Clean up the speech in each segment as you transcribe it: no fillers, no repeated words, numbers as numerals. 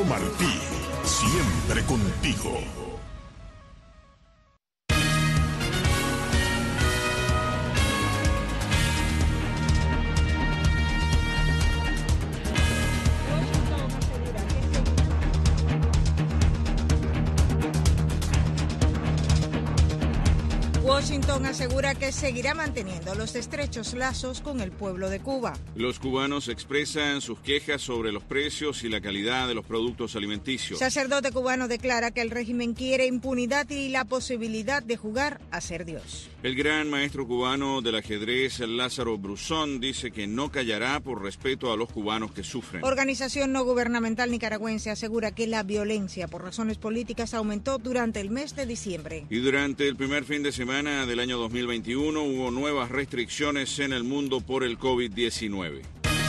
Martí, siempre contigo. Washington asegura que seguirá manteniendo los estrechos lazos con el pueblo de Cuba. Los cubanos expresan sus quejas sobre los precios y la calidad de los productos alimenticios. Sacerdote cubano declara que el régimen quiere impunidad y la posibilidad de jugar a ser Dios. El gran maestro cubano del ajedrez, Lázaro Bruzón, dice que no callará por respeto a los cubanos que sufren. Organización no gubernamental nicaragüense asegura que la violencia por razones políticas aumentó durante el mes de diciembre. Y durante el primer fin de semana del año 2021 hubo nuevas restricciones en el mundo por el COVID-19.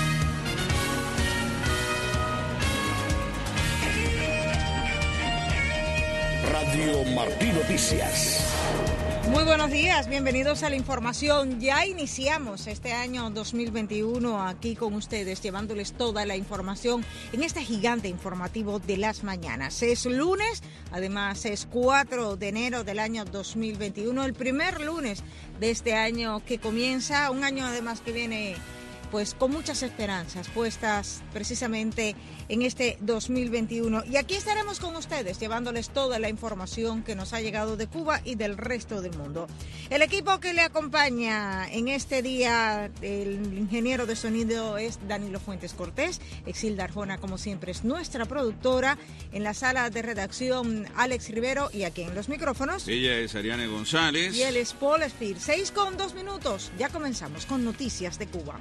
Radio Martí Noticias. Muy buenos días, bienvenidos a la información. Ya iniciamos este año 2021 aquí con ustedes, llevándoles toda la información en este gigante informativo de las mañanas. Es lunes, además es 4 de enero del año 2021, el primer lunes de este año que comienza, un año además que viene pues con muchas esperanzas puestas precisamente en este 2021. Y aquí estaremos con ustedes llevándoles toda la información que nos ha llegado de Cuba y del resto del mundo. El equipo que le acompaña en este día, el ingeniero de sonido es Danilo Fuentes Cortés, Exilda Arjona como siempre es nuestra productora, en la sala de redacción Alex Rivero y aquí en los micrófonos. Ella es Ariane González. Y él es Paul Spear. 6:02. Ya comenzamos con Noticias de Cuba.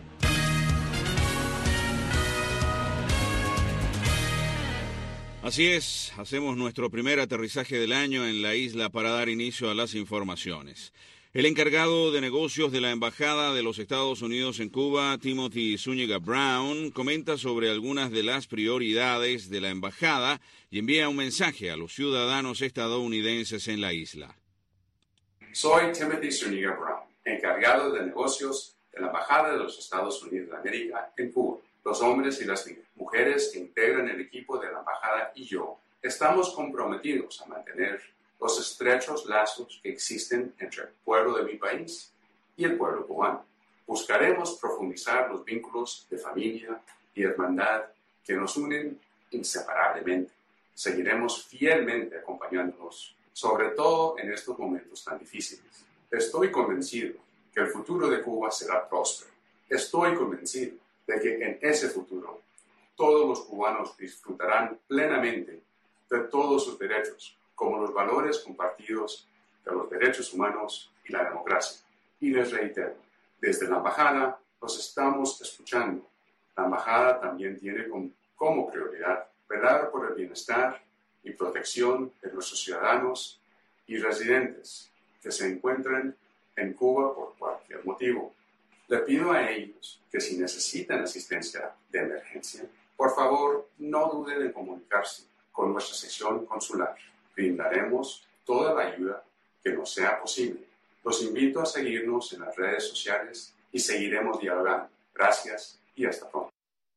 Así es, hacemos nuestro primer aterrizaje del año en la isla para dar inicio a las informaciones. El encargado de negocios de la Embajada de los Estados Unidos en Cuba, Timothy Zúñiga Brown, comenta sobre algunas de las prioridades de la Embajada y envía un mensaje a los ciudadanos estadounidenses en la isla. Soy Timothy Zúñiga Brown, encargado de negocios de la Embajada de los Estados Unidos de América en Cuba. Los hombres y las mujeres que integran el equipo de la Embajada y yo estamos comprometidos a mantener los estrechos lazos que existen entre el pueblo de mi país y el pueblo cubano. Buscaremos profundizar los vínculos de familia y hermandad que nos unen inseparablemente. Seguiremos fielmente acompañándonos, sobre todo en estos momentos tan difíciles. Estoy convencido que el futuro de Cuba será próspero. Estoy convencido de que en ese futuro todos los cubanos disfrutarán plenamente de todos sus derechos, como los valores compartidos de los derechos humanos y la democracia. Y les reitero, desde la Embajada los estamos escuchando. La Embajada también tiene como prioridad velar por el bienestar y protección de nuestros ciudadanos y residentes que se encuentren en Cuba por cualquier motivo. Le pido a ellos que si necesitan asistencia de emergencia, por favor no duden en comunicarse con nuestra sección consular. Brindaremos toda la ayuda que nos sea posible. Los invito a seguirnos en las redes sociales y seguiremos dialogando. Gracias y hasta pronto.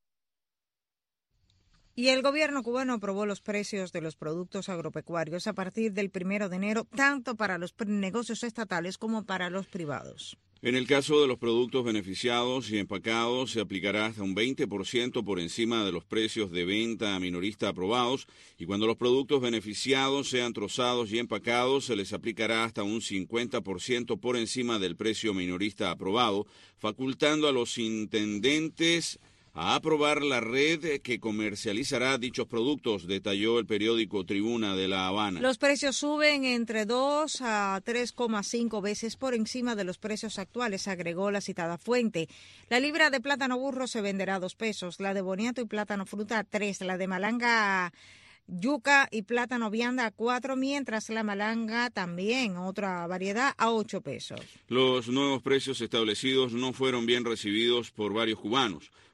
Y el gobierno cubano aprobó los precios de los productos agropecuarios a partir del 1 de enero, tanto para los negocios estatales como para los privados. En el caso de los productos beneficiados y empacados, se aplicará hasta un 20% por encima de los precios de venta a minorista aprobados, y cuando los productos beneficiados sean trozados y empacados, se les aplicará hasta un 50% por encima del precio minorista aprobado, facultando a los intendentes a aprobar la red que comercializará dichos productos, detalló el periódico Tribuna de La Habana. Los precios suben entre 2 a 3,5 veces por encima de los precios actuales, agregó la citada fuente. La libra de plátano burro se venderá a $2, la de boniato y plátano fruta a $3, la de malanga, yuca y plátano vianda a $4, mientras la malanga también, otra variedad, a $8. Los nuevos precios establecidos no fueron bien recibidos por varios cubanos.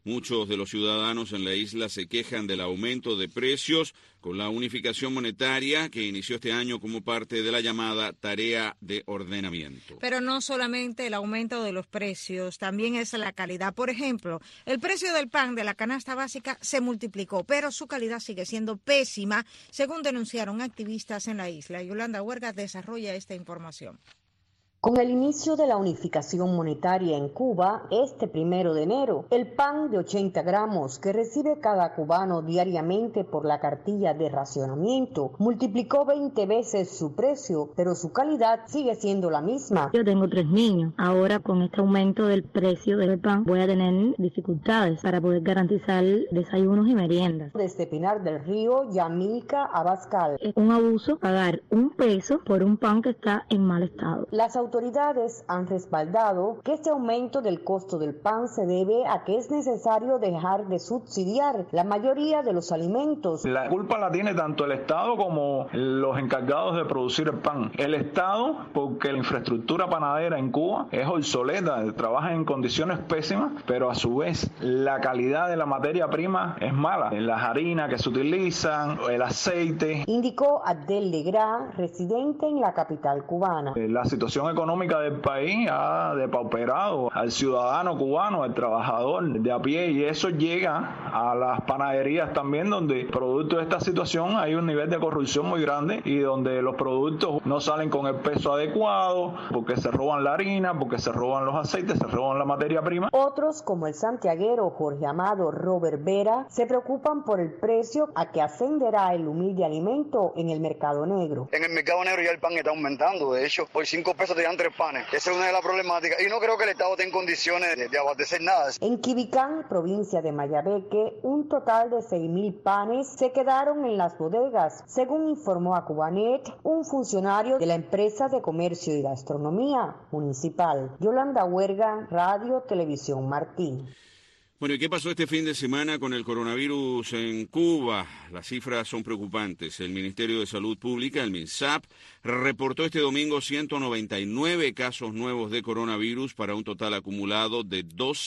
Muchos de los ciudadanos en la isla se quejan del aumento de precios con la unificación monetaria que inició este año como parte de la llamada tarea de ordenamiento. Pero no solamente el aumento de los precios, también es la calidad. Por ejemplo, el precio del pan de la canasta básica se multiplicó, pero su calidad sigue siendo pésima, según denunciaron activistas en la isla. Yolanda Huerga desarrolla esta información. Con el inicio de la unificación monetaria en Cuba, este 1 de enero, el pan de 80 gramos que recibe cada cubano diariamente por la cartilla de racionamiento multiplicó 20 veces su precio, pero su calidad sigue siendo la misma. Yo tengo 3 niños. Ahora, con este aumento del precio del pan, voy a tener dificultades para poder garantizar desayunos y meriendas. Desde Pinar del Río, Yamilka Abascal. Es un abuso pagar $1 por un pan que está en mal estado. Las autoridades han respaldado que este aumento del costo del pan se debe a que es necesario dejar de subsidiar la mayoría de los alimentos. La culpa la tiene tanto el Estado como los encargados de producir el pan. El Estado, porque la infraestructura panadera en Cuba es obsoleta, trabaja en condiciones pésimas, pero a su vez la calidad de la materia prima es mala. Las harinas que se utilizan, el aceite. Indicó Abdel Legrá, residente en la capital cubana. La situación económica del país ha depauperado al ciudadano cubano, al trabajador de a pie, y eso llega a las panaderías también, donde producto de esta situación hay un nivel de corrupción muy grande y donde los productos no salen con el peso adecuado, porque se roban la harina, porque se roban los aceites, se roban la materia prima. Otros, como el santiaguero Jorge Amado Robert Vera, se preocupan por el precio a que ascenderá el humilde alimento en el mercado negro. En el mercado negro ya el pan está aumentando, de hecho, por 5 pesos te dan 3 panes. Esa es una de las problemáticas y no creo que el Estado esté en condiciones de abastecer nada. En Quibicán, provincia de Mayabeque, un total de 6,000 panes se quedaron en las bodegas, según informó a Cubanet un funcionario de la empresa de comercio y gastronomía municipal. Yolanda Huerga, Radio Televisión Martín. Bueno, ¿y qué pasó este fin de semana con el coronavirus en Cuba? Las cifras son preocupantes. El Ministerio de Salud Pública, el MINSAP, reportó este domingo 199 casos nuevos de coronavirus para un total acumulado de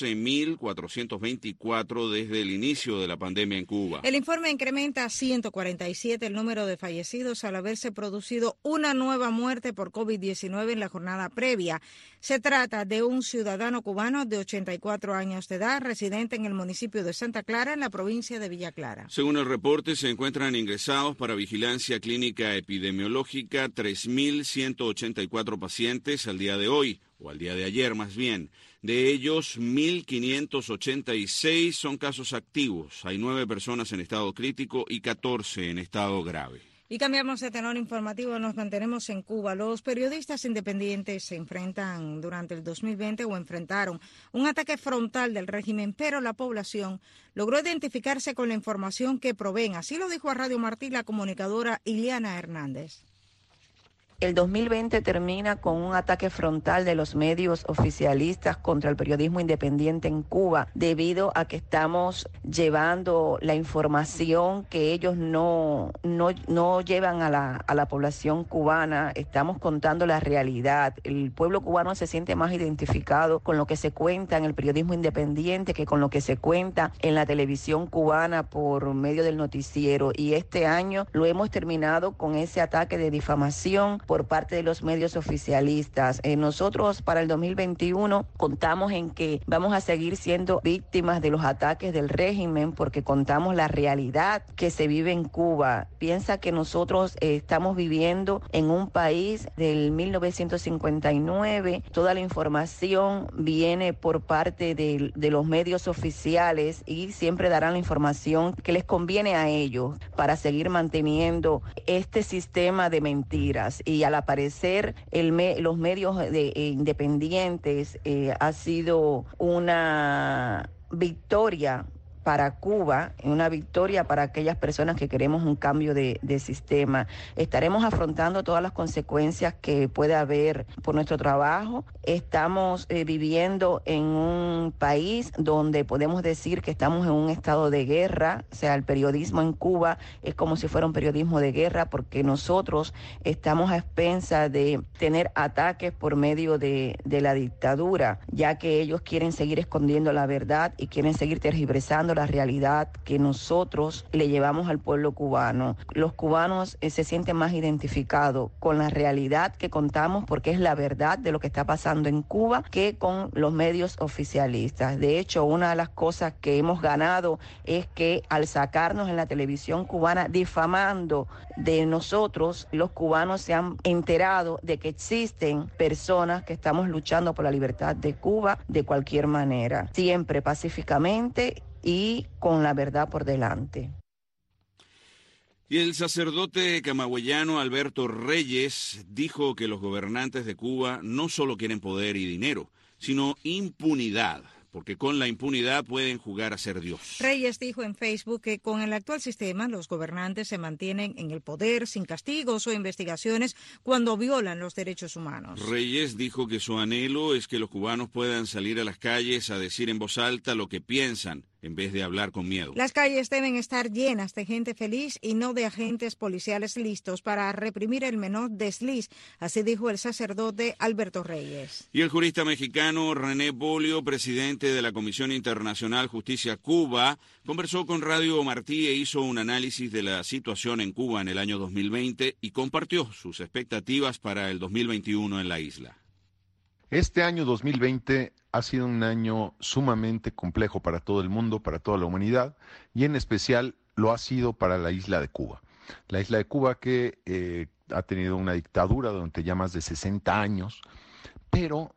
12.424 desde el inicio de la pandemia en Cuba. El informe incrementa a 147 el número de fallecidos al haberse producido una nueva muerte por COVID-19 en la jornada previa. Se trata de un ciudadano cubano de 84 años de edad, residente en el municipio de Santa Clara, en la provincia de Villa Clara. Según el reporte, se encuentran ingresados para vigilancia clínica epidemiológica 3.184 pacientes al día de hoy, o al día de ayer más bien. De ellos, 1.586 son casos activos. Hay 9 personas en estado crítico y 14 en estado grave. Y cambiamos de tenor informativo, nos mantenemos en Cuba. Los periodistas independientes se enfrentan durante el 2020 o enfrentaron un ataque frontal del régimen, pero la población logró identificarse con la información que proveen. Así lo dijo a Radio Martí la comunicadora Iliana Hernández. El 2020 termina con un ataque frontal de los medios oficialistas contra el periodismo independiente en Cuba, debido a que estamos llevando la información que ellos no llevan a la población cubana. Estamos contando la realidad. El pueblo cubano se siente más identificado con lo que se cuenta en el periodismo independiente que con lo que se cuenta en la televisión cubana por medio del noticiero. Y este año lo hemos terminado con ese ataque de difamación por parte de los medios oficialistas. Nosotros para el 2021 contamos en que vamos a seguir siendo víctimas de los ataques del régimen porque contamos la realidad que se vive en Cuba. Piensa que nosotros estamos viviendo en un país del 1959. Toda la información viene por parte de los medios oficiales y siempre darán la información que les conviene a ellos para seguir manteniendo este sistema de mentiras. Y al aparecer los medios independientes ha sido una victoria para Cuba, una victoria para aquellas personas que queremos un cambio de sistema. Estaremos afrontando todas las consecuencias que puede haber por nuestro trabajo. Estamos viviendo en un país donde podemos decir que estamos en un estado de guerra, o sea, el periodismo en Cuba es como si fuera un periodismo de guerra, porque nosotros estamos a expensas de tener ataques por medio de la dictadura, ya que ellos quieren seguir escondiendo la verdad y quieren seguir tergiversando la realidad que nosotros le llevamos al pueblo cubano. Los cubanos se sienten más identificados con la realidad que contamos, porque es la verdad de lo que está pasando en Cuba, que con los medios oficialistas. De hecho, una de las cosas que hemos ganado es que al sacarnos en la televisión cubana difamando de nosotros, los cubanos se han enterado de que existen personas que estamos luchando por la libertad de Cuba de cualquier manera, siempre pacíficamente y con la verdad por delante. Y el sacerdote camagüeyano Alberto Reyes dijo que los gobernantes de Cuba no solo quieren poder y dinero, sino impunidad, porque con la impunidad pueden jugar a ser Dios. Reyes dijo en Facebook que con el actual sistema los gobernantes se mantienen en el poder sin castigos o investigaciones cuando violan los derechos humanos. Reyes dijo que su anhelo es que los cubanos puedan salir a las calles a decir en voz alta lo que piensan, en vez de hablar con miedo. Las calles deben estar llenas de gente feliz y no de agentes policiales listos para reprimir el menor desliz, así dijo el sacerdote Alberto Reyes. Y el jurista mexicano René Bolio, presidente de la Comisión Internacional Justicia Cuba, conversó con Radio Martí e hizo un análisis de la situación en Cuba en el año 2020 y compartió sus expectativas para el 2021 en la isla. Este año 2020 ha sido un año sumamente complejo para todo el mundo, para toda la humanidad, y en especial lo ha sido para la isla de Cuba. La isla de Cuba que ha tenido una dictadura durante ya más de 60 años, pero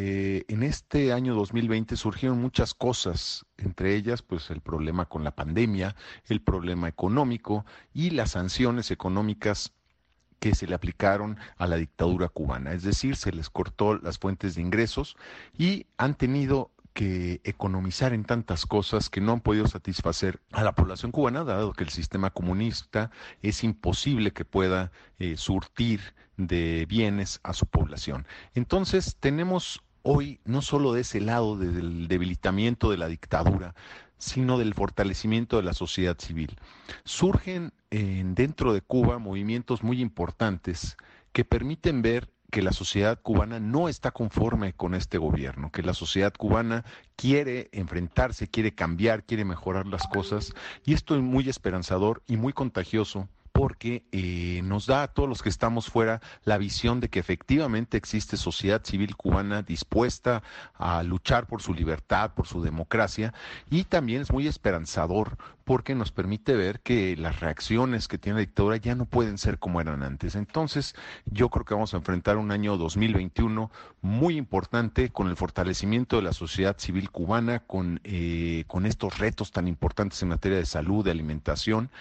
en este año 2020 surgieron muchas cosas, entre ellas pues el problema con la pandemia, el problema económico y las sanciones económicas que se le aplicaron a la dictadura cubana, es decir, se les cortó las fuentes de ingresos y han tenido que economizar en tantas cosas que no han podido satisfacer a la población cubana, dado que el sistema comunista es imposible que pueda surtir de bienes a su población. Entonces tenemos hoy no solo de ese lado del debilitamiento de la dictadura, sino del fortalecimiento de la sociedad civil. Surgen dentro de Cuba movimientos muy importantes que permiten ver que la sociedad cubana no está conforme con este gobierno, que la sociedad cubana quiere enfrentarse, quiere cambiar, quiere mejorar las cosas, y esto es muy esperanzador y muy contagioso, porque nos da a todos los que estamos fuera la visión de que efectivamente existe sociedad civil cubana dispuesta a luchar por su libertad, por su democracia, y también es muy esperanzador porque nos permite ver que las reacciones que tiene la dictadura ya no pueden ser como eran antes. Entonces, yo creo que vamos a enfrentar un año 2021 muy importante con el fortalecimiento de la sociedad civil cubana, con estos retos tan importantes en materia de salud, de alimentación,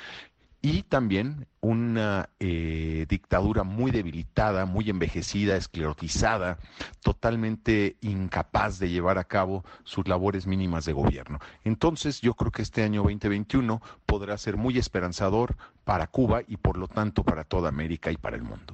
y también una dictadura muy debilitada, muy envejecida, esclerotizada, totalmente incapaz de llevar a cabo sus labores mínimas de gobierno. Entonces yo creo que este año 2021 podrá ser muy esperanzador para Cuba y por lo tanto para toda América y para el mundo.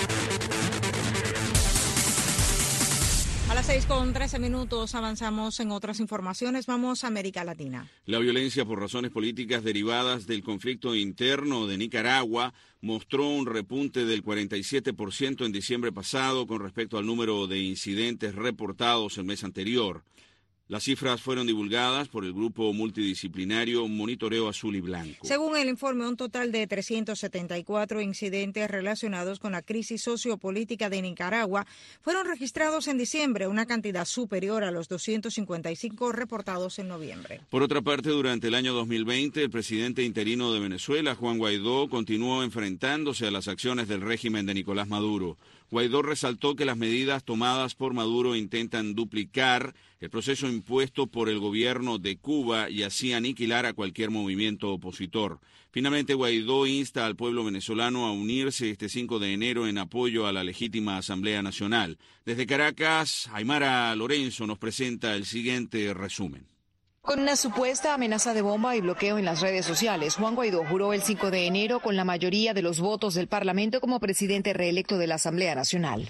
A las 6:13 avanzamos en otras informaciones. Vamos a América Latina. La violencia por razones políticas derivadas del conflicto interno de Nicaragua mostró un repunte del 47% en diciembre pasado con respecto al número de incidentes reportados el mes anterior. Las cifras fueron divulgadas por el grupo multidisciplinario Monitoreo Azul y Blanco. Según el informe, un total de 374 incidentes relacionados con la crisis sociopolítica de Nicaragua fueron registrados en diciembre, una cantidad superior a los 255 reportados en noviembre. Por otra parte, durante el año 2020, el presidente interino de Venezuela, Juan Guaidó, continuó enfrentándose a las acciones del régimen de Nicolás Maduro. Guaidó resaltó que las medidas tomadas por Maduro intentan duplicar el proceso impuesto por el gobierno de Cuba y así aniquilar a cualquier movimiento opositor. Finalmente, Guaidó insta al pueblo venezolano a unirse este 5 de enero en apoyo a la legítima Asamblea Nacional. Desde Caracas, Aymara Lorenzo nos presenta el siguiente resumen. Con una supuesta amenaza de bomba y bloqueo en las redes sociales, Juan Guaidó juró el 5 de enero con la mayoría de los votos del Parlamento como presidente reelecto de la Asamblea Nacional.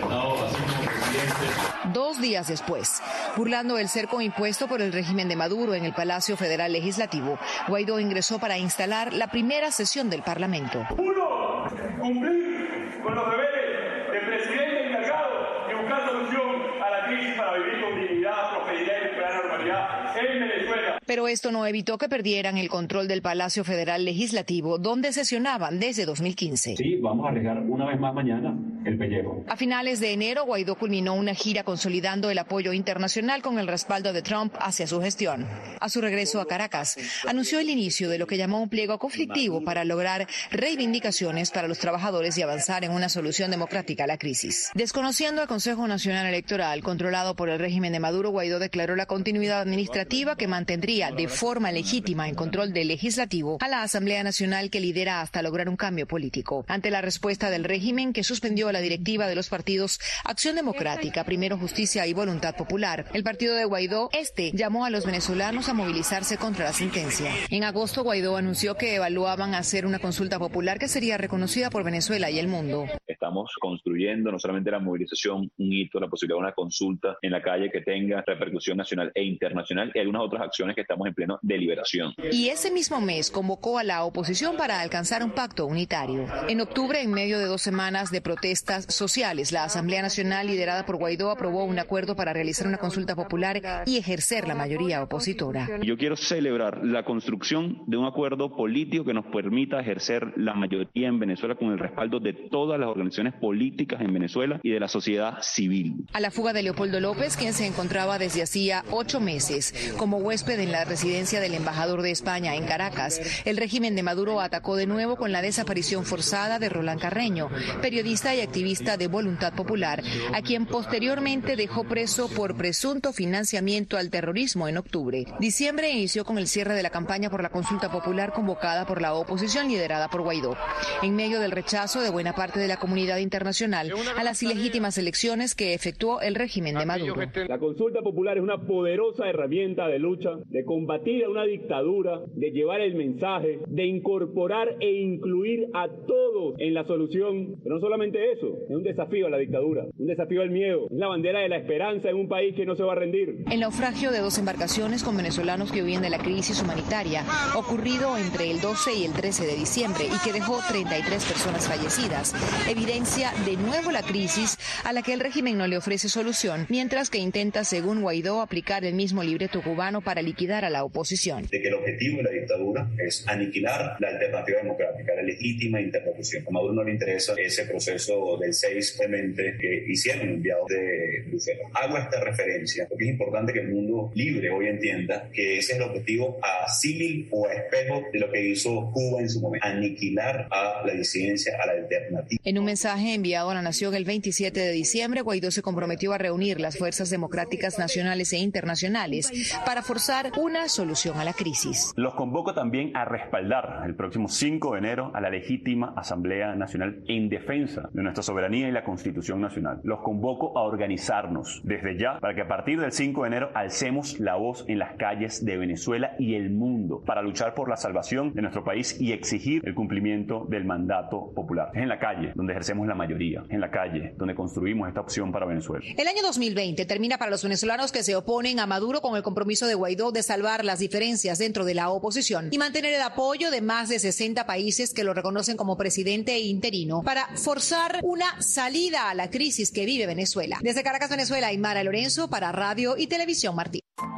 2 días después, burlando el cerco impuesto por el régimen de Maduro en el Palacio Federal Legislativo, Guaidó ingresó para instalar la primera sesión del Parlamento. 1. Cumplir con los deberes del presidente encargado de buscar solución a la crisis para vivir con dignidad, prosperidad y recuperar normalidad en Venezuela. Pero esto no evitó que perdieran el control del Palacio Federal Legislativo, donde sesionaban desde 2015. Sí, vamos a arriesgar una vez más mañana el pellejo. A finales de enero, Guaidó culminó una gira consolidando el apoyo internacional con el respaldo de Trump hacia su gestión. A su regreso a Caracas, anunció el inicio de lo que llamó un pliego conflictivo para lograr reivindicaciones para los trabajadores y avanzar en una solución democrática a la crisis. Desconociendo al Consejo Nacional Electoral, controlado por el régimen de Maduro, Guaidó declaró la continuidad administrativa que mantendría de forma legítima en control del legislativo a la Asamblea Nacional que lidera hasta lograr un cambio político. Ante la respuesta del régimen que suspendió la directiva de los partidos Acción Democrática, Primero Justicia y Voluntad Popular, el partido de Guaidó, llamó a los venezolanos a movilizarse contra la sentencia. En agosto, Guaidó anunció que evaluaban hacer una consulta popular que sería reconocida por Venezuela y el mundo. Estamos construyendo no solamente la movilización, un hito, la posibilidad de una consulta en la calle que tenga repercusión nacional e internacional y algunas otras acciones que estamos en pleno deliberación. Y ese mismo mes convocó a la oposición para alcanzar un pacto unitario. En octubre, en medio de 2 semanas de protestas sociales, la Asamblea Nacional liderada por Guaidó aprobó un acuerdo para realizar una consulta popular y ejercer la mayoría opositora. Yo quiero celebrar la construcción de un acuerdo político que nos permita ejercer la mayoría en Venezuela con el respaldo de todas las organizaciones políticas en Venezuela y de la sociedad civil. A la fuga de Leopoldo López, quien se encontraba desde hacía 8 meses como huésped en la residencia del embajador de España en Caracas, el régimen de Maduro atacó de nuevo con la desaparición forzada de Roland Carreño, periodista y activista de Voluntad Popular, a quien posteriormente dejó preso por presunto financiamiento al terrorismo en octubre. Diciembre inició con el cierre de la campaña por la consulta popular convocada por la oposición liderada por Guaidó, en medio del rechazo de buena parte de la comunidad internacional a las ilegítimas elecciones que efectuó el régimen de Maduro. La consulta popular es una poderosa herramienta de lucha, de combatir a una dictadura, de llevar el mensaje, de incorporar e incluir a todos en la solución. Pero no solamente eso, es un desafío a la dictadura, un desafío al miedo, es la bandera de la esperanza en un país que no se va a rendir. El naufragio de 2 embarcaciones con venezolanos que huyen de la crisis humanitaria, ocurrido entre el 12 y el 13 de diciembre y que dejó 33 personas fallecidas, evidencia de nuevo la crisis a la que el régimen no le ofrece solución, mientras que intenta, según Guaidó, aplicar el mismo libreto cubano para liquidar a la oposición. De que el objetivo de la dictadura es aniquilar la alternativa democrática, la legítima interlocución. A Maduro no le interesa ese proceso del 6 que hicieron enviados de Bruselas. Hago esta referencia porque es importante que el mundo libre hoy entienda que ese es el objetivo a símil o a espejo de lo que hizo Cuba en su momento, aniquilar a la disidencia, a la alternativa. En un mensaje enviado a la Nación el 27 de diciembre, Guaidó se comprometió a reunir las fuerzas democráticas nacionales e internacionales para forzar una solución a la crisis. Los convoco también a respaldar el próximo 5 de enero a la legítima Asamblea Nacional en defensa de nuestra soberanía y la Constitución Nacional. Los convoco a organizarnos desde ya para que a partir del 5 de enero alcemos la voz en las calles de Venezuela y el mundo para luchar por la salvación de nuestro país y exigir el cumplimiento del mandato popular. Es en la calle donde ejercemos la mayoría, es en la calle donde construimos esta opción para Venezuela. El año 2020 termina para los venezolanos que se oponen a Maduro con el compromiso de Guaidó de salvar las diferencias dentro de la oposición y mantener el apoyo de más de 60 países que lo reconocen como presidente interino para forzar una salida a la crisis que vive Venezuela. Desde Caracas, Venezuela, Aymara Lorenzo para Radio y Televisión Martí.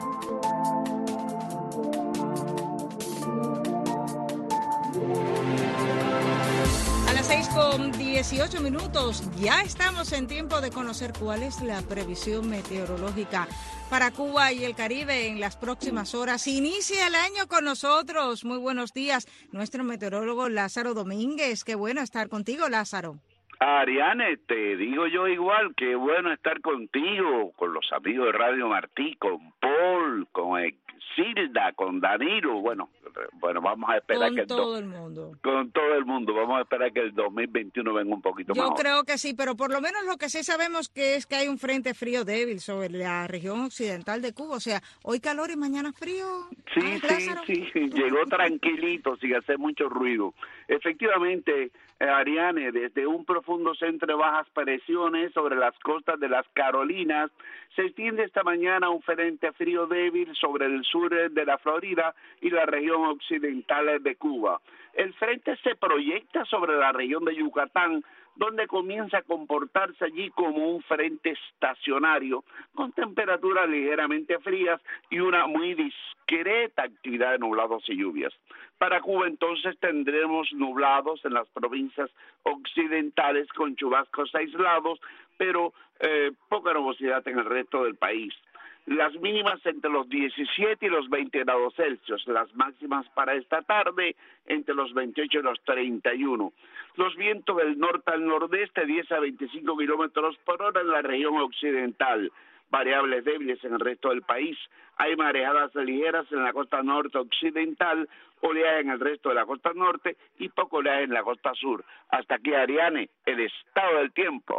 A las 6:18, ya estamos en tiempo de conocer cuál es la previsión meteorológica para Cuba y el Caribe en las próximas horas. Inicia el año con nosotros. Muy buenos días, nuestro meteorólogo Lázaro Domínguez. Qué bueno estar contigo, Lázaro. Ariane, te digo yo igual, qué bueno estar contigo, con los amigos de Radio Martí, con Paul, con el Zilda, con Danilo. Bueno, vamos a esperar con todo el mundo. Con todo el mundo. Vamos a esperar que el 2021 venga un poquito mejor. Yo creo que sí, pero por lo menos lo que sí sabemos que es que hay un frente frío débil sobre la región occidental de Cuba. O sea, hoy calor y mañana frío. Sí. Llegó tranquilito, sin hacer mucho ruido. Efectivamente, Ariane, desde un profundo centro de bajas presiones sobre las costas de las Carolinas, se extiende esta mañana un frente frío débil sobre el sur de la Florida y la región occidental de Cuba. El frente se proyecta sobre la región de Yucatán, donde comienza a comportarse allí como un frente estacionario, con temperaturas ligeramente frías y una muy discreta actividad de nublados y lluvias. Para Cuba entonces tendremos nublados en las provincias occidentales con chubascos aislados, pero poca nubosidad en el resto del país. Las mínimas entre los 17 y los 20 grados Celsius, las máximas para esta tarde entre los 28 y los 31. Los vientos del norte al nordeste 10 a 25 kilómetros por hora en la región occidental, variables débiles en el resto del país. Hay marejadas ligeras en la costa norte occidental, oleaje en el resto de la costa norte y poco oleaje en la costa sur. Hasta aquí, Ariane, el estado del tiempo.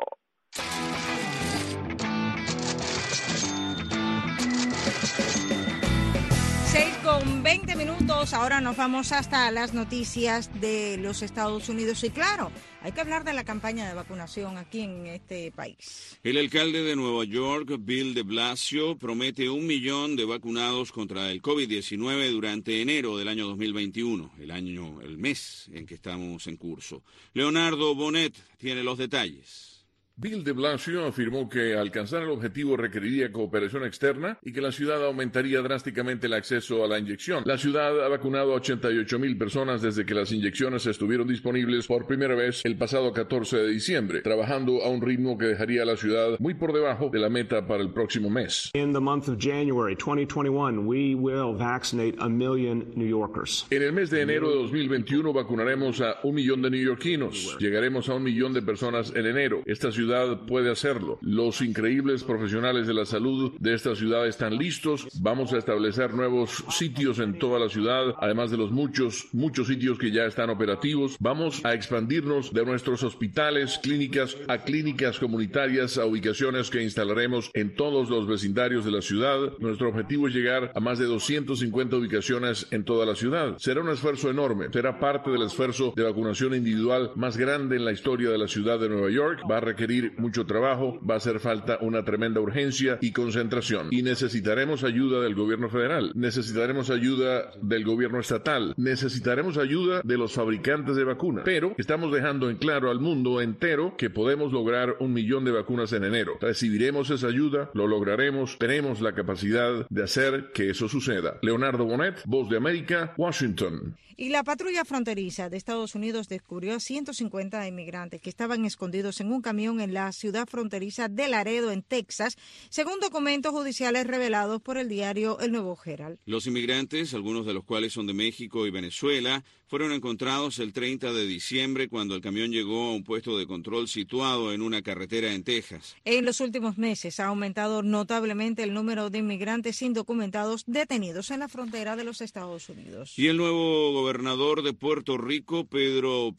6:20. Ahora nos vamos hasta las noticias de los Estados Unidos. Y claro, hay que hablar de la campaña de vacunación aquí en este país. El alcalde de Nueva York, Bill de Blasio, promete 1 millón de vacunados contra el COVID-19 durante enero del año 2021, el mes en que estamos en curso. Leonardo Bonet tiene los detalles. Bill de Blasio afirmó que alcanzar el objetivo requeriría cooperación externa y que la ciudad aumentaría drásticamente el acceso a la inyección. La ciudad ha vacunado a 88,000 personas desde que las inyecciones estuvieron disponibles por primera vez el pasado 14 de diciembre, trabajando a un ritmo que dejaría a la ciudad muy por debajo de la meta para el próximo mes. In the month of January 2021, we will vaccinate 1 million New Yorkers. En el mes de enero de 2021 vacunaremos a 1 millón de neoyorquinos. Llegaremos a 1 millón de personas en enero. Esta ciudad puede hacerlo. Los increíbles profesionales de la salud de esta ciudad están listos. Vamos a establecer nuevos sitios en toda la ciudad, además de los muchos sitios que ya están operativos. Vamos a expandirnos de nuestros hospitales, clínicas, a clínicas comunitarias, a ubicaciones que instalaremos en todos los vecindarios de la ciudad. Nuestro objetivo es llegar a más de 250 ubicaciones en toda la ciudad. Será un esfuerzo enorme. Será parte del esfuerzo de vacunación individual más grande en la historia de la ciudad de Nueva York. Va a requerir mucho trabajo, va a hacer falta una tremenda urgencia y concentración. Y necesitaremos ayuda del gobierno federal, necesitaremos ayuda del gobierno estatal, necesitaremos ayuda de los fabricantes de vacunas. Pero estamos dejando en claro al mundo entero que podemos lograr 1 millón de vacunas en enero. Recibiremos esa ayuda, lo lograremos, tenemos la capacidad de hacer que eso suceda. Leonardo Bonet, Voz de América, Washington. Y la patrulla fronteriza de Estados Unidos descubrió a 150 inmigrantes que estaban escondidos en un camión en la ciudad fronteriza de Laredo, en Texas, según documentos judiciales revelados por el diario El Nuevo Herald. Los inmigrantes, algunos de los cuales son de México y Venezuela, fueron encontrados el 30 de diciembre cuando el camión llegó a un puesto de control situado en una carretera en Texas. En los últimos meses ha aumentado notablemente el número de inmigrantes indocumentados detenidos en la frontera de los Estados Unidos. Y el nuevo gobernador de Puerto Rico, Pedro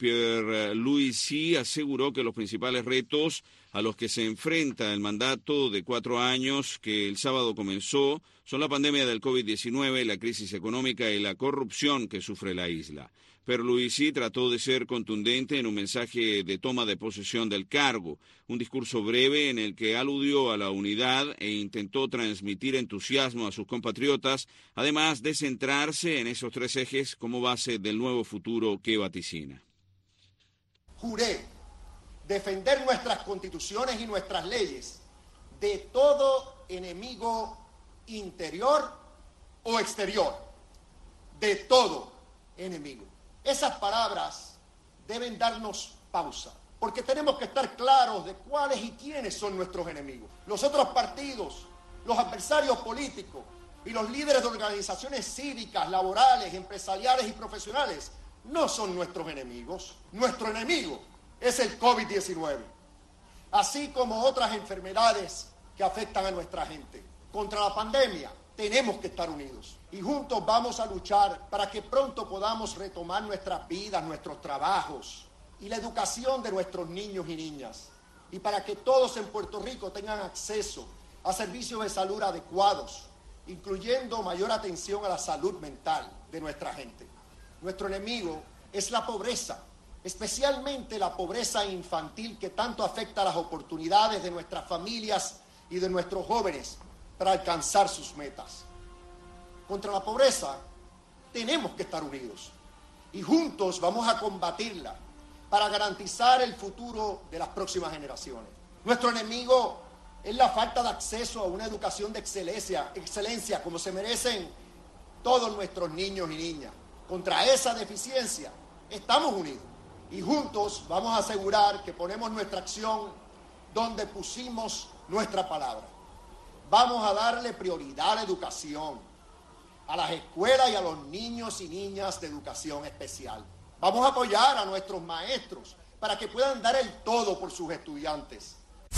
Pierluisi, aseguró que los principales retos a los que se enfrenta el mandato de 4 años que el sábado comenzó son la pandemia del COVID-19, la crisis económica y la corrupción que sufre la isla. Pierluisi trató de ser contundente en un mensaje de toma de posesión del cargo, un discurso breve en el que aludió a la unidad e intentó transmitir entusiasmo a sus compatriotas, además de centrarse en esos 3 ejes como base del nuevo futuro que vaticina. Juré defender nuestras constituciones y nuestras leyes de todo enemigo interior o exterior, de todo enemigo. Esas palabras deben darnos pausa, porque tenemos que estar claros de cuáles y quiénes son nuestros enemigos. Los otros partidos, los adversarios políticos y los líderes de organizaciones cívicas, laborales, empresariales y profesionales no son nuestros enemigos. Nuestro enemigo es el COVID-19, así como otras enfermedades que afectan a nuestra gente. Contra la pandemia tenemos que estar unidos. Y juntos vamos a luchar para que pronto podamos retomar nuestras vidas, nuestros trabajos y la educación de nuestros niños y niñas. Y para que todos en Puerto Rico tengan acceso a servicios de salud adecuados, incluyendo mayor atención a la salud mental de nuestra gente. Nuestro enemigo es la pobreza, especialmente la pobreza infantil que tanto afecta a las oportunidades de nuestras familias y de nuestros jóvenes para alcanzar sus metas. Contra la pobreza tenemos que estar unidos y juntos vamos a combatirla para garantizar el futuro de las próximas generaciones. Nuestro enemigo es la falta de acceso a una educación de excelencia como se merecen todos nuestros niños y niñas. Contra esa deficiencia estamos unidos y juntos vamos a asegurar que ponemos nuestra acción donde pusimos nuestra palabra. Vamos a darle prioridad a la educación, a las escuelas y a los niños y niñas de educación especial. Vamos a apoyar a nuestros maestros para que puedan dar el todo por sus estudiantes.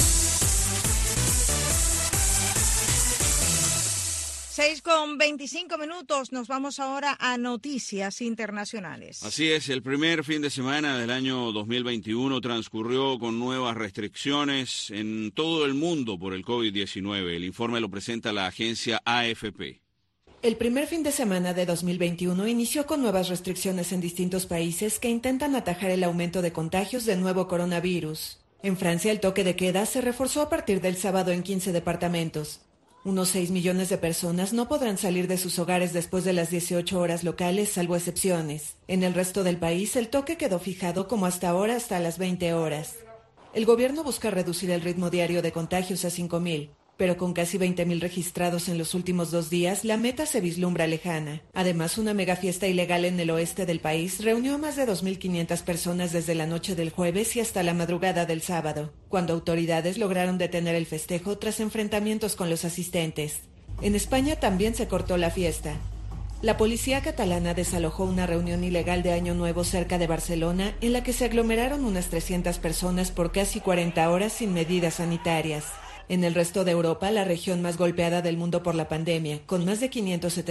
6:25, nos vamos ahora a noticias internacionales. Así es, el primer fin de semana del año 2021 transcurrió con nuevas restricciones en todo el mundo por el COVID-19. El informe lo presenta la agencia AFP. El primer fin de semana de 2021 inició con nuevas restricciones en distintos países que intentan atajar el aumento de contagios del nuevo coronavirus. En Francia, el toque de queda se reforzó a partir del sábado en 15 departamentos. Unos 6 millones de personas no podrán salir de sus hogares después de las 18 horas locales, salvo excepciones. En el resto del país, el toque quedó fijado como hasta ahora hasta las 20 horas. El gobierno busca reducir el ritmo diario de contagios a 5.000. Pero con casi 20.000 registrados en los últimos 2 días, la meta se vislumbra lejana. Además, una megafiesta ilegal en el oeste del país reunió a más de 2.500 personas desde la noche del jueves y hasta la madrugada del sábado, cuando autoridades lograron detener el festejo tras enfrentamientos con los asistentes. En España también se cortó la fiesta. La policía catalana desalojó una reunión ilegal de Año Nuevo cerca de Barcelona, en la que se aglomeraron unas 300 personas por casi 40 horas sin medidas sanitarias. En el resto de Europa, la región más golpeada del mundo por la pandemia, con más de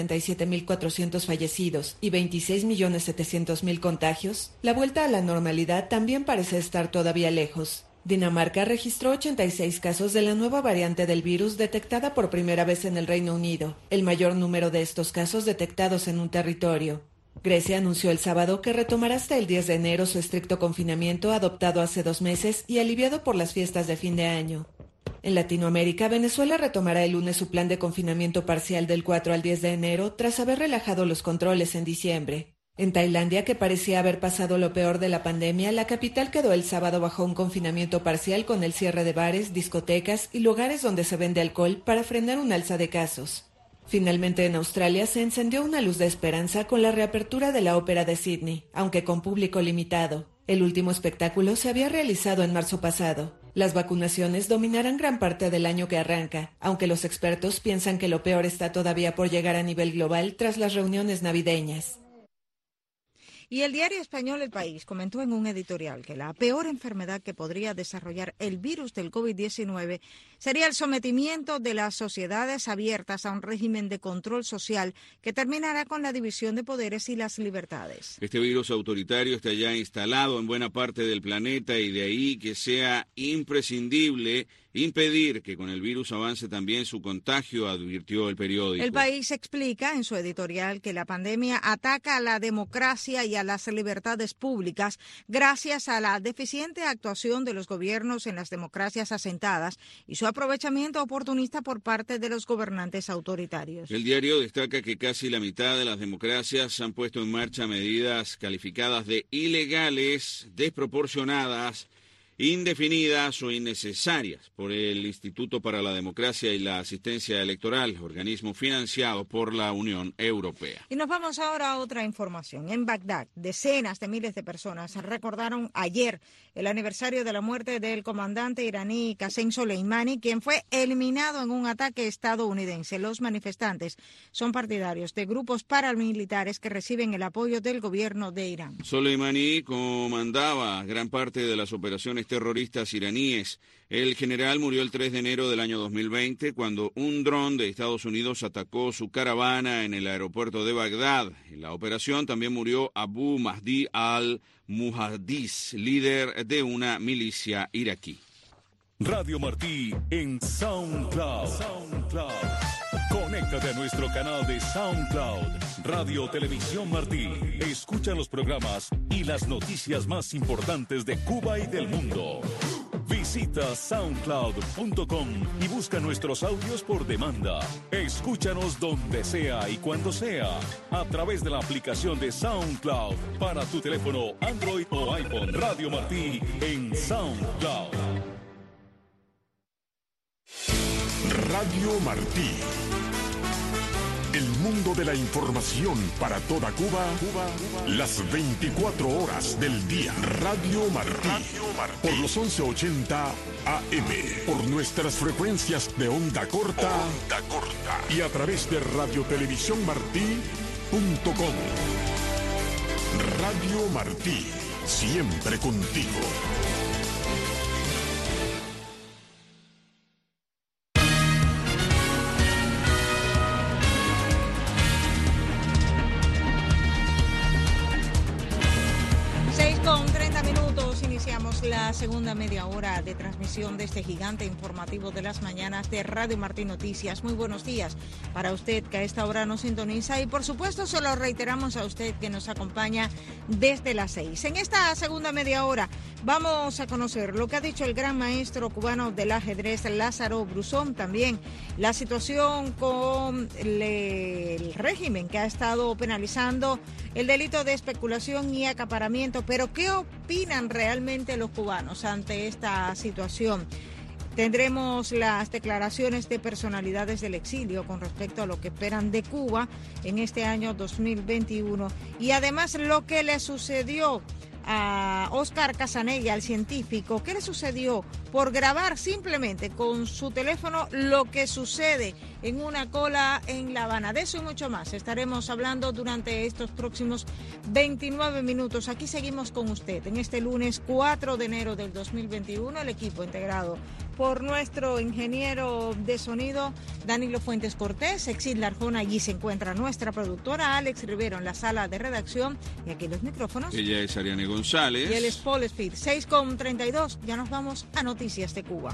577.400 fallecidos y 26.700.000 contagios, la vuelta a la normalidad también parece estar todavía lejos. Dinamarca registró 86 casos de la nueva variante del virus detectada por primera vez en el Reino Unido, el mayor número de estos casos detectados en un territorio. Grecia anunció el sábado que retomará hasta el 10 de enero su estricto confinamiento adoptado hace 2 meses y aliviado por las fiestas de fin de año. En Latinoamérica, Venezuela retomará el lunes su plan de confinamiento parcial del 4 al 10 de enero tras haber relajado los controles en diciembre. En Tailandia, que parecía haber pasado lo peor de la pandemia, la capital quedó el sábado bajo un confinamiento parcial con el cierre de bares, discotecas y lugares donde se vende alcohol para frenar un alza de casos. Finalmente, en Australia se encendió una luz de esperanza con la reapertura de la Ópera de Sydney, aunque con público limitado. El último espectáculo se había realizado en marzo pasado. Las vacunaciones dominarán gran parte del año que arranca, aunque los expertos piensan que lo peor está todavía por llegar a nivel global tras las reuniones navideñas. Y el diario español El País comentó en un editorial que la peor enfermedad que podría desarrollar el virus del COVID-19 sería el sometimiento de las sociedades abiertas a un régimen de control social que terminará con la división de poderes y las libertades. Este virus autoritario está ya instalado en buena parte del planeta y de ahí que sea imprescindible impedir que con el virus avance también su contagio, advirtió el periódico. El País explica en su editorial que la pandemia ataca a la democracia y a las libertades públicas gracias a la deficiente actuación de los gobiernos en las democracias asentadas y su aprovechamiento oportunista por parte de los gobernantes autoritarios. El diario destaca que casi la mitad de las democracias han puesto en marcha medidas calificadas de ilegales, desproporcionadas, indefinidas o innecesarias por el Instituto para la Democracia y la Asistencia Electoral, organismo financiado por la Unión Europea. Y nos vamos ahora a otra información. En Bagdad, decenas de miles de personas recordaron ayer el aniversario de la muerte del comandante iraní Qasem Soleimani, quien fue eliminado en un ataque estadounidense. Los manifestantes son partidarios de grupos paramilitares que reciben el apoyo del gobierno de Irán. Soleimani comandaba gran parte de las operaciones terroristas iraníes. El general murió el 3 de enero del año 2020 cuando un dron de Estados Unidos atacó su caravana en el aeropuerto de Bagdad. En la operación también murió Abu Mahdi al-Muhandis, líder de una milicia iraquí. Radio Martí en SoundCloud. Conéctate a nuestro canal de SoundCloud, Radio Televisión Martí. Escucha los programas y las noticias más importantes de Cuba y del mundo. Visita soundcloud.com y busca nuestros audios por demanda. Escúchanos donde sea y cuando sea, a través de la aplicación de SoundCloud para tu teléfono Android o iPhone. Radio Martí en SoundCloud. Radio Martí. El mundo de la información para toda Cuba, las 24 horas del día. Radio Martí. Por los 1180 AM. Por nuestras frecuencias de onda corta. Y a través de radiotelevisiónmartí.com. Radio Martí. Siempre contigo. La segunda media hora de transmisión de este gigante informativo de las mañanas de Radio Martí Noticias. Muy buenos días para usted que a esta hora nos sintoniza y por supuesto se lo reiteramos a usted que nos acompaña desde las 6. En esta segunda media hora vamos a conocer lo que ha dicho el gran maestro cubano del ajedrez Lázaro Bruzón, también la situación con el régimen que ha estado penalizando el delito de especulación y acaparamiento, pero ¿qué opinan realmente los cubanos ante esta situación? Tendremos las declaraciones de personalidades del exilio con respecto a lo que esperan de Cuba en este año 2021 y además lo que le sucedió a Óscar Casanella, al científico. ¿Qué le sucedió por grabar simplemente con su teléfono lo que sucede en una cola en La Habana? De eso y mucho más estaremos hablando durante estos próximos 29 minutos. Aquí seguimos con usted en este lunes 4 de enero del 2021, el equipo integrado por nuestro ingeniero de sonido Danilo Fuentes Cortés, Exil Arjona, allí se encuentra nuestra productora Alex Rivero en la sala de redacción y aquí los micrófonos. Ella es Ariane González. Y él es Paul Speed. 6:32, ya nos vamos a Noticias de Cuba.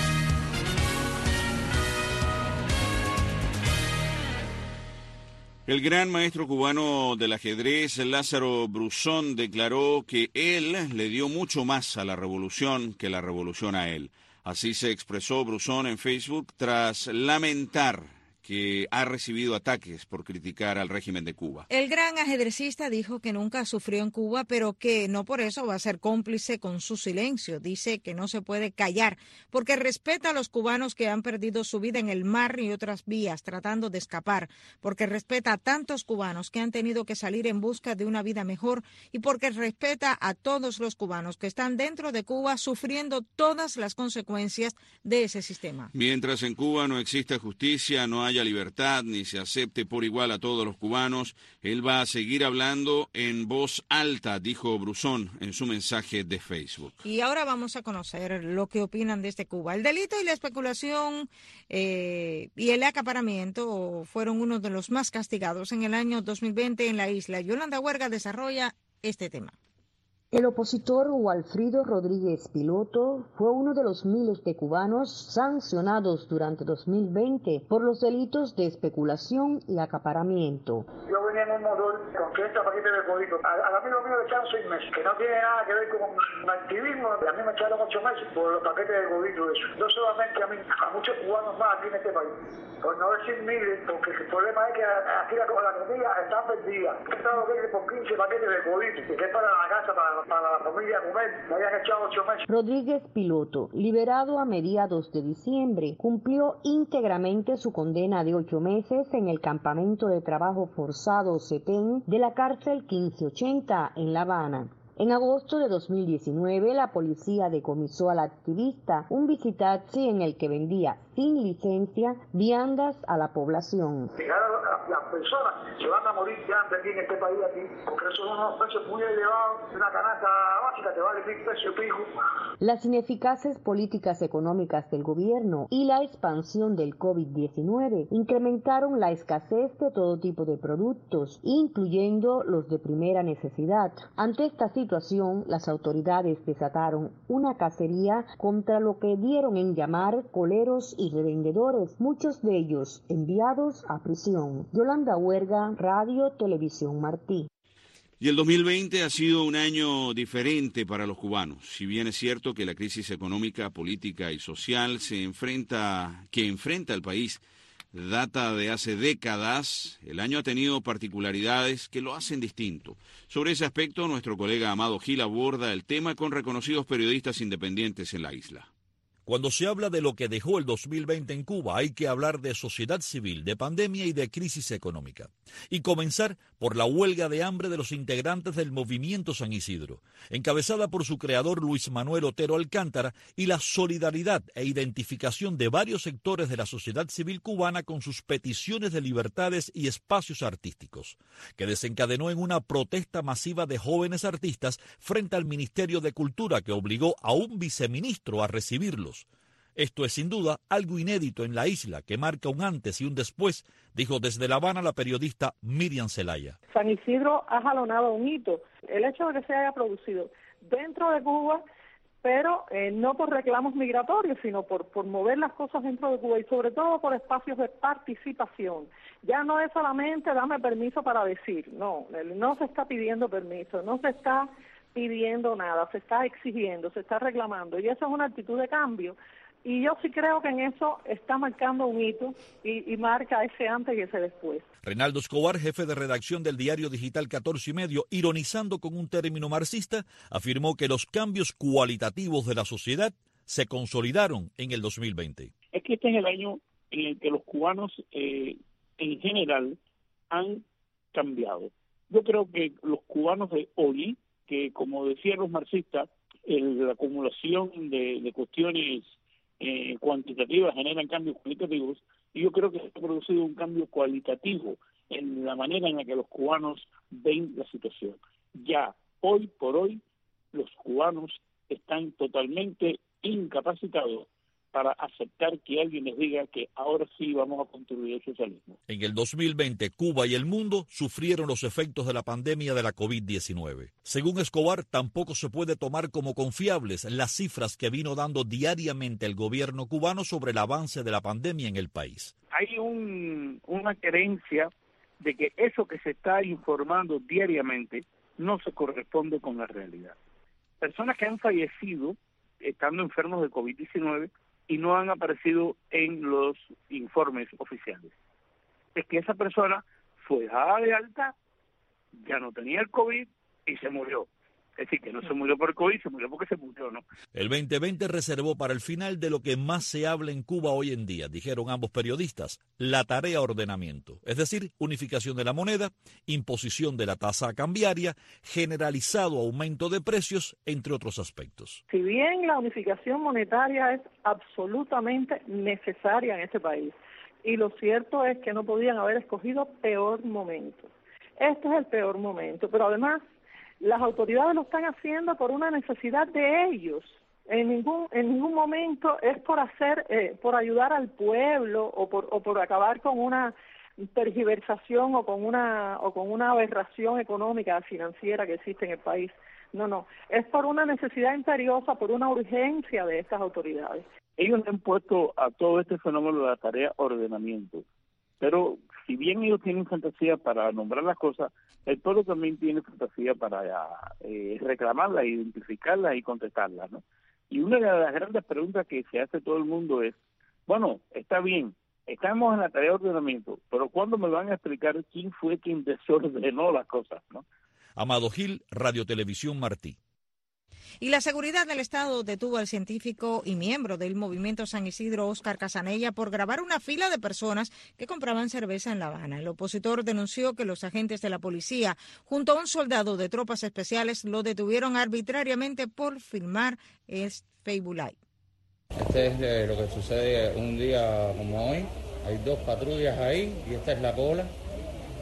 El gran maestro cubano del ajedrez, Lázaro Bruzón, declaró que él le dio mucho más a la revolución que la revolución a él. Así se expresó Bruzón en Facebook tras lamentar que ha recibido ataques por criticar al régimen de Cuba. El gran ajedrecista dijo que nunca sufrió en Cuba, pero que no por eso va a ser cómplice con su silencio. Dice que no se puede callar, porque respeta a los cubanos que han perdido su vida en el mar y otras vías tratando de escapar, porque respeta a tantos cubanos que han tenido que salir en busca de una vida mejor y porque respeta a todos los cubanos que están dentro de Cuba sufriendo todas las consecuencias de ese sistema. Mientras en Cuba no exista justicia, no haya libertad ni se acepte por igual a todos los cubanos, él va a seguir hablando en voz alta, dijo Bruzón en su mensaje de Facebook. Y ahora vamos a conocer lo que opinan desde Cuba. El delito y la especulación y el acaparamiento fueron uno de los más castigados en el año 2020 en la isla. Yolanda Huerga desarrolla este tema. El opositor Walfrido Rodríguez Piloto fue uno de los miles de cubanos sancionados durante 2020 por los delitos de especulación y acaparamiento. Yo venía en un motor con 30 paquetes de coditos. Al amigo mío le echaron 6 meses, que no tiene nada que ver con activismo. A mí me echaron 8 meses por los paquetes de coditos. No solamente a mí, a muchos cubanos más aquí en este país. Por no decir miles, porque el problema es que aquí la economía está perdida. He estado por 15 paquetes de coditos, que es para la casa, para la familia comer, me habían echado 8 meses. Rodríguez Piloto, liberado a mediados de diciembre, cumplió íntegramente su condena de 8 meses en el campamento de trabajo forzado CETEN de la cárcel 1580 en La Habana. En agosto de 2019, la policía decomisó al activista un visitaxi en el que vendía sin licencia viandas a la población. Llegaron las personas se van a morir ya aquí en este país aquí, porque eso son unos precios muy elevados, una canasta básica que vale $1,000 y pico. Las ineficaces políticas económicas del gobierno y la expansión del COVID-19 incrementaron la escasez de todo tipo de productos, incluyendo los de primera necesidad. Ante esta situación, las autoridades desataron una cacería contra lo que dieron en llamar coleros y revendedores, muchos de ellos enviados a prisión. Yolanda Huerga, Radio Televisión Martí. Y el 2020 ha sido un año diferente para los cubanos. Si bien es cierto que la crisis económica, política y social que enfrenta el país data de hace décadas, el año ha tenido particularidades que lo hacen distinto. Sobre ese aspecto, nuestro colega Amado Gil aborda el tema con reconocidos periodistas independientes en la isla. Cuando se habla de lo que dejó el 2020 en Cuba, hay que hablar de sociedad civil, de pandemia y de crisis económica. Y comenzar por la huelga de hambre de los integrantes del Movimiento San Isidro, encabezada por su creador Luis Manuel Otero Alcántara, y la solidaridad e identificación de varios sectores de la sociedad civil cubana con sus peticiones de libertades y espacios artísticos, que desencadenó en una protesta masiva de jóvenes artistas frente al Ministerio de Cultura, que obligó a un viceministro a recibirlos. Esto es sin duda algo inédito en la isla, que marca un antes y un después, dijo desde La Habana la periodista Miriam Zelaya. San Isidro ha jalonado un hito. El hecho de que se haya producido dentro de Cuba, pero no por reclamos migratorios, sino por mover las cosas dentro de Cuba y sobre todo por espacios de participación. Ya no es solamente dame permiso para decir, no se está pidiendo permiso, no se está pidiendo nada, se está exigiendo, se está reclamando, y eso es una actitud de cambio. Y yo sí creo que en eso está marcando un hito y marca ese antes y ese después. Reinaldo Escobar, jefe de redacción del diario digital 14 y Medio, ironizando con un término marxista, afirmó que los cambios cualitativos de la sociedad se consolidaron en el 2020. Es que este es el año en el que los cubanos en general han cambiado. Yo creo que los cubanos de hoy, que como decían los marxistas, la acumulación de cuestiones cuantitativas generan cambios cualitativos, y yo creo que se ha producido un cambio cualitativo en la manera en la que los cubanos ven la situación. Ya hoy por hoy los cubanos están totalmente incapacitados para aceptar que alguien les diga que ahora sí vamos a construir el socialismo. En el 2020, Cuba y el mundo sufrieron los efectos de la pandemia de la COVID-19. Según Escobar, tampoco se puede tomar como confiables las cifras que vino dando diariamente el gobierno cubano sobre el avance de la pandemia en el país. Hay una creencia de que eso que se está informando diariamente no se corresponde con la realidad. Personas que han fallecido estando enfermos de COVID-19 y no han aparecido en los informes oficiales. Es que esa persona fue dada de alta, ya no tenía el COVID y se murió. Es decir, que no se murió por COVID, se murió porque se murió, ¿no? El 2020 reservó para el final de lo que más se habla en Cuba hoy en día, dijeron ambos periodistas, la tarea ordenamiento, es decir, unificación de la moneda, imposición de la tasa cambiaria, generalizado aumento de precios, entre otros aspectos. Si bien la unificación monetaria es absolutamente necesaria en este país, y lo cierto es que no podían haber escogido peor momento. Este es el peor momento, pero además las autoridades lo están haciendo por una necesidad de ellos. En ningún momento es por ayudar al pueblo o por acabar con una tergiversación o con una aberración económica financiera que existe en el país. No, es por una necesidad imperiosa, por una urgencia de estas autoridades. Ellos han puesto a todo este fenómeno de la tarea ordenamiento, pero si bien ellos tienen fantasía para nombrar las cosas, el pueblo también tiene fantasía para reclamarlas, identificarlas y contestarlas, ¿no? Y una de las grandes preguntas que se hace todo el mundo es, bueno, está bien, estamos en la tarea de ordenamiento, pero ¿cuándo me van a explicar quién fue quien desordenó las cosas, ¿no? Amado Gil, Radio Televisión Martí. Y la seguridad del Estado detuvo al científico y miembro del Movimiento San Isidro, Óscar Casanella, por grabar una fila de personas que compraban cerveza en La Habana. El opositor denunció que los agentes de la policía, junto a un soldado de tropas especiales, lo detuvieron arbitrariamente por filmar el Facebook Live. Este es lo que sucede un día como hoy. Hay dos patrullas ahí y esta es la cola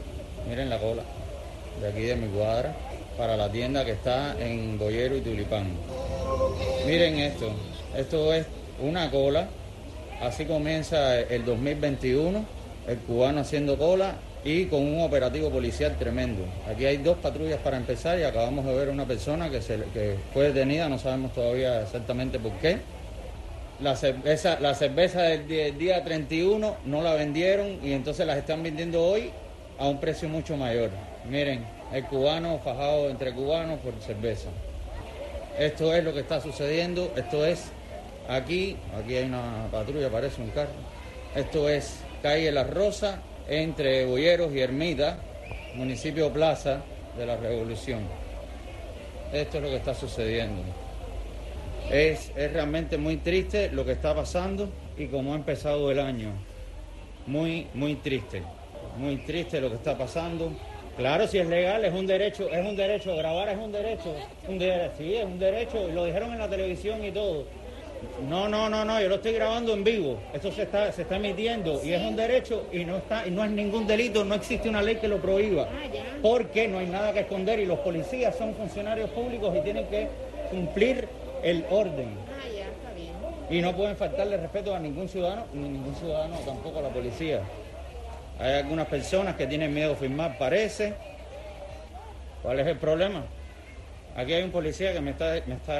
Miren la cola de aquí de mi cuadra para la tienda que está en Boyero y Tulipán. Miren esto es una cola, así comienza el 2021, el cubano haciendo cola y con un operativo policial tremendo. Aquí hay 2 patrullas para empezar y acabamos de ver una persona que fue detenida, no sabemos todavía exactamente por qué. La cerveza del día 31 no la vendieron y entonces las están vendiendo hoy a un precio mucho mayor. Miren, el cubano fajado entre cubanos por cerveza. Esto es lo que está sucediendo, esto es aquí hay una patrulla, parece un carro. Esto es calle La Rosa, entre Boyeros y Ermita, municipio Plaza de la Revolución. Esto es lo que está sucediendo. Es realmente muy triste lo que está pasando y como ha empezado el año. Muy triste lo que está pasando. Claro, si es legal, es un derecho, grabar es un derecho, sí, es un derecho, lo dijeron en la televisión y todo. No, yo lo estoy grabando en vivo, esto se está emitiendo y es un derecho y no es ningún delito, no existe una ley que lo prohíba, porque no hay nada que esconder y los policías son funcionarios públicos y tienen que cumplir el orden. Y no pueden faltarle respeto a ningún ciudadano, ni ningún ciudadano tampoco a la policía. Hay algunas personas que tienen miedo a firmar, parece. ¿Cuál es el problema? Aquí hay un policía que me está.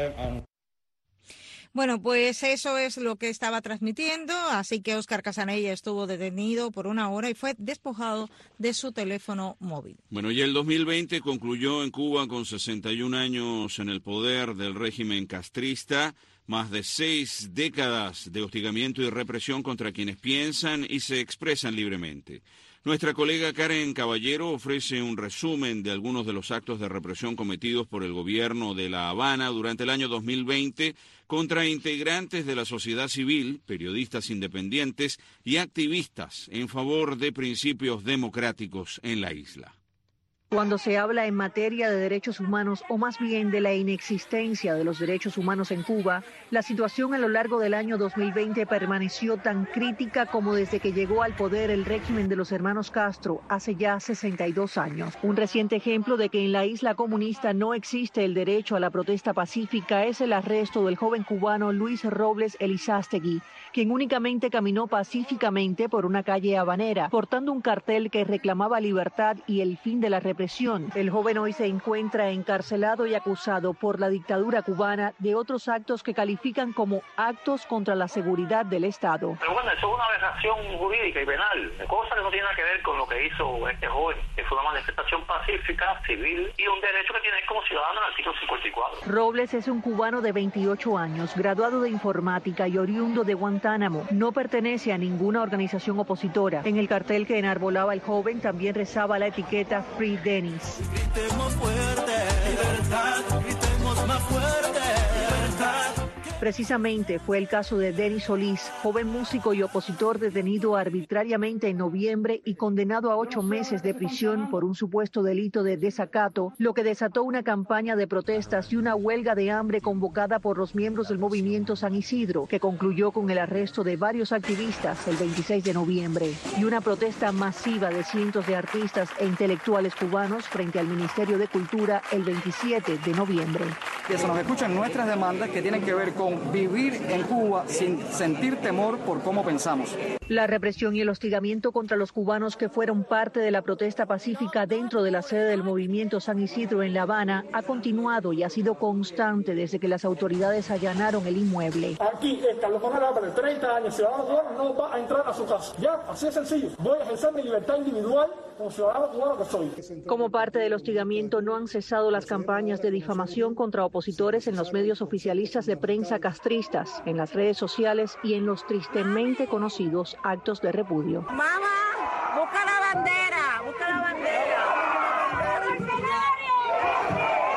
Bueno, pues eso es lo que estaba transmitiendo, así que Óscar Casanella estuvo detenido por 1 hora y fue despojado de su teléfono móvil. Bueno, y el 2020 concluyó en Cuba con 61 años en el poder del régimen castrista, más de 6 décadas de hostigamiento y represión contra quienes piensan y se expresan libremente. Nuestra colega Karen Caballero ofrece un resumen de algunos de los actos de represión cometidos por el gobierno de La Habana durante el año 2020 contra integrantes de la sociedad civil, periodistas independientes y activistas en favor de principios democráticos en la isla. Cuando se habla en materia de derechos humanos, o más bien de la inexistencia de los derechos humanos en Cuba, la situación a lo largo del año 2020 permaneció tan crítica como desde que llegó al poder el régimen de los hermanos Castro hace ya 62 años. Un reciente ejemplo de que en la isla comunista no existe el derecho a la protesta pacífica es el arresto del joven cubano Luis Robles Elizástegui, quien únicamente caminó pacíficamente por una calle habanera, portando un cartel que reclamaba libertad y el fin de la represión. El joven hoy se encuentra encarcelado y acusado por la dictadura cubana de otros actos que califican como actos contra la seguridad del Estado. Pero bueno, eso es una aberración jurídica y penal, cosa que no tiene nada que ver con lo que hizo este joven, que fue una manifestación pacífica, civil y un derecho que tiene como ciudadano en el artículo 54. Robles es un cubano de 28 años, graduado de informática y oriundo de Guantánamo. No pertenece a ninguna organización opositora. En el cartel que enarbolaba el joven también rezaba la etiqueta Free Denis. Gritemos fuerte, libertad, gritemos más fuerte, libertad. Precisamente fue el caso de Denis Solís, joven músico y opositor detenido arbitrariamente en noviembre y condenado a 8 meses de prisión por un supuesto delito de desacato, lo que desató una campaña de protestas y una huelga de hambre convocada por los miembros del movimiento San Isidro, que concluyó con el arresto de varios activistas el 26 de noviembre, y una protesta masiva de cientos de artistas e intelectuales cubanos frente al Ministerio de Cultura el 27 de noviembre. Que se nos escuchan nuestras demandas que tienen que ver con vivir en Cuba sin sentir temor por cómo pensamos. La represión y el hostigamiento contra los cubanos que fueron parte de la protesta pacífica dentro de la sede del movimiento San Isidro en La Habana ha continuado y ha sido constante desde que las autoridades allanaron el inmueble. Aquí Carlos Manuel Álvarez, 30 años, ciudadano cubano, no va a entrar a su casa. Ya, así de sencillo. Voy a ejercer mi libertad individual como ciudadano cubano que soy. Como parte del hostigamiento no han cesado las campañas de difamación contra opositores en los medios oficialistas de prensa castristas, en las redes sociales y en los tristemente conocidos actos de repudio. Mamá, busca la bandera, busca la bandera.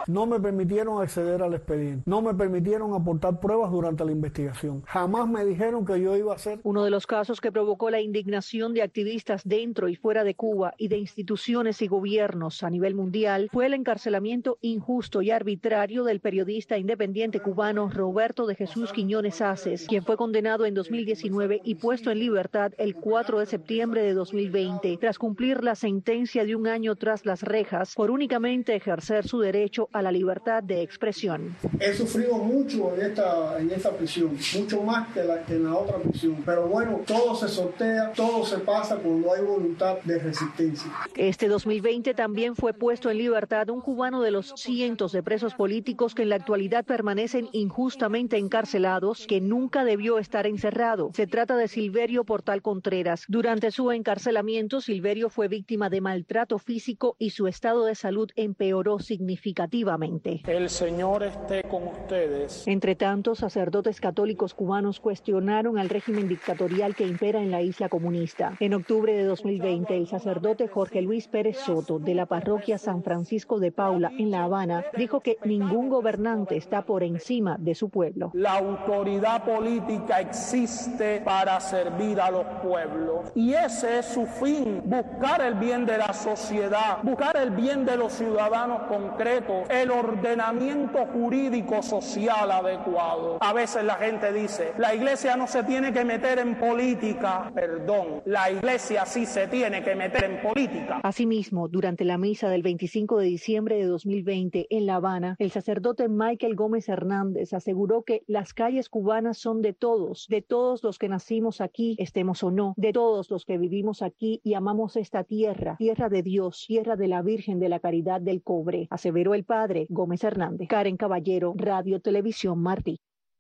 no me permitieron acceder al expediente, no me permitieron aportar pruebas durante la investigación. Jamás me dijeron que yo iba a hacer. Uno de los casos que provocó la indignación de activistas dentro y fuera de Cuba y de instituciones y gobiernos a nivel mundial fue el encarcelamiento injusto y arbitrario del periodista independiente cubano Roberto de Jesús Quiñones Aces, quien fue condenado en 2019 y puesto en libertad el 4 de septiembre de 2020, tras cumplir la sentencia de 1 año tras las rejas por únicamente ejercer su derecho a la libertad de expresión. He sufrido mucho en esta prisión, mucho más que en la otra prisión, pero bueno, todo se sortea, todo se pasa cuando hay voluntad de resistencia. Este 2020 también fue puesto en libertad un cubano de los cientos de presos políticos que en la actualidad permanecen injustamente encarcelados, que nunca debió estar encerrado. Se trata de Silverio Portal Contreras. Durante su encarcelamiento, Silverio fue víctima de maltrato físico y su estado de salud empeoró significativamente. El Señor esté con ustedes. Entre tanto, sacerdotes católicos cubanos cuestionaron al régimen dictatorial que impera en la isla comunista. En octubre de 2020, el sacerdote Jorge Luis Pérez Soto, de la parroquia San Francisco de Paula, en La Habana, dijo que ningún gobernante está por encima de su pueblo. La autoridad política existe para servir a los pueblos y ese es su fin, buscar el bien de la sociedad, buscar el bien de los ciudadanos concretos, el ordenamiento jurídico social adecuado. A veces la gente dice, la iglesia no se tiene que meter en política. Perdón, la iglesia sí se tiene que meter en política. Asimismo, durante la misa del 25 de diciembre de 2020 en La Habana, el sacerdote Michael Gómez Hernández aseguró que las calles cubanas son de todos los que nacimos aquí, estemos o no, de todos los que vivimos aquí y amamos esta tierra, tierra de Dios, tierra de la Virgen de la Caridad del Cobre, aseveró el padre Gómez Hernández. Karen Caballero, Radio Televisión Martí.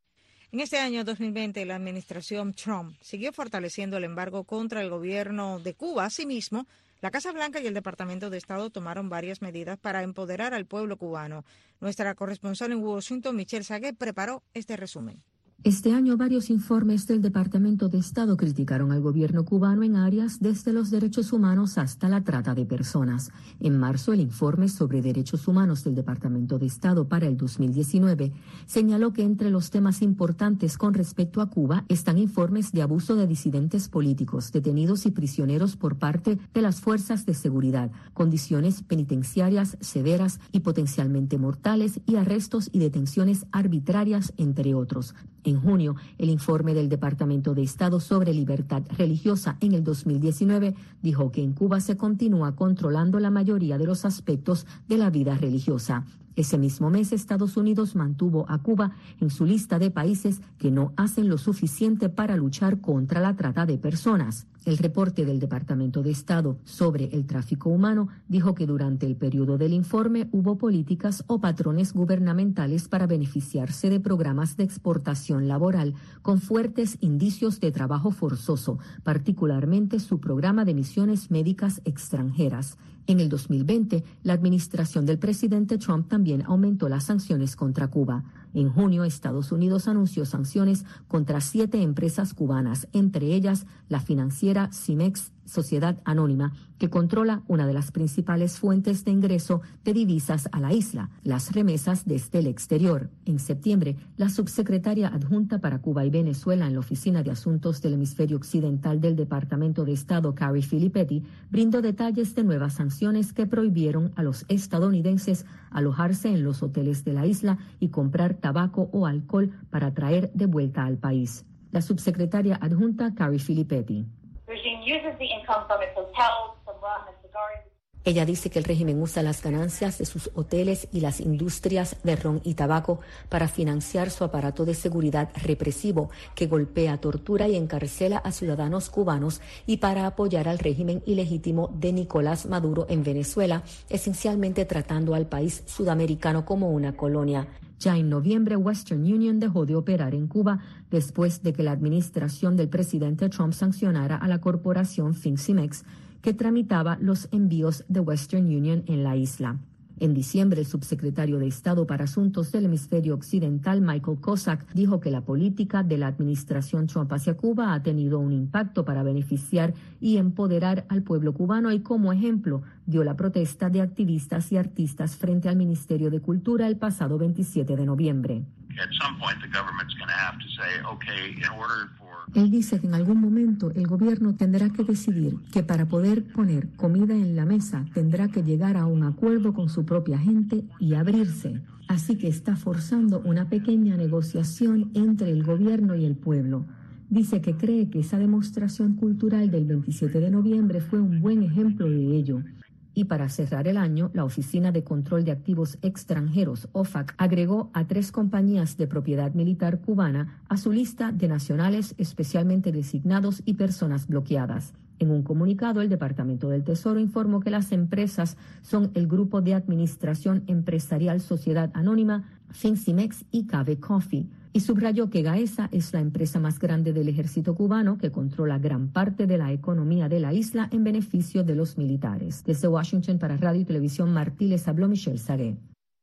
En este año 2020, la administración Trump siguió fortaleciendo el embargo contra el gobierno de Cuba. Asimismo, la Casa Blanca y el Departamento de Estado tomaron varias medidas para empoderar al pueblo cubano. Nuestra corresponsal en Washington, Michelle Saguet, preparó este resumen. Este año, varios informes del Departamento de Estado criticaron al gobierno cubano en áreas desde los derechos humanos hasta la trata de personas. En marzo, el informe sobre derechos humanos del Departamento de Estado para el 2019 señaló que entre los temas importantes con respecto a Cuba están informes de abuso de disidentes políticos, detenidos y prisioneros por parte de las fuerzas de seguridad, condiciones penitenciarias severas y potencialmente mortales y arrestos y detenciones arbitrarias, entre otros. En junio, el informe del Departamento de Estado sobre libertad religiosa en el 2019 dijo que en Cuba se continúa controlando la mayoría de los aspectos de la vida religiosa. Ese mismo mes, Estados Unidos mantuvo a Cuba en su lista de países que no hacen lo suficiente para luchar contra la trata de personas. El reporte del Departamento de Estado sobre el tráfico humano dijo que durante el periodo del informe hubo políticas o patrones gubernamentales para beneficiarse de programas de exportación laboral con fuertes indicios de trabajo forzoso, particularmente su programa de misiones médicas extranjeras. En el 2020, la administración del presidente Trump también aumentó las sanciones contra Cuba. En junio, Estados Unidos anunció sanciones contra 7 empresas cubanas, entre ellas la financiera Cimex, sociedad anónima, que controla una de las principales fuentes de ingreso de divisas a la isla, las remesas desde el exterior. En septiembre, la subsecretaria adjunta para Cuba y Venezuela en la Oficina de Asuntos del Hemisferio Occidental del Departamento de Estado, Carrie Filippetti, brindó detalles de nuevas sanciones que prohibieron a los estadounidenses alojarse en los hoteles de la isla y comprar tabaco o alcohol para traer de vuelta al país. La subsecretaria adjunta, Carrie Filippetti. Ella dice que el régimen usa las ganancias de sus hoteles y las industrias de ron y tabaco para financiar su aparato de seguridad represivo que golpea, tortura y encarcela a ciudadanos cubanos y para apoyar al régimen ilegítimo de Nicolás Maduro en Venezuela, esencialmente tratando al país sudamericano como una colonia. Ya en noviembre, Western Union dejó de operar en Cuba después de que la administración del presidente Trump sancionara a la corporación Fincimex, que tramitaba los envíos de Western Union en la isla. En diciembre, el subsecretario de Estado para Asuntos del Hemisferio Occidental, Michael Cossack, dijo que la política de la administración Trump hacia Cuba ha tenido un impacto para beneficiar y empoderar al pueblo cubano y como ejemplo dio la protesta de activistas y artistas frente al Ministerio de Cultura el pasado 27 de noviembre. Él dice que en algún momento el gobierno tendrá que decidir que para poder poner comida en la mesa tendrá que llegar a un acuerdo con su propia gente y abrirse. Así que está forzando una pequeña negociación entre el gobierno y el pueblo. Dice que cree que esa demostración cultural del 27 de noviembre fue un buen ejemplo de ello. Y para cerrar el año, la Oficina de Control de Activos Extranjeros, OFAC, agregó a 3 compañías de propiedad militar cubana a su lista de nacionales especialmente designados y personas bloqueadas. En un comunicado, el Departamento del Tesoro informó que las empresas son el Grupo de Administración Empresarial Sociedad Anónima, Fincimex y Cave Coffee, y subrayó que Gaesa es la empresa más grande del ejército cubano que controla gran parte de la economía de la isla en beneficio de los militares. Desde Washington para Radio y Televisión Martí les habló Michelle Sagué.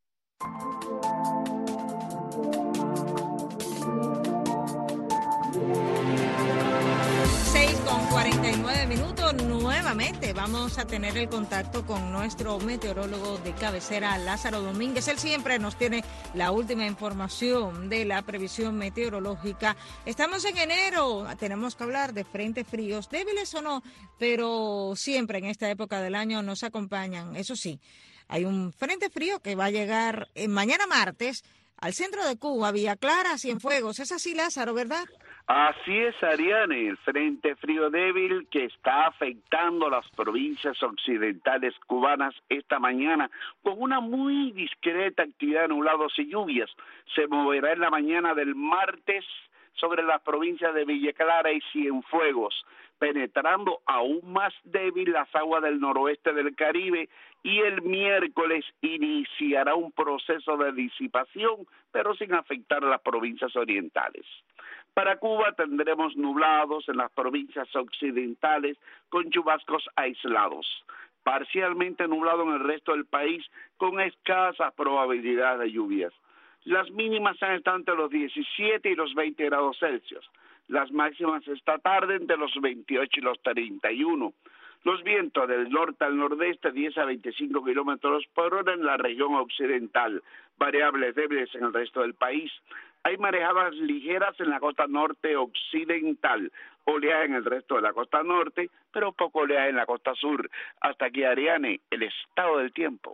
6:49 minutos, nuevamente vamos a tener el contacto con nuestro meteorólogo de cabecera, Lázaro Domínguez. Él siempre nos tiene la última información de la previsión meteorológica. Estamos en enero, tenemos que hablar de frentes fríos, débiles o no, pero siempre en esta época del año nos acompañan. Eso sí, hay un frente frío que va a llegar mañana martes al centro de Cuba, Villa Clara, Cienfuegos. Es así, Lázaro, ¿verdad? Así es, Ariane, el frente frío débil que está afectando las provincias occidentales cubanas esta mañana con una muy discreta actividad de nublados y lluvias. Se moverá en la mañana del martes sobre las provincias de Villa Clara y Cienfuegos, penetrando aún más débil las aguas del noroeste del Caribe, y el miércoles iniciará un proceso de disipación, pero sin afectar a las provincias orientales. Para Cuba tendremos nublados en las provincias occidentales con chubascos aislados, parcialmente nublado en el resto del país con escasas probabilidades de lluvias. Las mínimas están entre los 17 y los 20 grados Celsius. Las máximas esta tarde entre los 28 y los 31. Los vientos del norte al nordeste 10 a 25 kilómetros por hora en la región occidental, variables débiles en el resto del país. Hay marejadas ligeras en la costa norte occidental, oleaje en el resto de la costa norte, pero poco oleaje en la costa sur. Hasta aquí, Ariane, el estado del tiempo.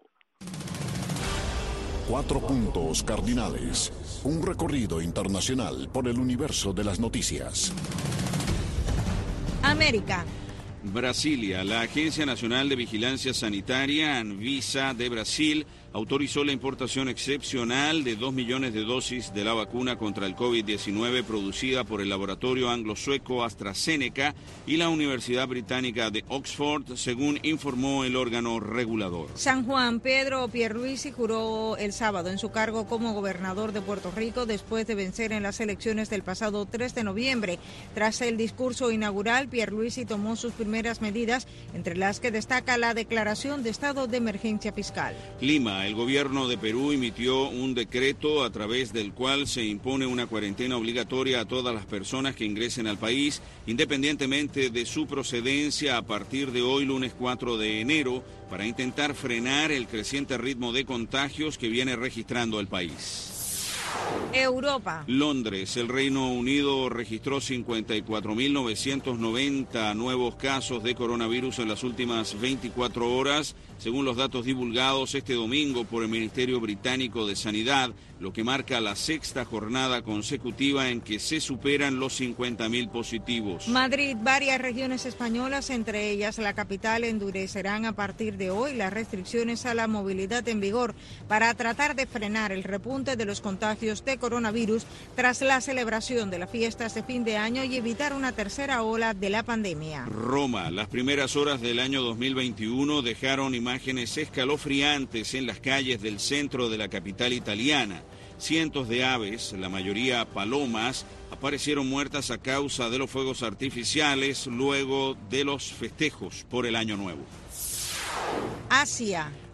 4 puntos cardinales. Un recorrido internacional por el universo de las noticias. América. Brasilia. La Agencia Nacional de Vigilancia Sanitaria, Anvisa de Brasil, autorizó la importación excepcional de 2 millones de dosis de la vacuna contra el COVID-19 producida por el laboratorio anglo-sueco AstraZeneca y la Universidad Británica de Oxford, según informó el órgano regulador. San Juan. Pedro Pierluisi juró el sábado en su cargo como gobernador de Puerto Rico después de vencer en las elecciones del pasado 3 de noviembre. Tras el discurso inaugural, Pierluisi tomó sus primeras medidas, entre las que destaca la declaración de estado de emergencia fiscal. Lima. El gobierno de Perú emitió un decreto a través del cual se impone una cuarentena obligatoria a todas las personas que ingresen al país, independientemente de su procedencia, a partir de hoy, lunes 4 de enero, para intentar frenar el creciente ritmo de contagios que viene registrando el país. Europa. Londres. El Reino Unido registró 54.990 nuevos casos de coronavirus en las últimas 24 horas, según los datos divulgados este domingo por el Ministerio Británico de Sanidad, lo que marca la 6ª jornada consecutiva en que se superan los 50.000 positivos. Madrid. Varias regiones españolas, entre ellas la capital, endurecerán a partir de hoy las restricciones a la movilidad en vigor para tratar de frenar el repunte de los contagios de coronavirus tras la celebración de las fiestas de fin de año y evitar una tercera ola de la pandemia. Roma. Las primeras horas del año 2021 dejaron imágenes escalofriantes en las calles del centro de la capital italiana. Cientos de aves, la mayoría palomas, aparecieron muertas a causa de los fuegos artificiales luego de los festejos por el Año Nuevo. Asia.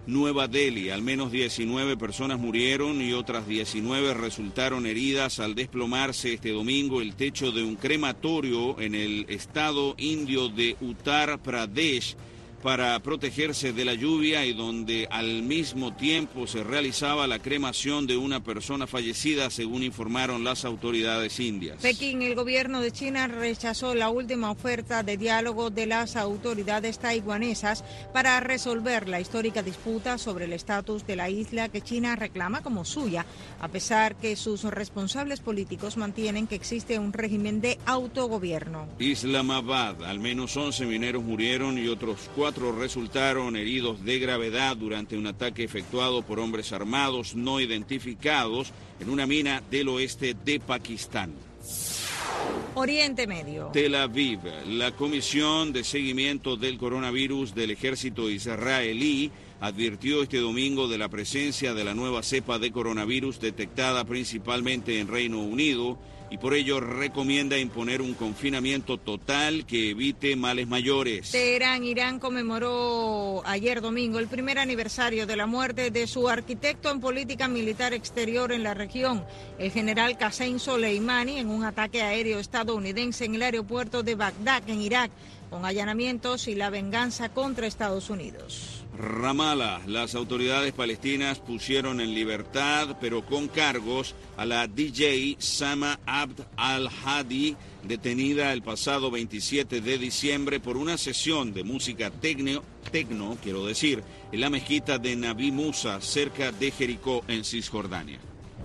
Nueva Delhi, al menos 19 personas murieron y otras 19 resultaron heridas al desplomarse este domingo el techo de un crematorio en el estado indio de Uttar Pradesh para protegerse de la lluvia y donde al mismo tiempo se realizaba la cremación de una persona fallecida, según informaron las autoridades indias. Pekín, el gobierno de China rechazó la última oferta de diálogo de las autoridades taiwanesas para resolver la histórica disputa sobre el estatus de la isla que China reclama como suya, a pesar que sus responsables políticos mantienen que existe un régimen de autogobierno. Islamabad, al menos 11 mineros murieron y otros 4 resultaron heridos de gravedad durante un ataque efectuado por hombres armados no identificados en una mina del oeste de Pakistán. Oriente Medio. Tel Aviv, la Comisión de Seguimiento del Coronavirus del Ejército Israelí advirtió este domingo de la presencia de la nueva cepa de coronavirus detectada principalmente en Reino Unido y por ello recomienda imponer un confinamiento total que evite males mayores. Teherán, Irán conmemoró ayer domingo el primer aniversario de la muerte de su arquitecto en política militar exterior en la región, el general Qasem Soleimani, en un ataque aéreo estadounidense en el aeropuerto de Bagdad, en Irak, con allanamientos y la venganza contra Estados Unidos. Ramallah, las autoridades palestinas pusieron en libertad, pero con cargos, a la DJ Sama Abd al-Hadi, detenida el pasado 27 de diciembre por una sesión de música tecno, en la mezquita de Nabi Musa, cerca de Jericó, en Cisjordania.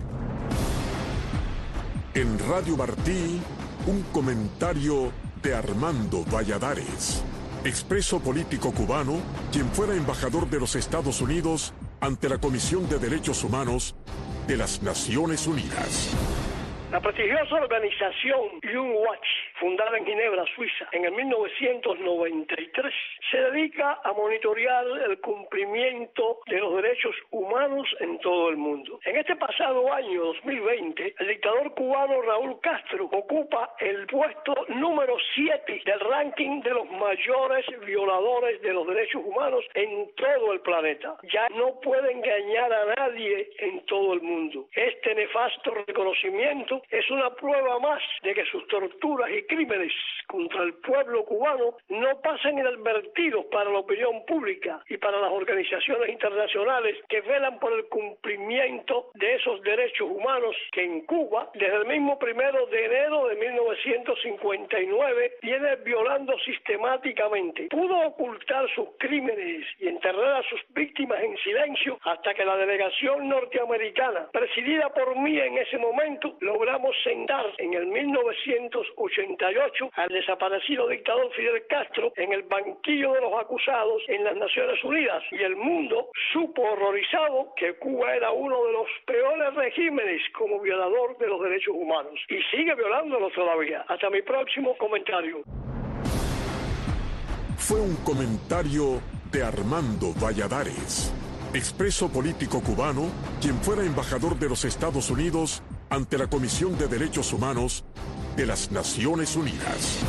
En Radio Martí, un comentario de Armando Valladares, expreso político cubano, quien fuera embajador de los Estados Unidos ante la Comisión de Derechos Humanos de las Naciones Unidas. La prestigiosa organización Human Watch, fundada en Ginebra, Suiza, en el 1993, se dedica a monitorear el cumplimiento de los derechos humanos en todo el mundo. En este pasado año 2020, el dictador cubano Raúl Castro ocupa el puesto número 7 del ranking de los mayores violadores de los derechos humanos en todo el planeta. Ya no puede engañar a nadie en todo el mundo. Este nefasto reconocimiento es una prueba más de que sus torturas y crímenes contra el pueblo cubano no pasan inadvertidos para la opinión pública y para las organizaciones internacionales que velan por el cumplimiento de esos derechos humanos que en Cuba, desde el mismo 1 de enero de 1959, viene violando sistemáticamente. Pudo ocultar sus crímenes y enterrar a sus víctimas en silencio hasta que la delegación norteamericana, presidida por mí en ese momento, logramos sentar en el 1988 al desaparecido dictador Fidel Castro en el banquillo de los acusados en las Naciones Unidas, y el mundo supo horrorizado que Cuba era uno de los peores regímenes como violador de los derechos humanos y sigue violándolos todavía. Hasta mi próximo comentario. Fue un comentario de Armando Valladares, expreso político cubano, quien fuera embajador de los Estados Unidos ante la Comisión de Derechos Humanos de las Naciones Unidas.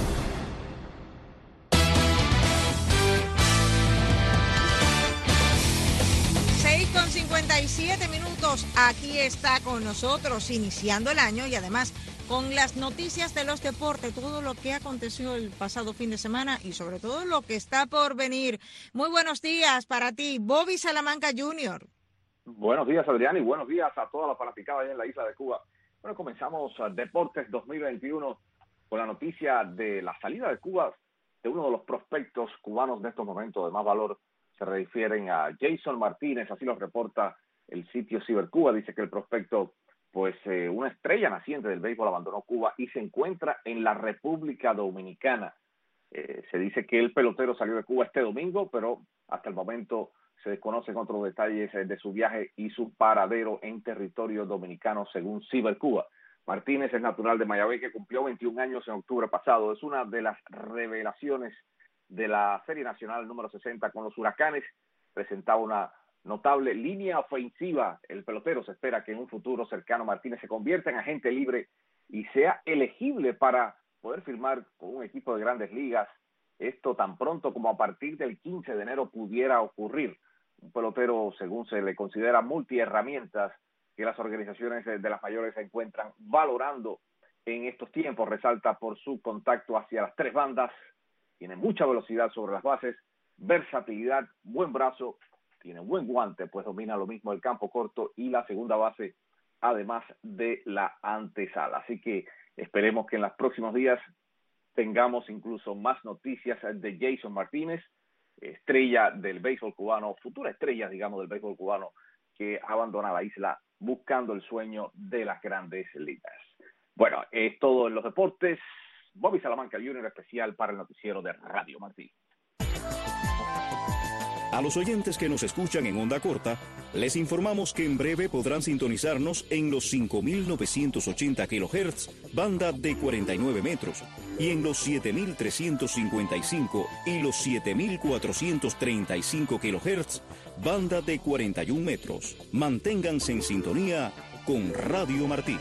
Con 57 minutos, aquí está con nosotros, iniciando el año y además con las noticias de los deportes, todo lo que aconteció el pasado fin de semana y sobre todo lo que está por venir. Muy buenos días para ti, Bobby Salamanca Jr. Buenos días, Adriana, y buenos días a toda la fanaticada allá en la isla de Cuba. Bueno, comenzamos Deportes 2021 con la noticia de la salida de Cuba de uno de los prospectos cubanos de estos momentos de más valor. Se refieren a Jason Martínez, así lo reporta el sitio Cibercuba. Dice que el prospecto, una estrella naciente del béisbol, abandonó Cuba y se encuentra en la República Dominicana. Se dice que el pelotero salió de Cuba este domingo, pero hasta el momento se desconocen otros detalles de su viaje y su paradero en territorio dominicano, según Cibercuba. Martínez es natural de Mayagüez, que cumplió 21 años en octubre pasado. Es una de las revelaciones de la Serie Nacional número 60 con los Huracanes. Presentaba una notable línea ofensiva. El pelotero se espera que en un futuro cercano Martínez se convierta en agente libre y sea elegible para poder firmar con un equipo de Grandes Ligas. Esto tan pronto como a partir del 15 de enero pudiera ocurrir. un pelotero según se le considera multiherramientas que las organizaciones de las mayores se encuentran valorando en estos tiempos. Resalta por su contacto hacia las tres bandas, tiene mucha velocidad sobre las bases, versatilidad, buen brazo, tiene buen guante, pues domina lo mismo el campo corto y la segunda base, además de la antesala. Así que esperemos que en los próximos días tengamos incluso más noticias de Jason Martínez, estrella del béisbol cubano, futura estrella, digamos, del béisbol cubano, que abandona la isla buscando el sueño de las grandes ligas. Bueno, es todo en los deportes. Bobby Salamanca Jr., especial para el noticiero de Radio Martí. A los oyentes que nos escuchan en onda corta, les informamos que en breve podrán sintonizarnos en los 5.980 kHz, banda de 49 metros, y en los 7.355 y los 7.435 kHz, banda de 41 metros. Manténganse en sintonía con Radio Martí.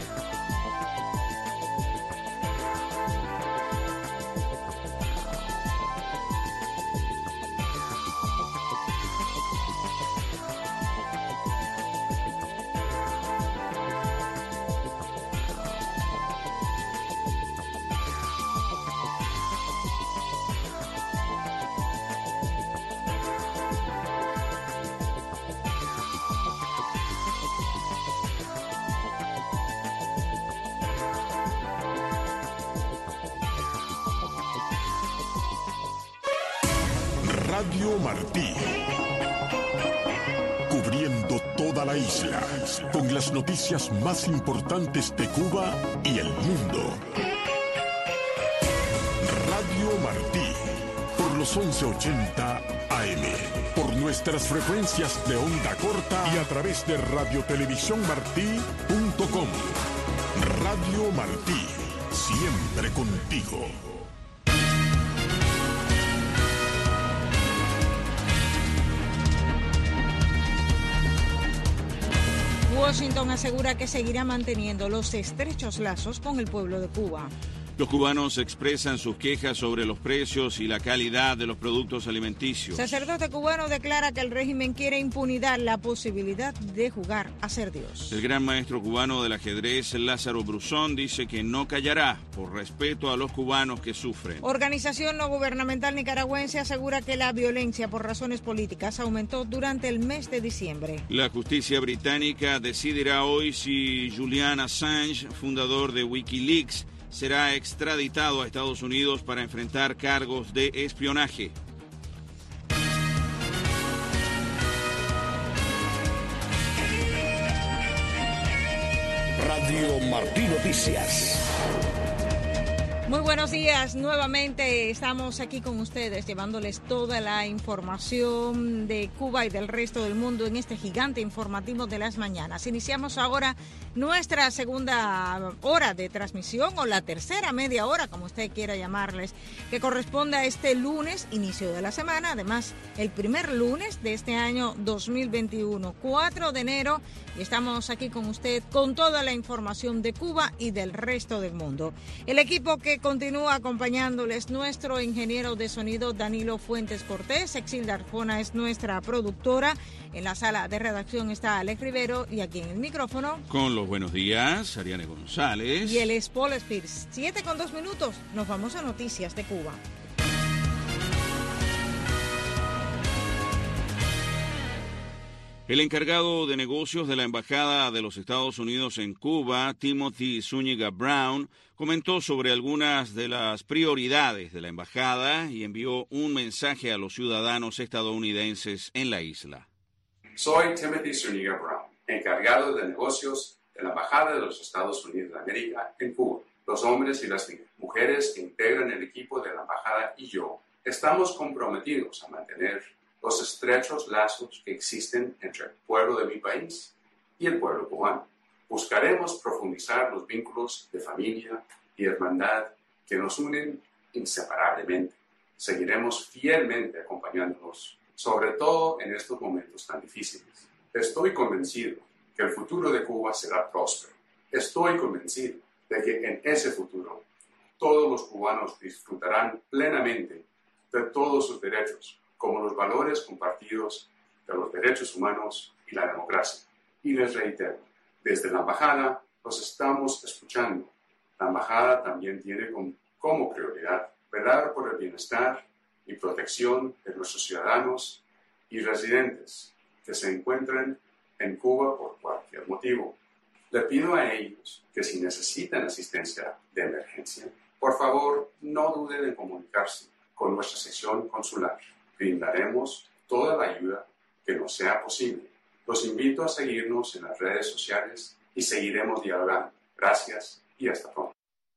Radio Martí, cubriendo toda la isla con las noticias más importantes de Cuba y el mundo. Radio Martí, por los 1180 AM, por nuestras frecuencias de onda corta y a través de radiotelevisiónmartí.com. Radio Martí, siempre contigo. Washington asegura que seguirá manteniendo los estrechos lazos con el pueblo de Cuba. Los cubanos expresan sus quejas sobre los precios y la calidad de los productos alimenticios. Sacerdote cubano declara que el régimen quiere impunidad la posibilidad de jugar a ser Dios. El gran maestro cubano del ajedrez, Lázaro Bruzón, dice que no callará por respeto a los cubanos que sufren. Organización no gubernamental nicaragüense asegura que la violencia por razones políticas aumentó durante el mes de diciembre. La justicia británica decidirá hoy si Julian Assange, fundador de Wikileaks, será extraditado a Estados Unidos para enfrentar cargos de espionaje. Radio Martí Noticias. Muy buenos días, nuevamente estamos aquí con ustedes llevándoles toda la información de Cuba y del resto del mundo en este gigante informativo de las mañanas. Iniciamos ahora nuestra segunda hora de transmisión, o la tercera media hora, como usted quiera llamarles, que corresponde a este lunes, inicio de la semana, además el primer lunes de este año 2021, 4 de enero, y estamos aquí con usted con toda la información de Cuba y del resto del mundo. El equipo que continúa acompañándoles, nuestro ingeniero de sonido Danilo Fuentes Cortés, Exilda Arjona es nuestra productora, en la sala de redacción está Alex Rivero y aquí en el micrófono, con los buenos días, Ariane González. Y él es Paul Spears. 7:02, nos vamos a noticias de Cuba. El encargado de negocios de la Embajada de los Estados Unidos en Cuba, Timothy Zúñiga Brown, comentó sobre algunas de las prioridades de la embajada y envió un mensaje a los ciudadanos estadounidenses en la isla. Soy Timothy Zúñiga Brown, encargado de negocios de la Embajada de los Estados Unidos de América en Cuba. Los hombres y las mujeres que integran el equipo de la embajada y yo estamos comprometidos a mantener los estrechos lazos que existen entre el pueblo de mi país y el pueblo cubano. Buscaremos profundizar los vínculos de familia y hermandad que nos unen inseparablemente. Seguiremos fielmente acompañándonos, sobre todo en estos momentos tan difíciles. Estoy convencido que el futuro de Cuba será próspero. Estoy convencido de que en ese futuro todos los cubanos disfrutarán plenamente de todos sus derechos, como los valores compartidos de los derechos humanos y la democracia. Y les reitero, desde la embajada los estamos escuchando. La embajada también tiene como prioridad velar por el bienestar y protección de nuestros ciudadanos y residentes que se encuentren en Cuba por cualquier motivo. Le pido a ellos que si necesitan asistencia de emergencia, por favor no duden en comunicarse con nuestra sección consular. Brindaremos toda la ayuda que nos sea posible. Los invito a seguirnos en las redes sociales y seguiremos dialogando. Gracias y hasta pronto.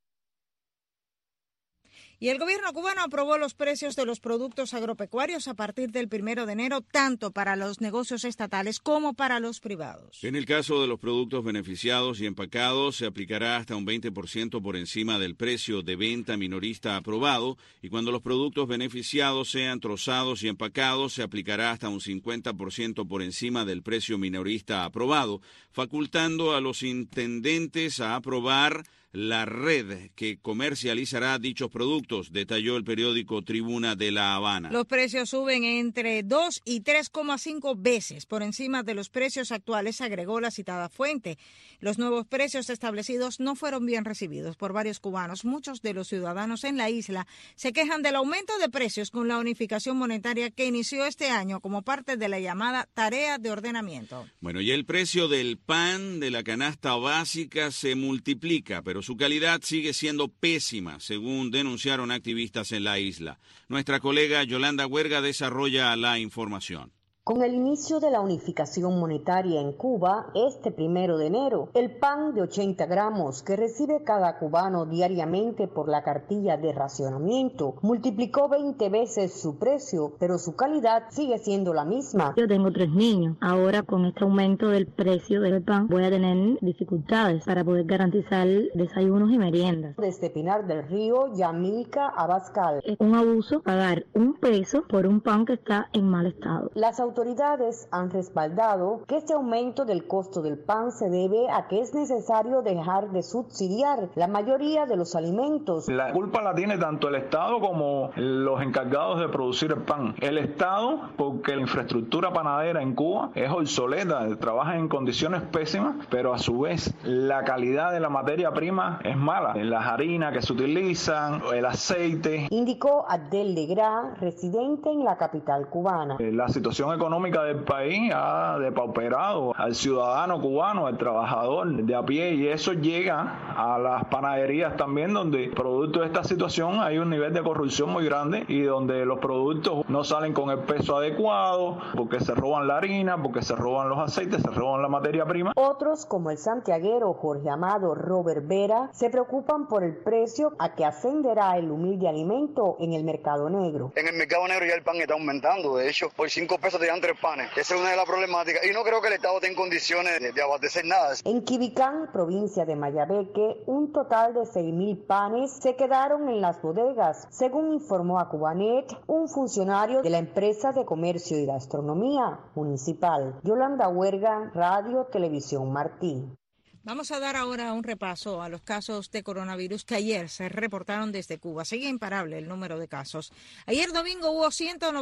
Y el gobierno cubano aprobó los precios de los productos agropecuarios a partir del 1 de enero, tanto para los negocios estatales como para los privados. En el caso de los productos beneficiados y empacados, se aplicará hasta un 20% por encima del precio de venta minorista aprobado, y cuando los productos beneficiados sean trozados y empacados, se aplicará hasta un 50% por encima del precio minorista aprobado, facultando a los intendentes a aprobar la red que comercializará dichos productos, detalló el periódico Tribuna de La Habana. Los precios suben entre 2 y 3,5 veces por encima de los precios actuales, agregó la citada fuente. Los nuevos precios establecidos no fueron bien recibidos por varios cubanos. Muchos de los ciudadanos en la isla se quejan del aumento de precios con la unificación monetaria que inició este año como parte de la llamada tarea de ordenamiento. Bueno, y el precio del pan de la canasta básica se multiplica, pero su calidad sigue siendo pésima, según denunciaron activistas en la isla. Nuestra colega Yolanda Huerga desarrolla la información. Con el inicio de la unificación monetaria en Cuba, este 1 de enero, el pan de 80 gramos que recibe cada cubano diariamente por la cartilla de racionamiento multiplicó 20 veces su precio, pero su calidad sigue siendo la misma. Yo tengo 3 niños. Ahora, con este aumento del precio del pan, voy a tener dificultades para poder garantizar desayunos y meriendas. Desde Pinar del Río, Yamilka Abascal. Es un abuso pagar $1 por un pan que está en mal estado. Las autoridades han respaldado que este aumento del costo del pan se debe a que es necesario dejar de subsidiar la mayoría de los alimentos. La culpa la tiene tanto el Estado como los encargados de producir el pan. El Estado, porque la infraestructura panadera en Cuba es obsoleta, trabaja en condiciones pésimas, pero a su vez la calidad de la materia prima es mala. Las harinas que se utilizan, el aceite. Indicó Abdel Legrá, residente en la capital cubana. La situación económica del país ha depauperado al ciudadano cubano, al trabajador de a pie, y eso llega a las panaderías también, donde producto de esta situación hay un nivel de corrupción muy grande y donde los productos no salen con el peso adecuado, porque se roban la harina, porque se roban los aceites, se roban la materia prima. Otros, como el santiaguero Jorge Amado Robert Vera, se preocupan por el precio a que ascenderá el humilde alimento en el mercado negro. En el mercado negro ya el pan está aumentando, de hecho, por 5 pesos te dan 3 panes. Esa es una de las problemáticas y no creo que el Estado esté en condiciones de abastecer nada. En Quibicán, provincia de Mayabeque, un total de 6,000 panes se quedaron en las bodegas, según informó a Cubanet un funcionario de la empresa de comercio y gastronomía municipal. Yolanda Huerga, Radio Televisión Martí. Vamos a dar ahora un repaso a los casos de coronavirus que ayer se reportaron desde Cuba. Sigue imparable el número de casos. Ayer domingo hubo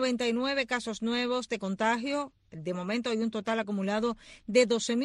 199 casos nuevos de contagio. De momento hay un total acumulado de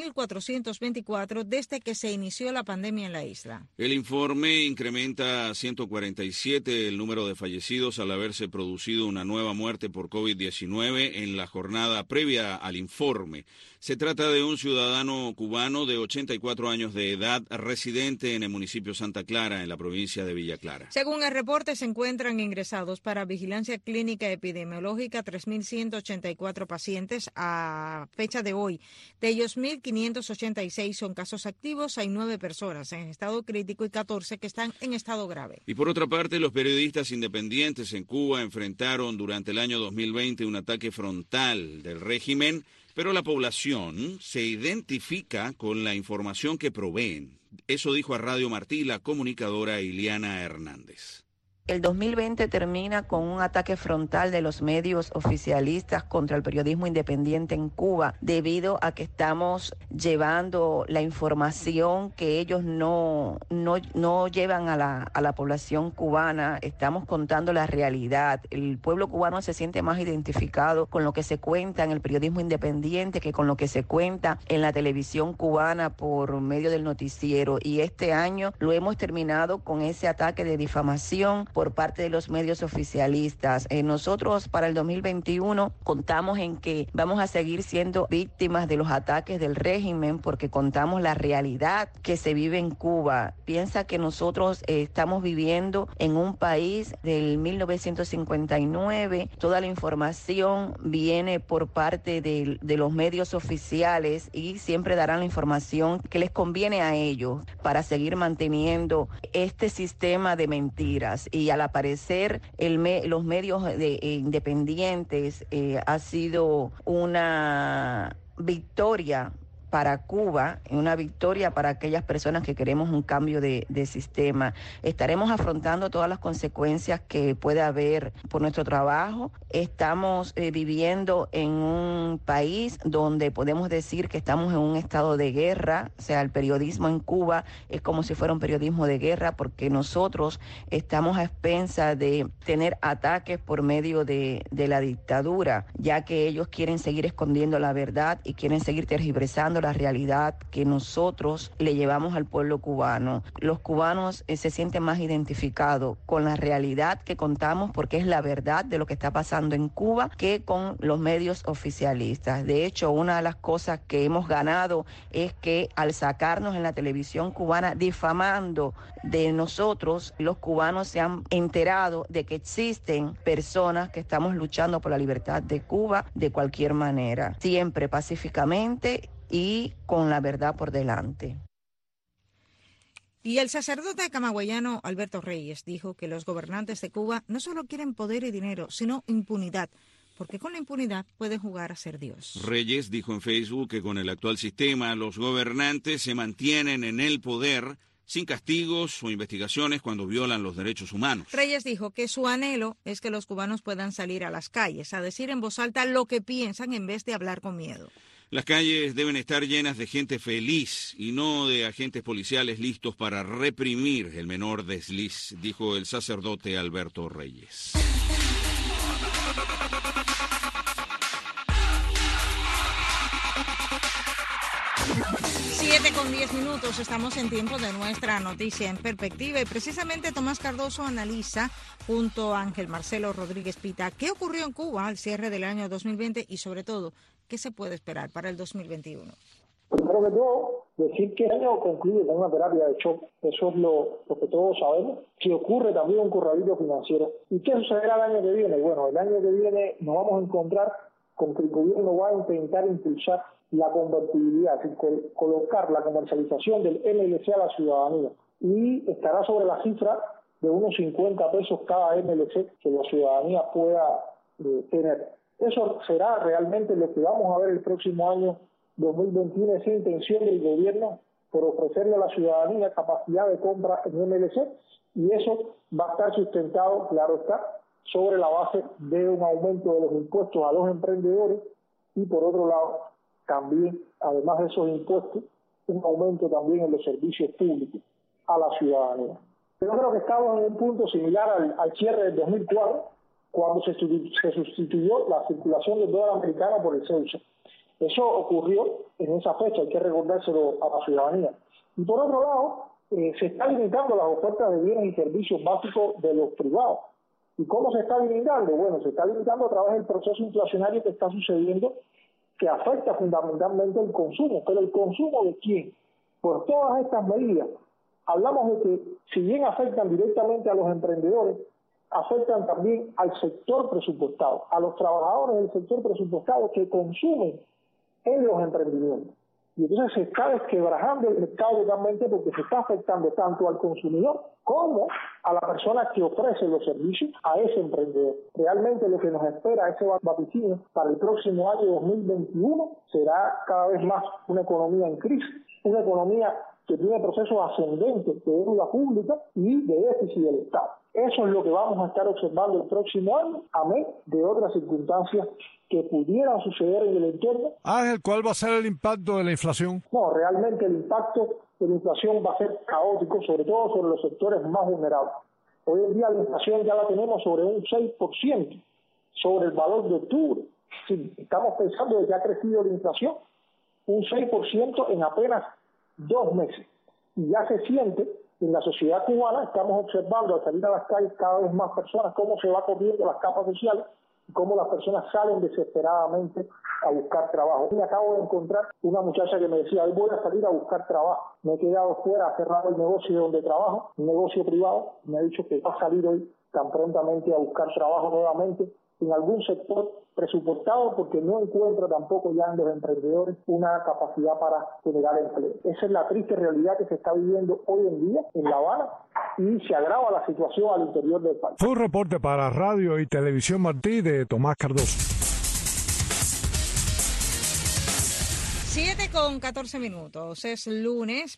12.424 desde que se inició la pandemia en la isla. El informe incrementa a 147 el número de fallecidos al haberse producido una nueva muerte por COVID-19 en la jornada previa al informe. Se trata de un ciudadano cubano de 84 años de edad, residente en el municipio Santa Clara, en la provincia de Villa Clara. Según el reporte, se encuentran ingresados para vigilancia clínica epidemiológica 3.184 pacientes a fecha de hoy. De ellos, 1.586 son casos activos, hay 9 personas en estado crítico y 14 que están en estado grave. Y por otra parte, los periodistas independientes en Cuba enfrentaron durante el año 2020 un ataque frontal del régimen, pero la población se identifica con la información que proveen. Eso dijo a Radio Martí la comunicadora Iliana Hernández. El 2020 termina con un ataque frontal de los medios oficialistas contra el periodismo independiente en Cuba, debido a que estamos llevando la información que ellos no llevan a la población cubana. Estamos contando la realidad. El pueblo cubano se siente más identificado con lo que se cuenta en el periodismo independiente que con lo que se cuenta en la televisión cubana por medio del noticiero. Y este año lo hemos terminado con ese ataque de difamación por parte de los medios oficialistas. Nosotros para el 2021 contamos en que vamos a seguir siendo víctimas de los ataques del régimen porque contamos la realidad que se vive en Cuba. Piensa que nosotros estamos viviendo en un país del 1959. Toda la información viene por parte de los medios oficiales y siempre darán la información que les conviene a ellos para seguir manteniendo este sistema de mentiras. Y al aparecer los medios independientes ha sido una victoria para Cuba, una victoria para aquellas personas que queremos un cambio de sistema. Estaremos afrontando todas las consecuencias que pueda haber por nuestro trabajo. Estamos viviendo en un país donde podemos decir que estamos en un estado de guerra. O sea, el periodismo en Cuba es como si fuera un periodismo de guerra porque nosotros estamos a expensas de tener ataques por medio de la dictadura, ya que ellos quieren seguir escondiendo la verdad y quieren seguir tergiversando la realidad que nosotros le llevamos al pueblo cubano. Los cubanos se sienten más identificados con la realidad que contamos porque es la verdad de lo que está pasando en Cuba que con los medios oficialistas. De hecho, una de las cosas que hemos ganado es que al sacarnos en la televisión cubana difamando de nosotros, los cubanos se han enterado de que existen personas que estamos luchando por la libertad de Cuba de cualquier manera, siempre pacíficamente y con la verdad por delante. Y el sacerdote camagüeyano Alberto Reyes dijo que los gobernantes de Cuba no solo quieren poder y dinero, sino impunidad, porque con la impunidad pueden jugar a ser Dios. Reyes dijo en Facebook que con el actual sistema los gobernantes se mantienen en el poder sin castigos o investigaciones cuando violan los derechos humanos. Reyes dijo que su anhelo es que los cubanos puedan salir a las calles a decir en voz alta lo que piensan en vez de hablar con miedo. Las calles deben estar llenas de gente feliz y no de agentes policiales listos para reprimir el menor desliz, dijo el sacerdote Alberto Reyes. Con 10 minutos, estamos en tiempo de nuestra noticia en perspectiva y precisamente Tomás Cardoso analiza junto a Ángel Marcelo Rodríguez Pita qué ocurrió en Cuba al cierre del año 2020 y sobre todo qué se puede esperar para el 2021. Primero que todo, decir que el año concluye con una terapia de shock, eso es lo que todos sabemos, que ocurre también un corralito financiero. ¿Y qué sucederá el año que viene? Bueno, el año que viene nos vamos a encontrar con que el gobierno va a intentar impulsar la convertibilidad, es decir, colocar la comercialización del MLC a la ciudadanía y estará sobre la cifra de unos 50 pesos cada MLC que la ciudadanía pueda tener. Eso será realmente lo que vamos a ver el próximo año 2021, esa intención del gobierno por ofrecerle a la ciudadanía capacidad de compra en MLC, y eso va a estar sustentado, claro está, sobre la base de un aumento de los impuestos a los emprendedores y por otro lado también, además de esos impuestos, un aumento también en los servicios públicos a la ciudadanía. Yo creo que estamos en un punto similar al cierre del 2004, cuando se sustituyó la circulación del dólar americano por el CEUSA. Eso ocurrió en esa fecha, hay que recordárselo a la ciudadanía. Y por otro lado, se están limitando las ofertas de bienes y servicios básicos de los privados. ¿Y cómo se está limitando? Bueno, se está limitando a través del proceso inflacionario que está sucediendo, que afecta fundamentalmente el consumo. ¿Pero el consumo de quién? Por todas estas medidas. Hablamos de que, si bien afectan directamente a los emprendedores, afectan también al sector presupuestado, a los trabajadores del sector presupuestado que consumen en los emprendimientos. Y entonces se está desquebrajando el mercado totalmente porque se está afectando tanto al consumidor como a la persona que ofrece los servicios a ese emprendedor. Realmente lo que nos espera, ese vaticinio para el próximo año 2021, será cada vez más una economía en crisis, una economía que tiene procesos ascendentes de deuda pública y de déficit del Estado. Eso es lo que vamos a estar observando el próximo año, amén de otras circunstancias que pudieran suceder en el entorno. Ángel, ¿cuál va a ser el impacto de la inflación? No, realmente el impacto de la inflación va a ser caótico, sobre todo sobre los sectores más vulnerables. Hoy en día la inflación ya la tenemos sobre un 6%, sobre el valor de octubre. Sí, estamos pensando de que ha crecido la inflación un 6% en apenas 2 meses. Y ya se siente en la sociedad cubana, estamos observando al salir a las calles cada vez más personas, cómo se va corriendo las capas sociales, y cómo las personas salen desesperadamente a buscar trabajo. Me acabo de encontrar una muchacha que me decía, hoy voy a salir a buscar trabajo. Me he quedado fuera, he cerrado el negocio donde trabajo, un negocio privado, me ha dicho que va a salir hoy tan prontamente a buscar trabajo nuevamente en algún sector presupuestado porque no encuentra tampoco ya en los emprendedores una capacidad para generar empleo. Esa es la triste realidad que se está viviendo hoy en día en La Habana y se agrava la situación al interior del país. Fue un reporte para Radio y Televisión Martí de Tomás Cardoso. 7:14. Es lunes,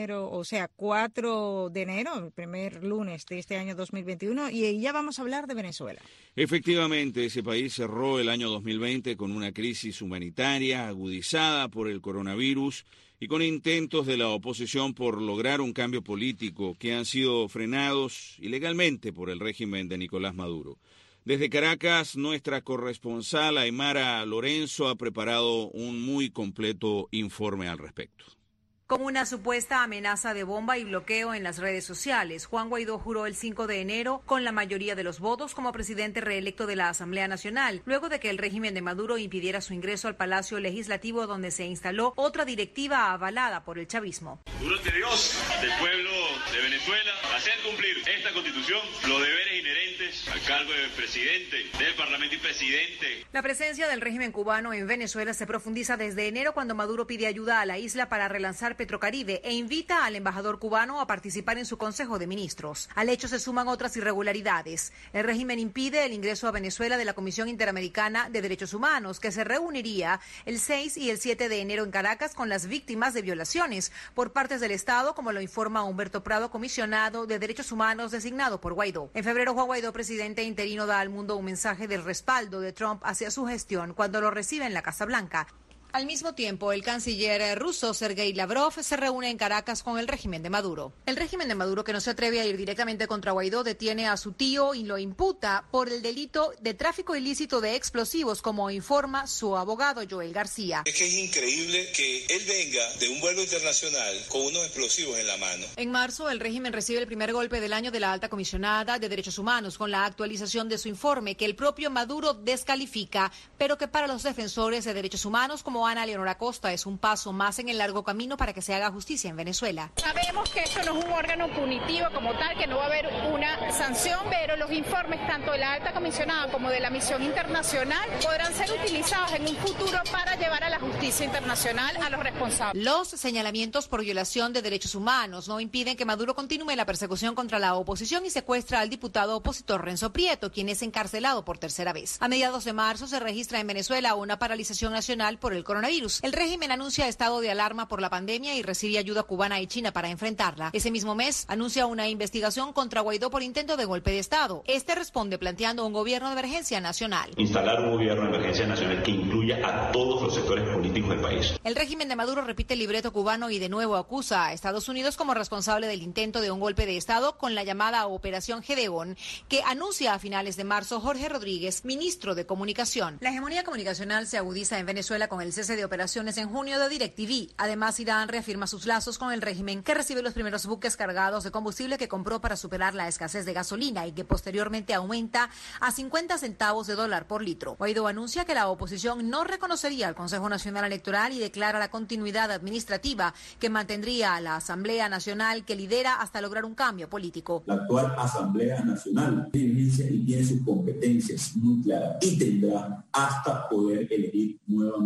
4 de enero, el primer lunes de este año 2021, y ya vamos a hablar de Venezuela. Efectivamente, ese país cerró el año 2020 con una crisis humanitaria agudizada por el coronavirus y con intentos de la oposición por lograr un cambio político que han sido frenados ilegalmente por el régimen de Nicolás Maduro. Desde Caracas, nuestra corresponsal Aymara Lorenzo ha preparado un muy completo informe al respecto. Con una supuesta amenaza de bomba y bloqueo en las redes sociales, Juan Guaidó juró el 5 de enero con la mayoría de los votos como presidente reelecto de la Asamblea Nacional, luego de que el régimen de Maduro impidiera su ingreso al Palacio Legislativo, donde se instaló otra directiva avalada por el chavismo. Juro ante Dios, del pueblo de Venezuela, hacer cumplir esta Constitución, los deberes inherentes al cargo de presidente del Parlamento y presidente. La presencia del régimen cubano en Venezuela se profundiza desde enero, cuando Maduro pide ayuda a la isla para relanzar Petrocaribe e invita al embajador cubano a participar en su Consejo de Ministros. Al hecho se suman otras irregularidades. El régimen impide el ingreso a Venezuela de la Comisión Interamericana de Derechos Humanos, que se reuniría el 6 y el 7 de enero en Caracas con las víctimas de violaciones por partes del Estado, como lo informa Humberto Prado, comisionado de Derechos Humanos designado por Guaidó. En febrero, Juan Guaidó, presidente interino, da al mundo un mensaje del respaldo de Trump hacia su gestión cuando lo recibe en la Casa Blanca. Al mismo tiempo, el canciller ruso Sergei Lavrov se reúne en Caracas con el régimen de Maduro. El régimen de Maduro, que no se atreve a ir directamente contra Guaidó, detiene a su tío y lo imputa por el delito de tráfico ilícito de explosivos, como informa su abogado Joel García. Es que es increíble que él venga de un vuelo internacional con unos explosivos en la mano. En marzo, el régimen recibe el primer golpe del año de la alta comisionada de Derechos Humanos con la actualización de su informe, que el propio Maduro descalifica, pero que para los defensores de derechos humanos como Ana Leonor Acosta es un paso más en el largo camino para que se haga justicia en Venezuela. Sabemos que esto no es un órgano punitivo como tal, que no va a haber una sanción, pero los informes tanto de la alta comisionada como de la misión internacional podrán ser utilizados en un futuro para llevar a la justicia internacional a los responsables. Los señalamientos por violación de derechos humanos no impiden que Maduro continúe la persecución contra la oposición y secuestra al diputado opositor Renzo Prieto, quien es encarcelado por tercera vez. A mediados de marzo se registra en Venezuela una paralización nacional por el coronavirus. El régimen anuncia estado de alarma por la pandemia y recibe ayuda cubana y China para enfrentarla. Ese mismo mes anuncia una investigación contra Guaidó por intento de golpe de Estado. Este responde planteando un gobierno de emergencia nacional. Instalar un gobierno de emergencia nacional que incluya a todos los sectores políticos del país. El régimen de Maduro repite el libreto cubano y de nuevo acusa a Estados Unidos como responsable del intento de un golpe de Estado con la llamada Operación Gedeón, que anuncia a finales de marzo Jorge Rodríguez, ministro de Comunicación. La hegemonía comunicacional se agudiza en Venezuela con el cese de operaciones en junio de DirecTV. Además, Irán reafirma sus lazos con el régimen, que recibe los primeros buques cargados de combustible que compró para superar la escasez de gasolina y que posteriormente aumenta a 50 centavos de dólar por litro. Guaidó anuncia que la oposición no reconocería al Consejo Nacional Electoral y declara la continuidad administrativa, que mantendría a la Asamblea Nacional, que lidera hasta lograr un cambio político. La actual Asamblea Nacional tiene sus competencias muy claras y tendrá hasta poder elegir nuevamente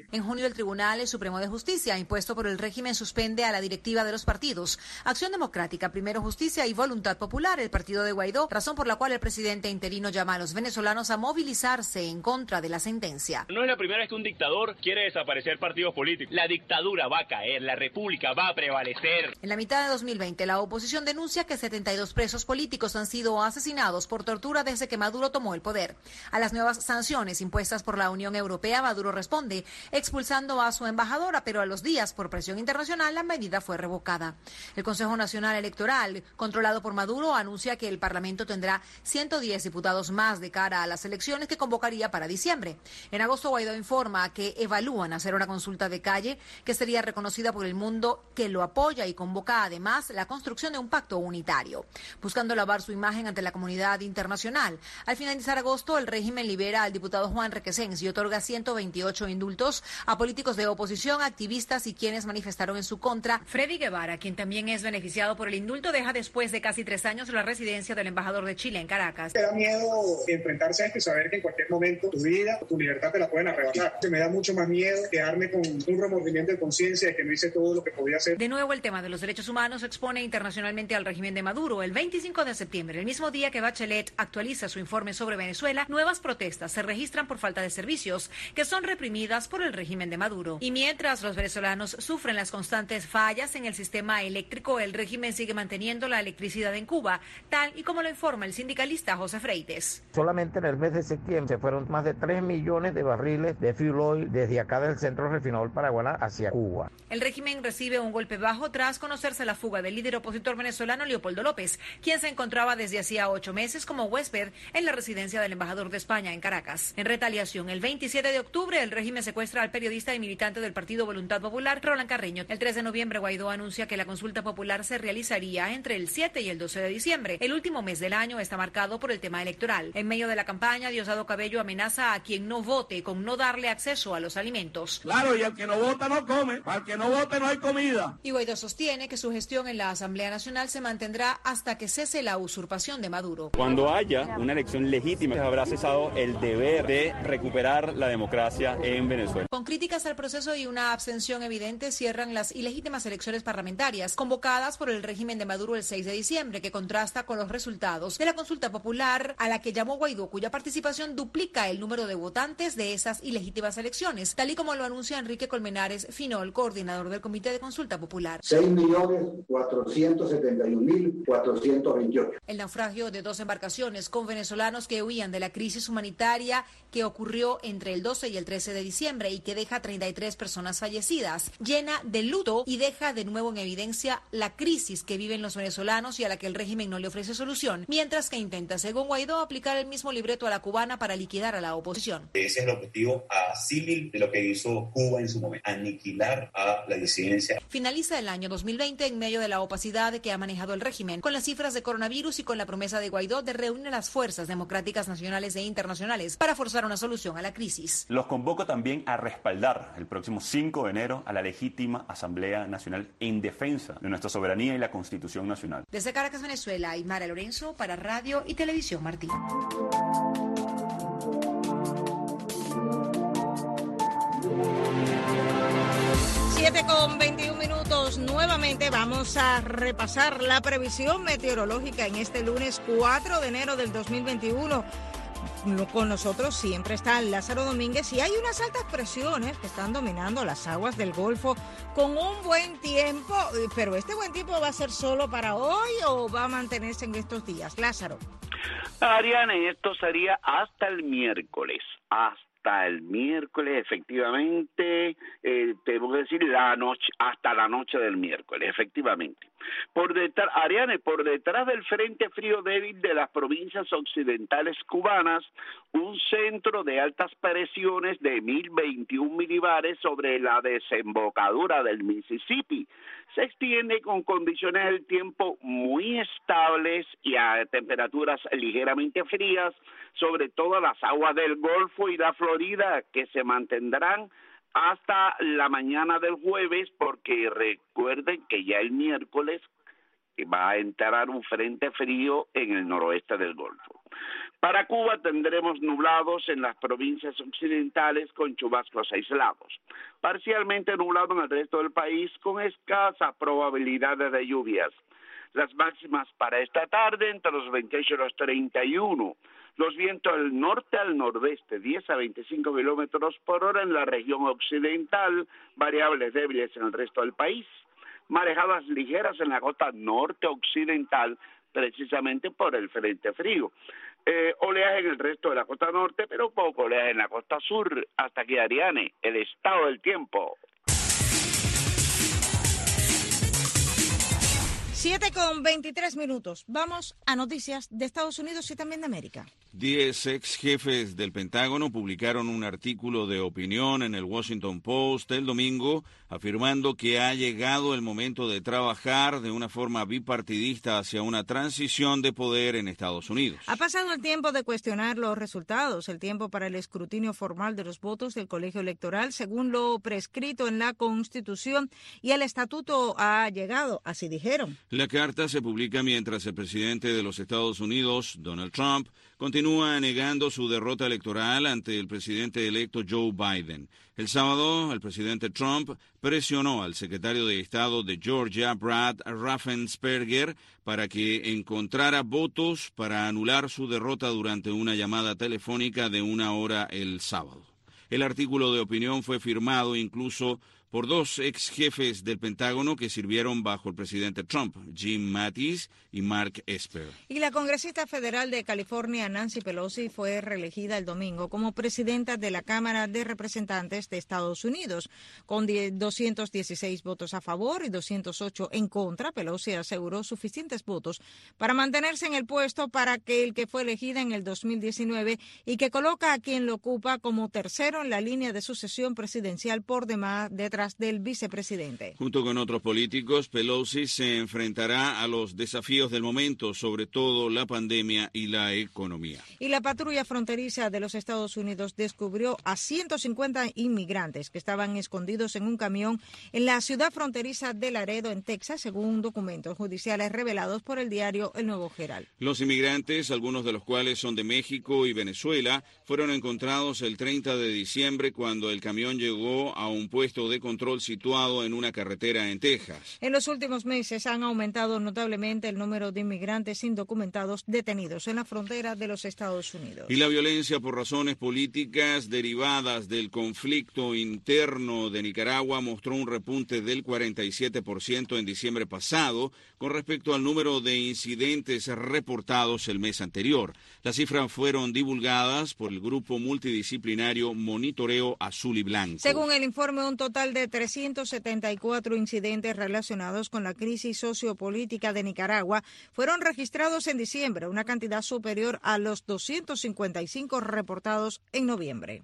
Madrid. En junio, el Tribunal Supremo de Justicia, impuesto por el régimen, suspende a la directiva de los partidos Acción Democrática, Primero Justicia y Voluntad Popular, el partido de Guaidó, razón por la cual el presidente interino llama a los venezolanos a movilizarse en contra de la sentencia. No es la primera vez que un dictador quiere desaparecer partidos políticos. La dictadura va a caer, la república va a prevalecer. En la mitad de 2020, la oposición denuncia que 72 presos políticos han sido asesinados por tortura desde que Maduro tomó el poder. A las nuevas sanciones impuestas por la Unión Europea, Maduro responde expulsando a su embajadora, pero a los días, por presión internacional, la medida fue revocada. El Consejo Nacional Electoral, controlado por Maduro, anuncia que el Parlamento tendrá 110 diputados más de cara a las elecciones que convocaría para diciembre. En agosto, Guaidó informa que evalúan hacer una consulta de calle que sería reconocida por el mundo que lo apoya y convoca además la construcción de un pacto unitario, buscando lavar su imagen ante la comunidad internacional. Al finalizar agosto, el régimen libera al diputado Juan Requesens y otorga 128 indultos a políticos de oposición, activistas y quienes manifestaron en su contra. Freddy Guevara, quien también es beneficiado por el indulto, deja después de casi 3 años la residencia del embajador de Chile en Caracas. Te da miedo enfrentarse a esto y saber que en cualquier momento tu vida o tu libertad te la pueden arrebatar. Me da mucho más miedo quedarme con un remordimiento de conciencia de que no hice todo lo que podía hacer. De nuevo, el tema de los derechos humanos expone internacionalmente al régimen de Maduro. El 25 de septiembre, el mismo día que Bachelet actualiza su informe sobre Venezuela, nuevas protestas se registran por falta de servicios que son reprimidas por el régimen de Maduro. Y mientras los venezolanos sufren las constantes fallas en el sistema eléctrico, el régimen sigue manteniendo la electricidad en Cuba, tal y como lo informa el sindicalista José Freites. Solamente en el mes de septiembre se fueron más de 3 millones de barriles de fuel oil desde acá del centro refinador Paraguaná hacia Cuba. El régimen recibe un golpe bajo tras conocerse la fuga del líder opositor venezolano Leopoldo López, quien se encontraba desde hacía 8 meses como huésped en la residencia del embajador de España en Caracas. En retaliación, el 27 de octubre, el régimen secuestra al periodista y militante del partido Voluntad Popular, Roland Carreño. El 3 de noviembre, Guaidó anuncia que la consulta popular se realizaría entre el 7 y el 12 de diciembre. El último mes del año está marcado por el tema electoral. En medio de la campaña, Diosdado Cabello amenaza a quien no vote con no darle acceso a los alimentos. Claro, y el que no vota no come, al que no vote no hay comida. Y Guaidó sostiene que su gestión en la Asamblea Nacional se mantendrá hasta que cese la usurpación de Maduro. Cuando haya una elección legítima, habrá cesado el deber de recuperar la democracia en Venezuela. Con críticas al proceso y una abstención evidente, cierran las ilegítimas elecciones parlamentarias convocadas por el régimen de Maduro el 6 de diciembre, que contrasta con los resultados de la consulta popular a la que llamó Guaidó, cuya participación duplica el número de votantes de esas ilegítimas elecciones, tal y como lo anuncia Enrique Colmenares Finol, coordinador del Comité de Consulta Popular. 6.471.428. El naufragio de 2 embarcaciones con venezolanos que huían de la crisis humanitaria que ocurrió entre el 12 y el 13 de diciembre y que deja 33 personas fallecidas, llena de luto y deja de nuevo en evidencia la crisis que viven los venezolanos y a la que el régimen no le ofrece solución, mientras que intenta, según Guaidó, aplicar el mismo libreto a la cubana para liquidar a la oposición. Ese es el objetivo símil de lo que hizo Cuba en su momento, aniquilar a la disidencia. Finaliza el año 2020 en medio de la opacidad que ha manejado el régimen, con las cifras de coronavirus y con la promesa de Guaidó de reunir a las fuerzas democráticas nacionales e internacionales para forzar una solución a la crisis. Los convoco también a respaldar el próximo 5 de enero a la legítima Asamblea Nacional en defensa de nuestra soberanía y la Constitución Nacional. Desde Caracas, Venezuela, Aymara Lorenzo para Radio y Televisión Martí. 7:21. Nuevamente vamos a repasar la previsión meteorológica en este lunes 4 de enero del 2021. Con nosotros siempre está Lázaro Domínguez y hay unas altas presiones que están dominando las aguas del Golfo con un buen tiempo, pero ¿este buen tiempo va a ser solo para hoy o va a mantenerse en estos días? Lázaro. Ariane, esto sería hasta el miércoles, efectivamente, tengo que decir hasta la noche del miércoles, efectivamente. Por detrás del frente frío débil de las provincias occidentales cubanas, un centro de altas presiones de 1021 milibares sobre la desembocadura del Mississippi se extiende con condiciones del tiempo muy estables y a temperaturas ligeramente frías sobre todas las aguas del Golfo y la Florida, que se mantendrán hasta la mañana del jueves, porque recuerden que ya el miércoles va a entrar un frente frío en el noroeste del Golfo. Para Cuba tendremos nublados en las provincias occidentales con chubascos aislados. Parcialmente nublado en el resto del país con escasas probabilidades de lluvias. Las máximas para esta tarde entre los 28 y los 31. Los vientos del norte al nordeste, 10 a 25 kilómetros por hora en la región occidental, variables débiles en el resto del país. Marejadas ligeras en la costa norte occidental, precisamente por el frente frío. Oleaje en el resto de la costa norte, pero poco oleaje en la costa sur. Hasta aquí, Ariane, el estado del tiempo. 7:23. Vamos a noticias de Estados Unidos y también de América. 10 ex jefes del Pentágono publicaron un artículo de opinión en el Washington Post el domingo afirmando que ha llegado el momento de trabajar de una forma bipartidista hacia una transición de poder en Estados Unidos. Ha pasado el tiempo de cuestionar los resultados, el tiempo para el escrutinio formal de los votos del colegio electoral según lo prescrito en la Constitución y el estatuto ha llegado, así dijeron. La carta se publica mientras el presidente de los Estados Unidos, Donald Trump, continúa negando su derrota electoral ante el presidente electo Joe Biden. El sábado, el presidente Trump presionó al secretario de Estado de Georgia, Brad Raffensperger, para que encontrara votos para anular su derrota durante una llamada telefónica de 1 hora el sábado. El artículo de opinión fue firmado incluso por 2 ex jefes del Pentágono que sirvieron bajo el presidente Trump, Jim Mattis y Mark Esper. Y la congresista federal de California, Nancy Pelosi, fue reelegida el domingo como presidenta de la Cámara de Representantes de Estados Unidos. Con 216 votos a favor y 208 en contra, Pelosi aseguró suficientes votos para mantenerse en el puesto para que el que fue elegida en el 2019 y que coloca a quien lo ocupa como tercero en la línea de sucesión presidencial por detrás del vicepresidente. Junto con otros políticos, Pelosi se enfrentará a los desafíos del momento, sobre todo la pandemia y la economía. Y la patrulla fronteriza de los Estados Unidos descubrió a 150 inmigrantes que estaban escondidos en un camión en la ciudad fronteriza de Laredo, en Texas, según documentos judiciales revelados por el diario El Nuevo Herald. Los inmigrantes, algunos de los cuales son de México y Venezuela, fueron encontrados el 30 de diciembre cuando el camión llegó a un puesto de control situado en una carretera en Texas. En los últimos meses han aumentado notablemente el número de inmigrantes indocumentados detenidos en la frontera de los Estados Unidos. Y la violencia por razones políticas derivadas del conflicto interno de Nicaragua mostró un repunte del 47% en diciembre pasado con respecto al número de incidentes reportados el mes anterior. Las cifras fueron divulgadas por el grupo multidisciplinario Monitoreo Azul y Blanco. Según el informe, un total de 374 incidentes relacionados con la crisis sociopolítica de Nicaragua fueron registrados en diciembre, una cantidad superior a los 255 reportados en noviembre.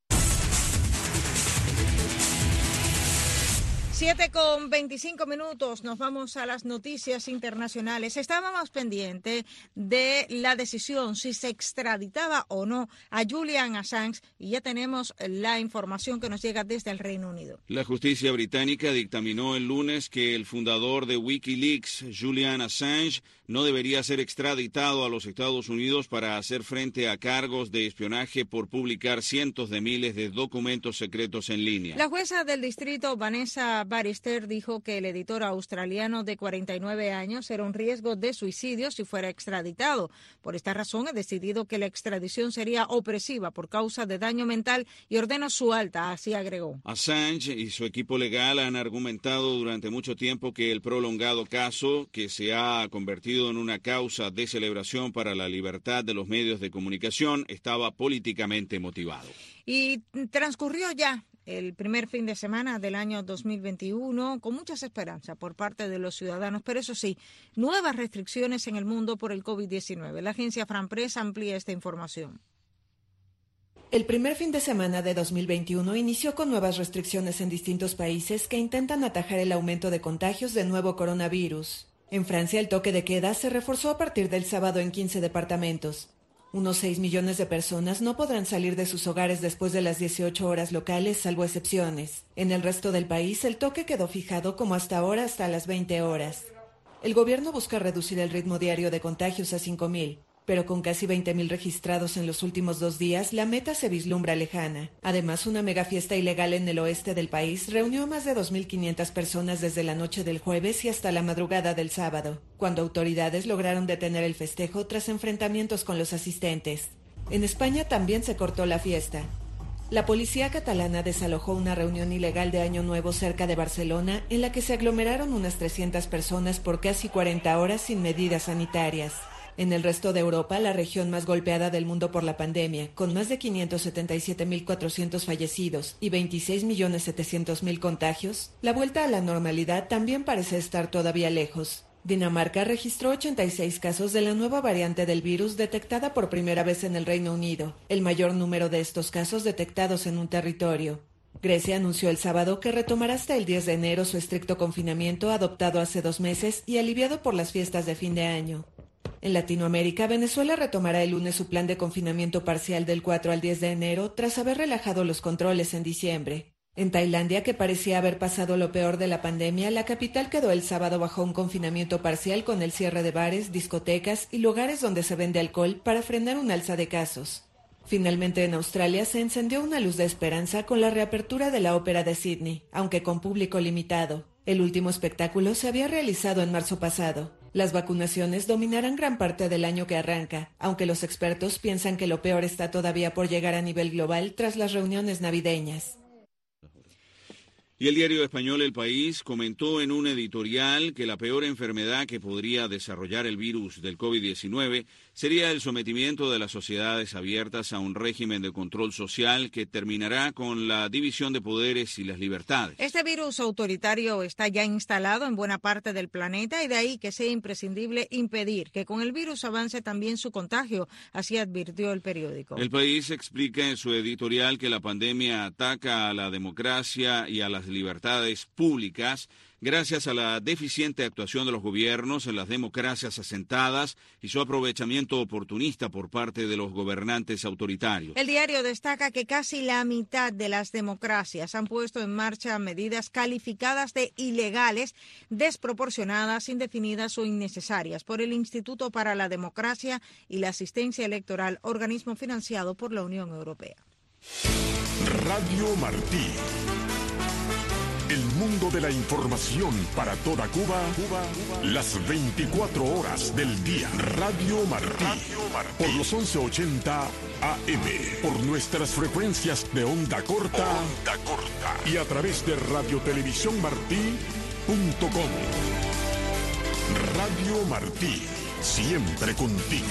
7:25. Nos vamos a las noticias internacionales. Estábamos pendientes de la decisión si se extraditaba o no a Julian Assange y ya tenemos la información que nos llega desde el Reino Unido. La justicia británica dictaminó el lunes que el fundador de Wikileaks, Julian Assange, no debería ser extraditado a los Estados Unidos para hacer frente a cargos de espionaje por publicar cientos de miles de documentos secretos en línea. La jueza del distrito, Vanessa Barrister, dijo que el editor australiano de 49 años era un riesgo de suicidio si fuera extraditado. Por esta razón, he decidido que la extradición sería opresiva por causa de daño mental y ordeno su alta, así agregó. Assange y su equipo legal han argumentado durante mucho tiempo que el prolongado caso, que se ha convertido en una causa de celebración para la libertad de los medios de comunicación, estaba políticamente motivado. Y transcurrió ya el primer fin de semana del año 2021 con muchas esperanzas por parte de los ciudadanos, pero eso sí, nuevas restricciones en el mundo por el COVID-19. La agencia FranPress amplía esta información. El primer fin de semana de 2021 inició con nuevas restricciones en distintos países que intentan atajar el aumento de contagios de nuevo coronavirus. En Francia, el toque de queda se reforzó a partir del sábado en 15 departamentos. Unos 6 millones de personas no podrán salir de sus hogares después de las 18 horas locales, salvo excepciones. En el resto del país, el toque quedó fijado como hasta ahora hasta las 20 horas. El gobierno busca reducir el ritmo diario de contagios a 5.000. Pero con casi 20.000 registrados en los últimos 2 días, la meta se vislumbra lejana. Además, una megafiesta ilegal en el oeste del país reunió a más de 2.500 personas desde la noche del jueves y hasta la madrugada del sábado, cuando autoridades lograron detener el festejo tras enfrentamientos con los asistentes. En España también se cortó la fiesta. La policía catalana desalojó una reunión ilegal de Año Nuevo cerca de Barcelona, en la que se aglomeraron unas 300 personas por casi 40 horas sin medidas sanitarias. En el resto de Europa, la región más golpeada del mundo por la pandemia, con más de 577.400 fallecidos y 26.700.000 contagios, la vuelta a la normalidad también parece estar todavía lejos. Dinamarca registró 86 casos de la nueva variante del virus detectada por primera vez en el Reino Unido, el mayor número de estos casos detectados en un territorio. Grecia anunció el sábado que retomará hasta el 10 de enero su estricto confinamiento adoptado hace 2 meses y aliviado por las fiestas de fin de año. En Latinoamérica, Venezuela retomará el lunes su plan de confinamiento parcial del 4 al 10 de enero tras haber relajado los controles en diciembre. En Tailandia, que parecía haber pasado lo peor de la pandemia, la capital quedó el sábado bajo un confinamiento parcial con el cierre de bares, discotecas y lugares donde se vende alcohol para frenar un alza de casos. Finalmente, en Australia se encendió una luz de esperanza con la reapertura de la Ópera de Sydney, aunque con público limitado. El último espectáculo se había realizado en marzo pasado. Las vacunaciones dominarán gran parte del año que arranca, aunque los expertos piensan que lo peor está todavía por llegar a nivel global tras las reuniones navideñas. Y el diario español El País comentó en un editorial que la peor enfermedad que podría desarrollar el virus del COVID-19 sería el sometimiento de las sociedades abiertas a un régimen de control social que terminará con la división de poderes y las libertades. Este virus autoritario está ya instalado en buena parte del planeta y de ahí que sea imprescindible impedir que con el virus avance también su contagio, así advirtió el periódico. El País explica en su editorial que la pandemia ataca a la democracia y a las libertades públicas gracias a la deficiente actuación de los gobiernos en las democracias asentadas y su aprovechamiento oportunista por parte de los gobernantes autoritarios. El diario destaca que casi la mitad de las democracias han puesto en marcha medidas calificadas de ilegales, desproporcionadas, indefinidas o innecesarias por el Instituto para la Democracia y la Asistencia Electoral, organismo financiado por la Unión Europea. Radio Martí. El mundo de la información para toda Cuba, las 24 horas del día. Radio Martí, por los 1180 AM, por nuestras frecuencias de onda corta, y a través de radiotelevisiónmartí.com. Radio Martí, siempre contigo.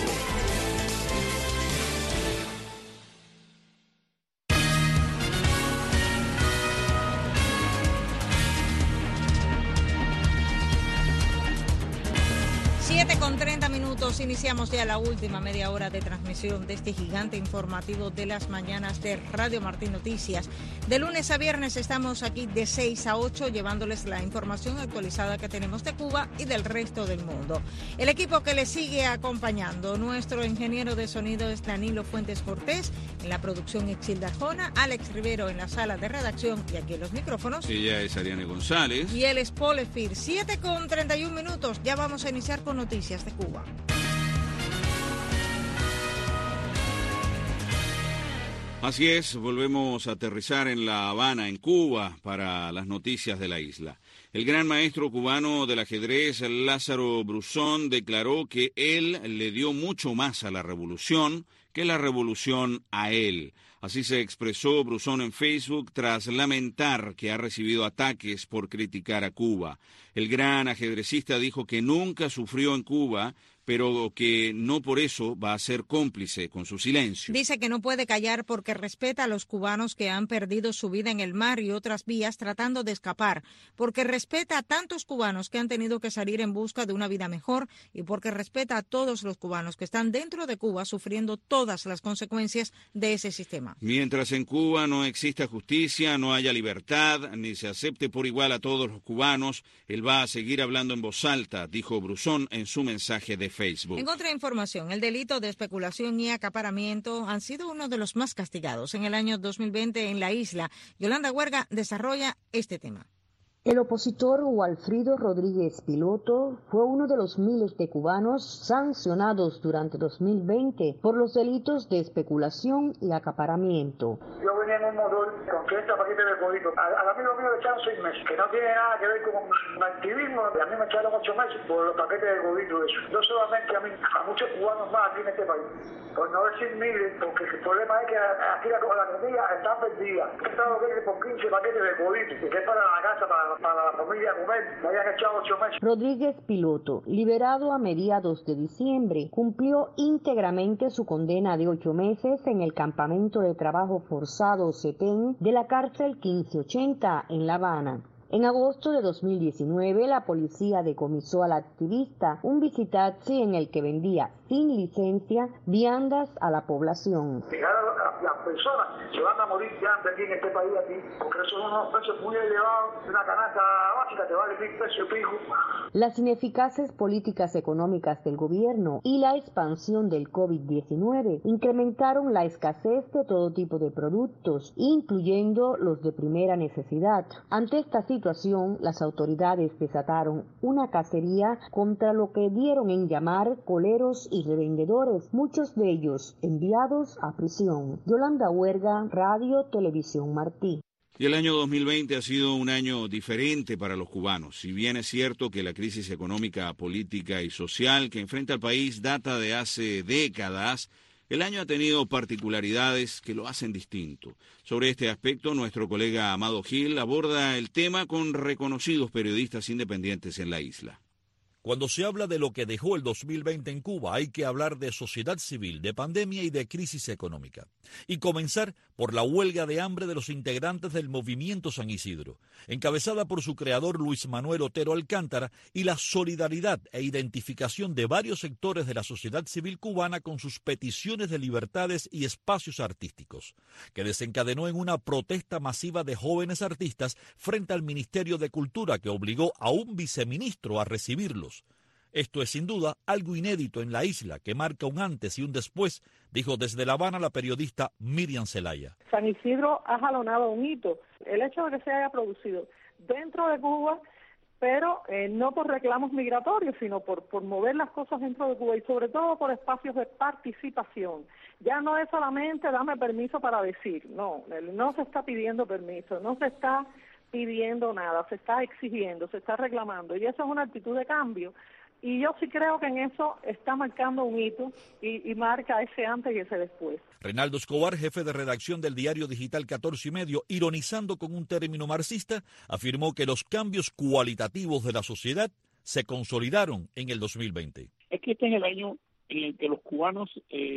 Con 30 minutos iniciamos ya la última media hora de transmisión de este gigante informativo de las mañanas de Radio Martí Noticias. De lunes a viernes estamos aquí de 6 a 8 llevándoles la información actualizada que tenemos de Cuba y del resto del mundo. El equipo que les sigue acompañando, nuestro ingeniero de sonido es Danilo Fuentes Cortés, en la producción Exilda Arjona, Alex Rivero en la sala de redacción y aquí en los micrófonos. Ella es Ariane González. Y él es Paul Efir. 7 con 31 minutos, ya vamos a iniciar con noticias de Cuba. Así es, volvemos a aterrizar en La Habana, en Cuba, para las noticias de la isla. El gran maestro cubano del ajedrez, Lázaro Bruzón, declaró que él le dio mucho más a la revolución que la revolución a él. Así se expresó Bruzón en Facebook tras lamentar que ha recibido ataques por criticar a Cuba. El gran ajedrecista dijo que nunca sufrió en Cuba, pero que no por eso va a ser cómplice con su silencio. Dice que no puede callar porque respeta a los cubanos que han perdido su vida en el mar y otras vías tratando de escapar, porque respeta a tantos cubanos que han tenido que salir en busca de una vida mejor y porque respeta a todos los cubanos que están dentro de Cuba sufriendo todas las consecuencias de ese sistema. Mientras en Cuba no exista justicia, no haya libertad, ni se acepte por igual a todos los cubanos, él va a seguir hablando en voz alta, dijo Bruzón en su mensaje de Facebook. En contrainformación, el delito de especulación y acaparamiento han sido uno de los más castigados en el año 2020 en la isla. Yolanda Huerga desarrolla este tema. El opositor Walfrido Rodríguez Piloto fue uno de los miles de cubanos sancionados durante 2020 por los delitos de especulación y acaparamiento. Yo venía en un motor con 500 paquetes de codito. Al amigo mío le echaron 6 meses, que no tiene nada que ver con activismo. A mí me echaron 8 meses por los paquetes de codito de eso. No solamente a mí, a muchos cubanos más aquí en este país. Por no decir miles, porque el problema es que aquí la comida está perdida. He estado por 15 paquetes de codito, que es para la casa, para la familia comer. Me habían echado 8 meses. Rodríguez Piloto, liberado a mediados de diciembre, cumplió íntegramente su condena de 8 meses en el campamento de trabajo forzado CETEN de la cárcel 1580 en La Habana. En agosto de 2019, la policía decomisó al activista un visitaxi en el que vendía sin licencia viandas a la población. Las personas se van a morir ya aquí en este país, aquí, porque son unos precios muy elevados. Una canasta básica te vale 1.000 pesos fijo. Las ineficaces políticas económicas del gobierno y la expansión del COVID-19 incrementaron la escasez de todo tipo de productos, incluyendo los de primera necesidad. Ante esta situación, las autoridades desataron una cacería contra lo que dieron en llamar coleros y revendedores, muchos de ellos enviados a prisión. Yolanda Huerga, Radio Televisión Martí. Y el año 2020 ha sido un año diferente para los cubanos. Si bien es cierto que la crisis económica, política y social que enfrenta el país data de hace décadas, el año ha tenido particularidades que lo hacen distinto. Sobre este aspecto, nuestro colega Amado Gil aborda el tema con reconocidos periodistas independientes en la isla. Cuando se habla de lo que dejó el 2020 en Cuba, hay que hablar de sociedad civil, de pandemia y de crisis económica. Y comenzar por la huelga de hambre de los integrantes del Movimiento San Isidro, encabezada por su creador Luis Manuel Otero Alcántara, y la solidaridad e identificación de varios sectores de la sociedad civil cubana con sus peticiones de libertades y espacios artísticos, que desencadenó en una protesta masiva de jóvenes artistas frente al Ministerio de Cultura, que obligó a un viceministro a recibirlos. Esto es sin duda algo inédito en la isla, que marca un antes y un después, dijo desde La Habana la periodista Miriam Zelaya. San Isidro ha jalonado un hito. El hecho de que se haya producido dentro de Cuba, pero no por reclamos migratorios, sino por mover las cosas dentro de Cuba y sobre todo por espacios de participación. Ya no es solamente dame permiso para decir, no se está pidiendo permiso, no se está pidiendo nada, se está exigiendo, se está reclamando, y eso es una actitud de cambio. Y yo sí creo que en eso está marcando un hito y marca ese antes y ese después. Reinaldo Escobar, jefe de redacción del diario digital 14 y medio, ironizando con un término marxista, afirmó que los cambios cualitativos de la sociedad se consolidaron en el 2020. Es que este es el año en el que los cubanos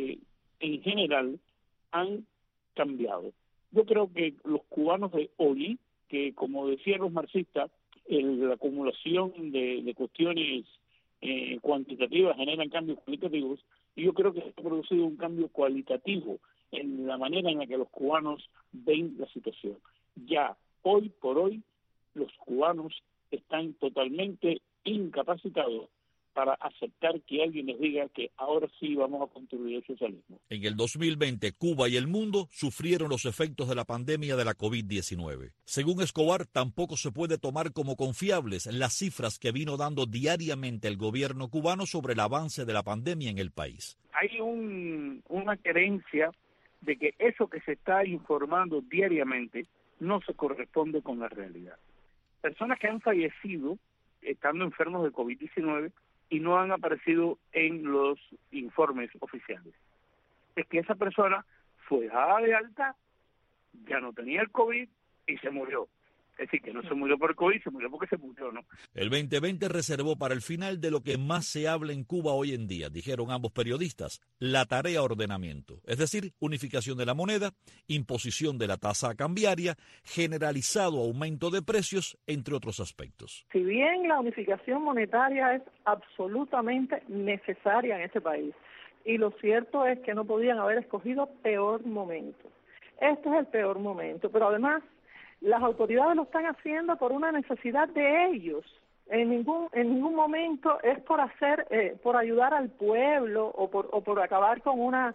en general han cambiado. Yo creo que los cubanos de hoy, que como decían los marxistas, la acumulación de cuestiones cuantitativas generan cambios cualitativos, y yo creo que se ha producido un cambio cualitativo en la manera en la que los cubanos ven la situación. Ya hoy por hoy los cubanos están totalmente incapacitados para aceptar que alguien les diga que ahora sí vamos a construir el socialismo. En el 2020, Cuba y el mundo sufrieron los efectos de la pandemia de la COVID-19. Según Escobar, tampoco se puede tomar como confiables las cifras que vino dando diariamente el gobierno cubano sobre el avance de la pandemia en el país. Hay una creencia de que eso que se está informando diariamente no se corresponde con la realidad. Personas que han fallecido estando enfermos de COVID-19 y no han aparecido en los informes oficiales. Es que esa persona fue dada de alta, ya no tenía el COVID y se murió. Es decir, que no se murió por COVID, se murió porque se murió, ¿no? El 2020 reservó para el final de lo que más se habla en Cuba hoy en día, dijeron ambos periodistas, la tarea ordenamiento, es decir, unificación de la moneda, imposición de la tasa cambiaria, generalizado aumento de precios, entre otros aspectos. Si bien la unificación monetaria es absolutamente necesaria en este país, y lo cierto es que no podían haber escogido peor momento. Este es el peor momento, pero además las autoridades lo están haciendo por una necesidad de ellos. En ningún momento es por ayudar al pueblo o por acabar con una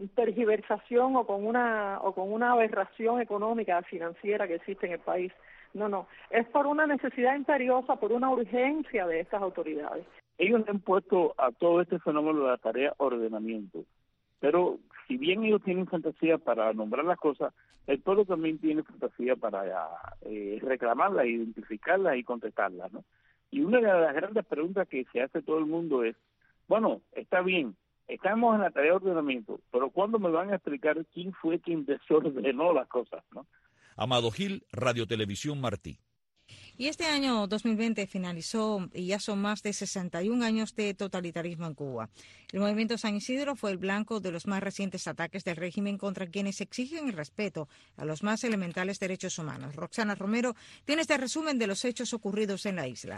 tergiversación o con una aberración económica financiera que existe en el país. No, es por una necesidad imperiosa, por una urgencia de estas autoridades. Ellos le han puesto a todo este fenómeno de la tarea ordenamiento, pero si bien ellos tienen fantasía para nombrar las cosas, el pueblo también tiene fantasía para reclamarlas, identificarlas y contestarlas, ¿no? Y una de las grandes preguntas que se hace todo el mundo es, bueno, está bien, estamos en la tarea de ordenamiento, pero ¿cuándo me van a explicar quién fue quien desordenó las cosas, ¿no? Amado Gil, Radio Televisión Martí. Y este año 2020 finalizó y ya son más de 61 años de totalitarismo en Cuba. El movimiento San Isidro fue el blanco de los más recientes ataques del régimen contra quienes exigen el respeto a los más elementales derechos humanos. Roxana Romero tiene este resumen de los hechos ocurridos en la isla.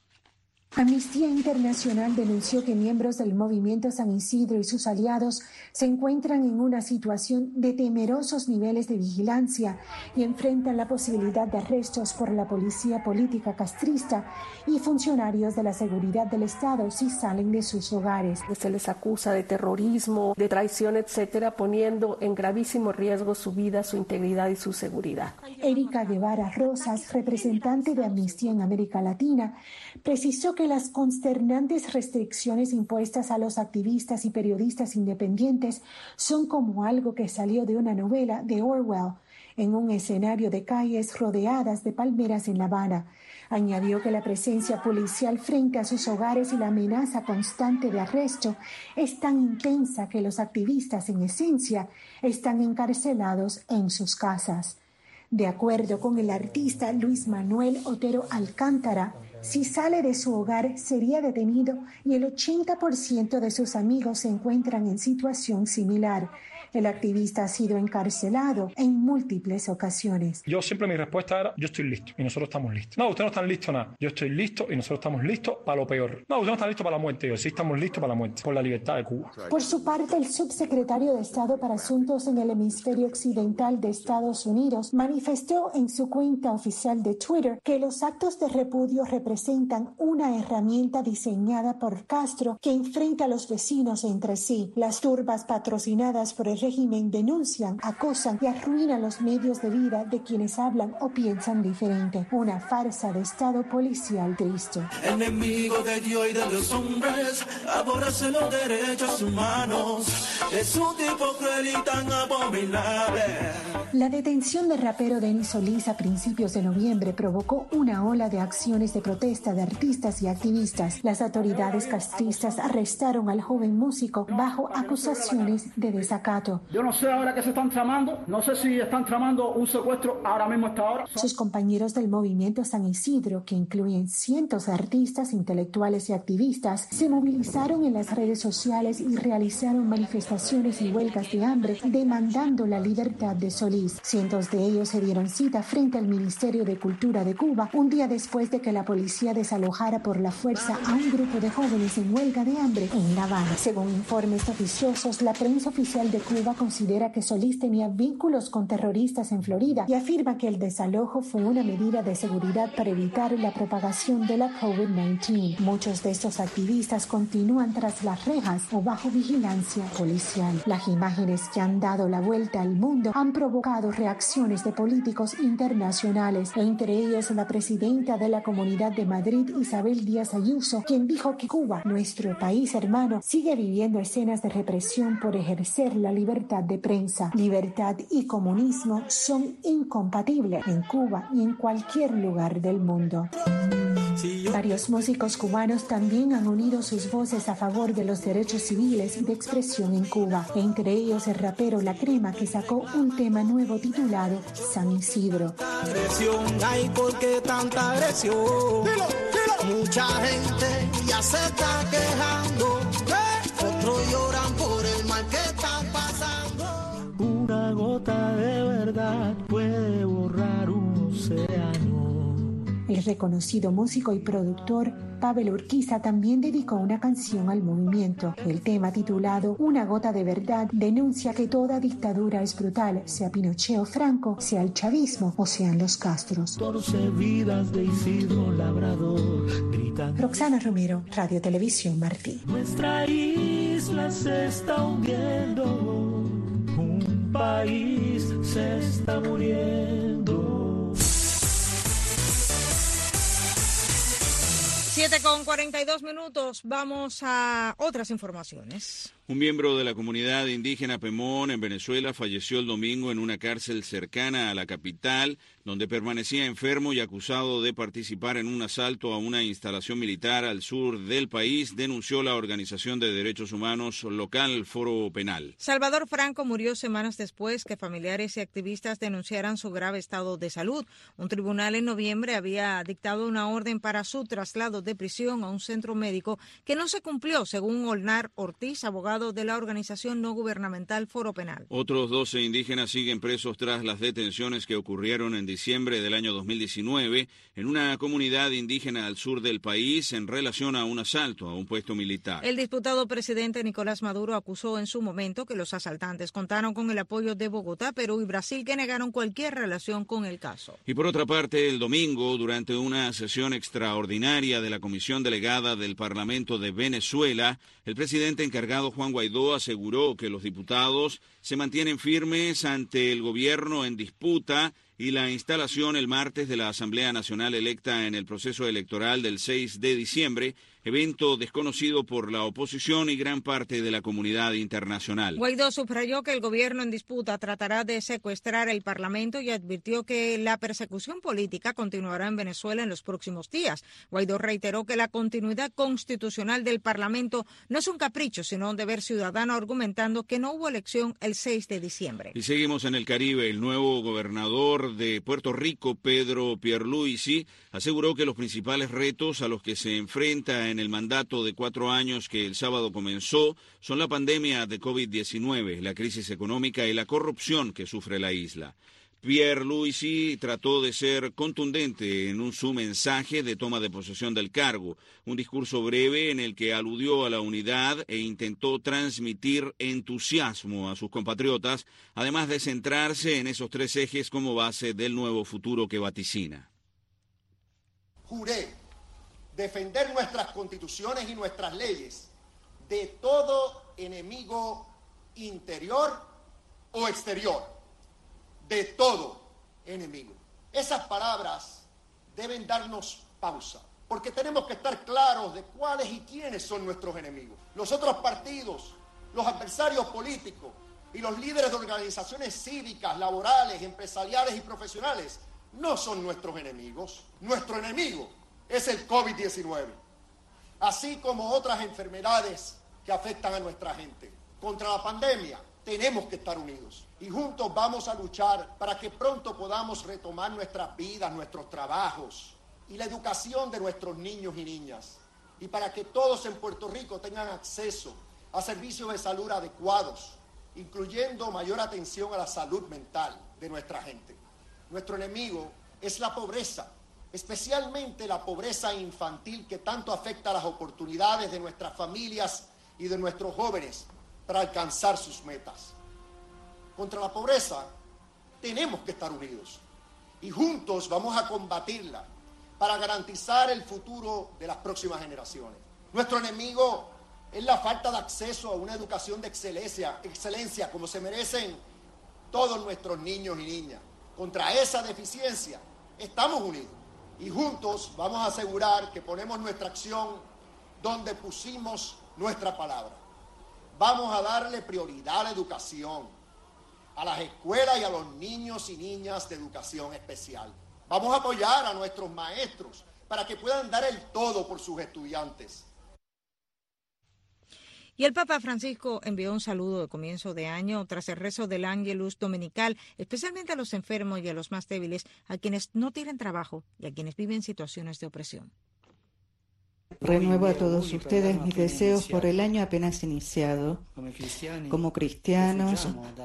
Amnistía Internacional denunció que miembros del movimiento San Isidro y sus aliados se encuentran en una situación de temerosos niveles de vigilancia y enfrentan la posibilidad de arrestos por la policía política castrista y funcionarios de la seguridad del Estado si salen de sus hogares. Se les acusa de terrorismo, de traición, etcétera, poniendo en gravísimo riesgo su vida, su integridad y su seguridad. Erika Guevara Rosas, representante de Amnistía en América Latina, precisó que las consternantes restricciones impuestas a los activistas y periodistas independientes son como algo que salió de una novela de Orwell, en un escenario de calles rodeadas de palmeras en La Habana. Añadió que la presencia policial frente a sus hogares y la amenaza constante de arresto es tan intensa que los activistas, en esencia, están encarcelados en sus casas. De acuerdo con el artista Luis Manuel Otero Alcántara, si sale de su hogar sería detenido y el 80% de sus amigos se encuentran en situación similar. El activista ha sido encarcelado en múltiples ocasiones. Yo siempre mi respuesta era, yo estoy listo y nosotros estamos listos. No, ustedes no están listos nada. Yo estoy listo y nosotros estamos listos para lo peor. No, ustedes no están listos para la muerte. Yo sí estamos listos para la muerte, por la libertad de Cuba. Por su parte, el subsecretario de Estado para Asuntos en el Hemisferio Occidental de Estados Unidos manifestó en su cuenta oficial de Twitter que los actos de repudio representan una herramienta diseñada por Castro que enfrenta a los vecinos entre sí. Las turbas patrocinadas por el régimen denuncian, acosan y arruinan los medios de vida de quienes hablan o piensan diferente. Una farsa de Estado policial triste. Enemigo de Dios y de los hombres, aborrece los derechos humanos. Es un tipo cruel y tan abominable. La detención del rapero Denis Solís a principios de noviembre provocó una ola de acciones de protesta de artistas y activistas. Las autoridades castristas arrestaron al joven músico bajo acusaciones de desacato. Yo no sé ahora qué se están tramando, no sé si están tramando un secuestro ahora mismo a esta hora. Sus compañeros del movimiento San Isidro, que incluyen cientos de artistas, intelectuales y activistas, se movilizaron en las redes sociales y realizaron manifestaciones y huelgas de hambre demandando la libertad de Solís. Cientos de ellos se dieron cita frente al Ministerio de Cultura de Cuba un día después de que la policía desalojara por la fuerza a un grupo de jóvenes en huelga de hambre en La Habana. Según informes oficiosos, la prensa oficial de Cuba considera que Solís tenía vínculos con terroristas en Florida y afirma que el desalojo fue una medida de seguridad para evitar la propagación de la COVID-19. Muchos de estos activistas continúan tras las rejas o bajo vigilancia policial. Las imágenes que han dado la vuelta al mundo han provocado reacciones de políticos internacionales, entre ellos la presidenta de la Comunidad de Madrid, Isabel Díaz Ayuso, quien dijo que Cuba, nuestro país hermano, sigue viviendo escenas de represión por ejercer la libertad de prensa. Libertad y comunismo son incompatibles en Cuba y en cualquier lugar del mundo. Varios músicos cubanos también han unido sus voces a favor de los derechos civiles y de expresión en Cuba, entre ellos el rapero La Crema, que sacó un tema nuevo titulado San Isidro. Ay, ¿por qué tanta agresión? Mucha gente ya se está quejando, otros lloran por el mal que están pasando. Una gota de verdad puede borrar un océano. El reconocido músico y productor Pavel Urquiza también dedicó una canción al movimiento. El tema, titulado Una gota de verdad, denuncia que toda dictadura es brutal, sea Pinochet o Franco, sea el chavismo o sean los Castros. 14 vidas de Isidro Labrador gritan. Roxana Romero, Radio Televisión Martí. Nuestra isla se está hundiendo, un país se está muriendo. 7:42. Vamos a otras informaciones. Un miembro de la comunidad indígena Pemón en Venezuela falleció el domingo en una cárcel cercana a la capital, donde permanecía enfermo y acusado de participar en un asalto a una instalación militar al sur del país, denunció la Organización de Derechos Humanos local Foro Penal. Salvador Franco murió semanas después que familiares y activistas denunciaran su grave estado de salud. Un tribunal en noviembre había dictado una orden para su traslado de prisión a un centro médico que no se cumplió, según Olnar Ortiz, abogado de la organización no gubernamental Foro Penal. Otros 12 indígenas siguen presos tras las detenciones que ocurrieron en diciembre del año 2019 en una comunidad indígena al sur del país en relación a un asalto a un puesto militar. El diputado presidente Nicolás Maduro acusó en su momento que los asaltantes contaron con el apoyo de Bogotá, Perú y Brasil, que negaron cualquier relación con el caso. Y por otra parte, el domingo, durante una sesión extraordinaria de la Comisión Delegada del Parlamento de Venezuela, el presidente encargado Juan Guaidó aseguró que los diputados se mantienen firmes ante el gobierno en disputa y la instalación el martes de la Asamblea Nacional electa en el proceso electoral del 6 de diciembre, evento desconocido por la oposición y gran parte de la comunidad internacional. Guaidó subrayó que el gobierno en disputa tratará de secuestrar el Parlamento y advirtió que la persecución política continuará en Venezuela en los próximos días. Guaidó reiteró que la continuidad constitucional del Parlamento no es un capricho, sino un deber ciudadano, argumentando que no hubo elección el 6 de diciembre. Y seguimos en el Caribe. El nuevo gobernador de Puerto Rico, Pedro Pierluisi, aseguró que los principales retos a los que se enfrenta en el mandato de 4 años que el sábado comenzó son la pandemia de COVID-19, la crisis económica y la corrupción que sufre la isla. Pierluisi trató de ser contundente en su mensaje de toma de posesión del cargo, un discurso breve en el que aludió a la unidad e intentó transmitir entusiasmo a sus compatriotas, además de centrarse en esos 3 ejes como base del nuevo futuro que vaticina. Juré defender nuestras constituciones y nuestras leyes de todo enemigo interior o exterior, de todo enemigo. Esas palabras deben darnos pausa, porque tenemos que estar claros de cuáles y quiénes son nuestros enemigos. Los otros partidos, los adversarios políticos y los líderes de organizaciones cívicas, laborales, empresariales y profesionales no son nuestros enemigos. Nuestro enemigo es el COVID-19, así como otras enfermedades que afectan a nuestra gente. Contra la pandemia tenemos que estar unidos y juntos vamos a luchar para que pronto podamos retomar nuestras vidas, nuestros trabajos y la educación de nuestros niños y niñas, y para que todos en Puerto Rico tengan acceso a servicios de salud adecuados, incluyendo mayor atención a la salud mental de nuestra gente. Nuestro enemigo es la pobreza, especialmente la pobreza infantil que tanto afecta a las oportunidades de nuestras familias y de nuestros jóvenes para alcanzar sus metas. Contra la pobreza tenemos que estar unidos y juntos vamos a combatirla para garantizar el futuro de las próximas generaciones. Nuestro enemigo es la falta de acceso a una educación de excelencia como se merecen todos nuestros niños y niñas. Contra esa deficiencia estamos unidos y juntos vamos a asegurar que ponemos nuestra acción donde pusimos nuestra palabra. Vamos a darle prioridad a la educación, a las escuelas y a los niños y niñas de educación especial. Vamos a apoyar a nuestros maestros para que puedan dar el todo por sus estudiantes. Y el Papa Francisco envió un saludo de comienzo de año tras el rezo del Ángelus dominical, especialmente a los enfermos y a los más débiles, a quienes no tienen trabajo y a quienes viven situaciones de opresión. Renuevo a todos ustedes mis deseos por el año apenas iniciado. Como cristianos,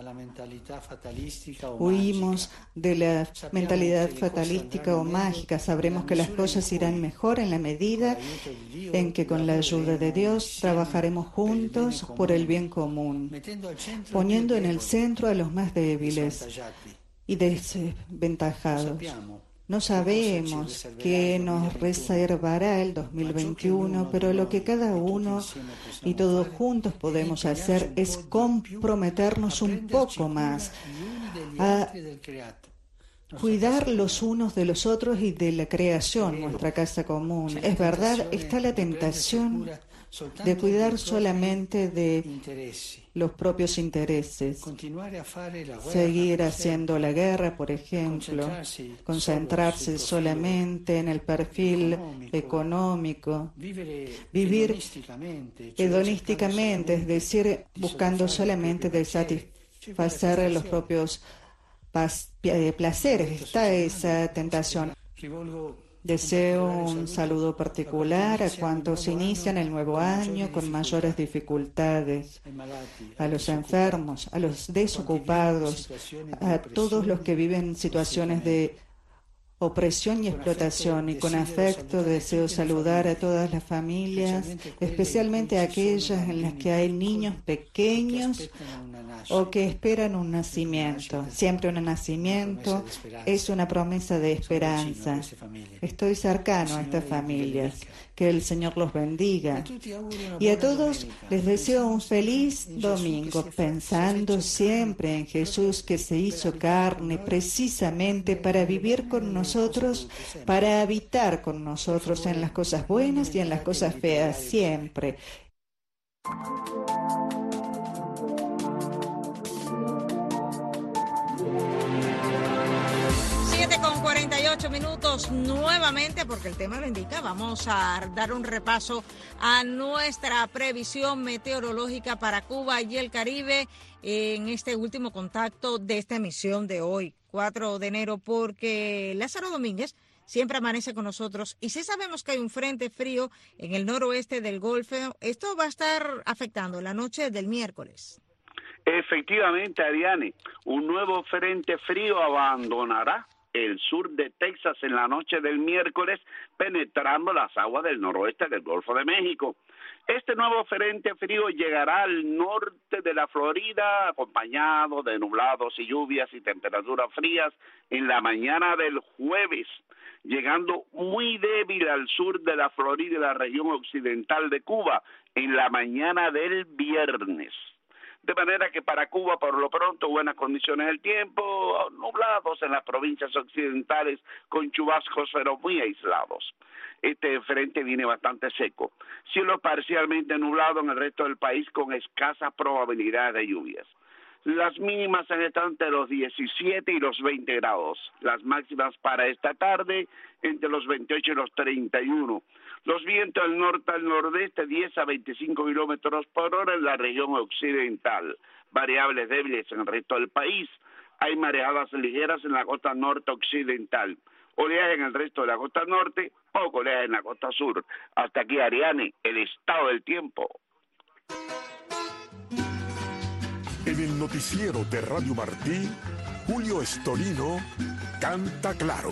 huimos de la mentalidad fatalística o mágica. Sabremos que las cosas irán mejor en la medida en que con la ayuda de Dios trabajaremos juntos por el bien común, poniendo en el centro a los más débiles y desventajados. No sabemos qué nos reservará el 2021, pero lo que cada uno y todos juntos podemos hacer es comprometernos un poco más a cuidar los unos de los otros y de la creación, nuestra casa común. Es verdad, está la tentación de cuidar solamente de los propios intereses, seguir haciendo la guerra, por ejemplo, concentrarse solamente en el perfil económico, vivir hedonísticamente, es decir, buscando solamente de satisfacer los propios placeres. Está esa tentación. Deseo un saludo particular a cuantos inician el nuevo año con mayores dificultades, a los enfermos, a los desocupados, a todos los que viven situaciones de opresión y explotación, y con afecto deseo saludar a todas las familias, especialmente a aquellas en las que hay niños pequeños o que esperan un nacimiento. Siempre un nacimiento es una promesa de esperanza. Estoy cercano a estas familias. Que el Señor los bendiga. Y a todos les deseo un feliz domingo, pensando siempre en Jesús, que se hizo carne precisamente para vivir con nosotros, para habitar con nosotros en las cosas buenas y en las cosas feas, siempre. 7:48 minutos nuevamente, porque el tema lo indica. Vamos a dar un repaso a nuestra previsión meteorológica para Cuba y el Caribe en este último contacto de esta emisión de hoy, 4 de enero, porque Lázaro Domínguez siempre amanece con nosotros y sí sabemos que hay un frente frío en el noroeste del Golfo. Esto va a estar afectando la noche del miércoles. Efectivamente, Ariane, un nuevo frente frío abandonará el sur de Texas en la noche del miércoles, penetrando las aguas del noroeste del Golfo de México. Este nuevo frente frío llegará al norte de la Florida, acompañado de nublados y lluvias y temperaturas frías en la mañana del jueves, llegando muy débil al sur de la Florida y la región occidental de Cuba en la mañana del viernes. De manera que para Cuba, por lo pronto, buenas condiciones del tiempo, nublados en las provincias occidentales con chubascos pero muy aislados. Este frente viene bastante seco. Cielo parcialmente nublado en el resto del país con escasas probabilidades de lluvias. Las mínimas están entre los 17 y los 20 grados. Las máximas para esta tarde entre los 28 y los 31. Los vientos del norte al nordeste 10 a 25 kilómetros por hora en la región occidental. Variables débiles en el resto del país. Hay marejadas ligeras en la costa norte occidental. Oleaje en el resto de la costa norte, poco oleaje en la costa sur. Hasta aquí, Ariane, el estado del tiempo. En el noticiero de Radio Martí, Julio Estorino canta claro.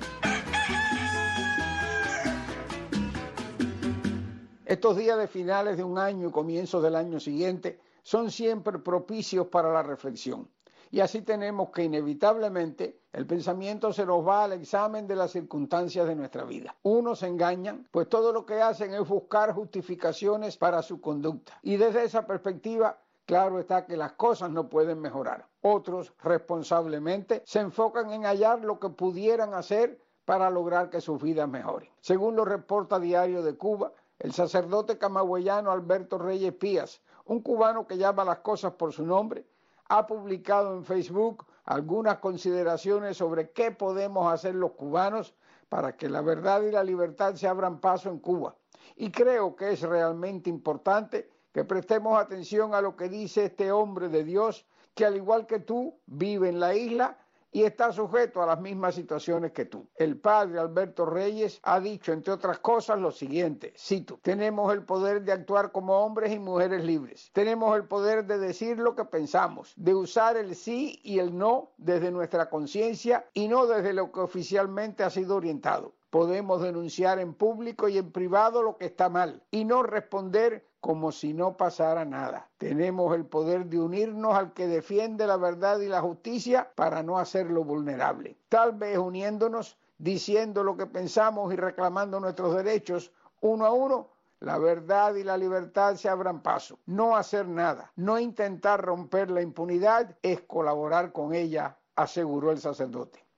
Estos días de finales de un año y comienzos del año siguiente son siempre propicios para la reflexión. Y así tenemos que inevitablemente el pensamiento se nos va al examen de las circunstancias de nuestra vida. Unos se engañan, pues todo lo que hacen es buscar justificaciones para su conducta. Y desde esa perspectiva, claro está que las cosas no pueden mejorar. Otros, responsablemente, se enfocan en hallar lo que pudieran hacer para lograr que sus vidas mejoren. Según lo reporta Diario de Cuba, el sacerdote camagüeyano Alberto Reyes Pías, un cubano que llama las cosas por su nombre, ha publicado en Facebook algunas consideraciones sobre qué podemos hacer los cubanos para que la verdad y la libertad se abran paso en Cuba. Y creo que es realmente importante que prestemos atención a lo que dice este hombre de Dios, que al igual que tú, vive en la isla y está sujeto a las mismas situaciones que tú. El padre Alberto Reyes ha dicho, entre otras cosas, lo siguiente, cito: tenemos el poder de actuar como hombres y mujeres libres. Tenemos el poder de decir lo que pensamos, de usar el sí y el no desde nuestra conciencia y no desde lo que oficialmente ha sido orientado. Podemos denunciar en público y en privado lo que está mal y no responder como si no pasara nada. Tenemos el poder de unirnos al que defiende la verdad y la justicia para no hacerlo vulnerable. Tal vez uniéndonos, diciendo lo que pensamos y reclamando nuestros derechos uno a uno, la verdad y la libertad se abran paso. No hacer nada, no intentar romper la impunidad es colaborar con ella, aseguró el sacerdote.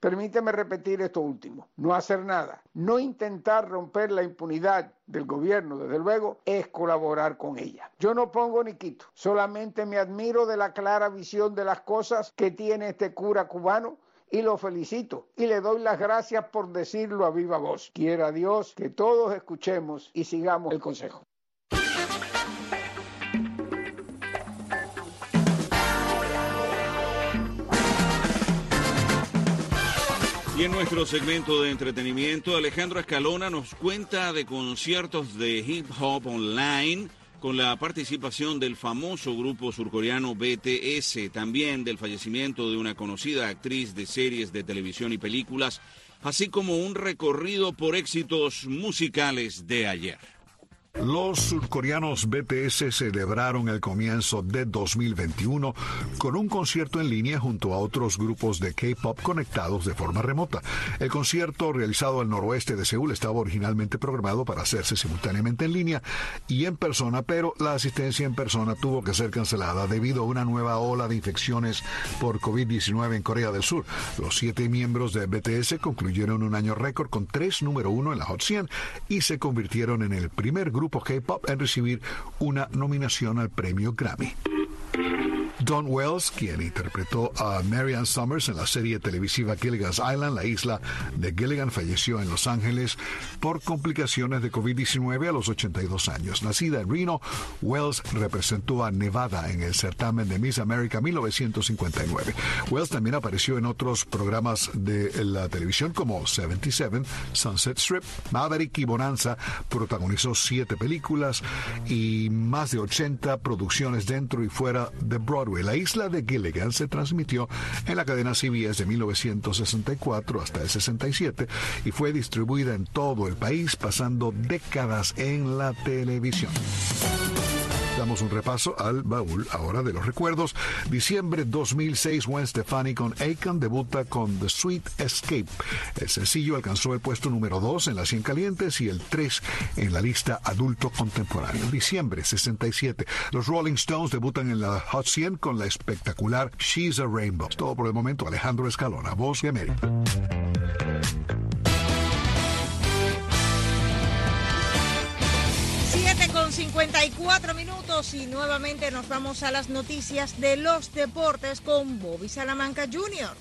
Permíteme repetir esto último: no hacer nada, no intentar romper la impunidad del gobierno, desde luego, es colaborar con ella. Yo no pongo ni quito, solamente me admiro de la clara visión de las cosas que tiene este cura cubano, y lo felicito y le doy las gracias por decirlo a viva voz. Quiera Dios que todos escuchemos y sigamos el consejo. Y en nuestro segmento de entretenimiento, Alejandro Escalona nos cuenta de conciertos de hip hop online con la participación del famoso grupo surcoreano BTS, también del fallecimiento de una conocida actriz de series de televisión y películas, así como un recorrido por éxitos musicales de ayer. Los surcoreanos BTS celebraron el comienzo de 2021 con un concierto en línea junto a otros grupos de K-pop conectados de forma remota. El concierto, realizado al noroeste de Seúl, estaba originalmente programado para hacerse simultáneamente en línea y en persona, pero la asistencia en persona tuvo que ser cancelada debido a una nueva ola de infecciones por COVID-19 en Corea del Sur. Los 7 miembros de BTS concluyeron un año récord con 3 número 1 en la Hot 100 y se convirtieron en el primer grupo K-pop en recibir una nominación al premio Grammy. Don Wells, quien interpretó a Marianne Summers en la serie televisiva Gilligan's Island, la isla de Gilligan, falleció en Los Ángeles por complicaciones de COVID-19 a los 82 años. Nacida en Reno, Wells representó a Nevada en el certamen de Miss America 1959. Wells también apareció en otros programas de la televisión como 77, Sunset Strip, Maverick y Bonanza. Protagonizó 7 películas y más de 80 producciones dentro y fuera de Broadway. La isla de Gilligan se transmitió en la cadena CBS de 1964 hasta el 67 y fue distribuida en todo el país, pasando décadas en la televisión. Damos un repaso al baúl ahora de los recuerdos. Diciembre 2006, Gwen Stefani con Akon debuta con The Sweet Escape. El sencillo alcanzó el puesto número 2 en las 100 calientes y el 3 en la lista adulto contemporáneo. Diciembre 67, los Rolling Stones debutan en la Hot 100 con la espectacular She's a Rainbow. Todo por el momento. Alejandro Escalona, Voz de América. Con 54 minutos y nuevamente nos vamos a las noticias de los deportes con Bobby Salamanca Jr.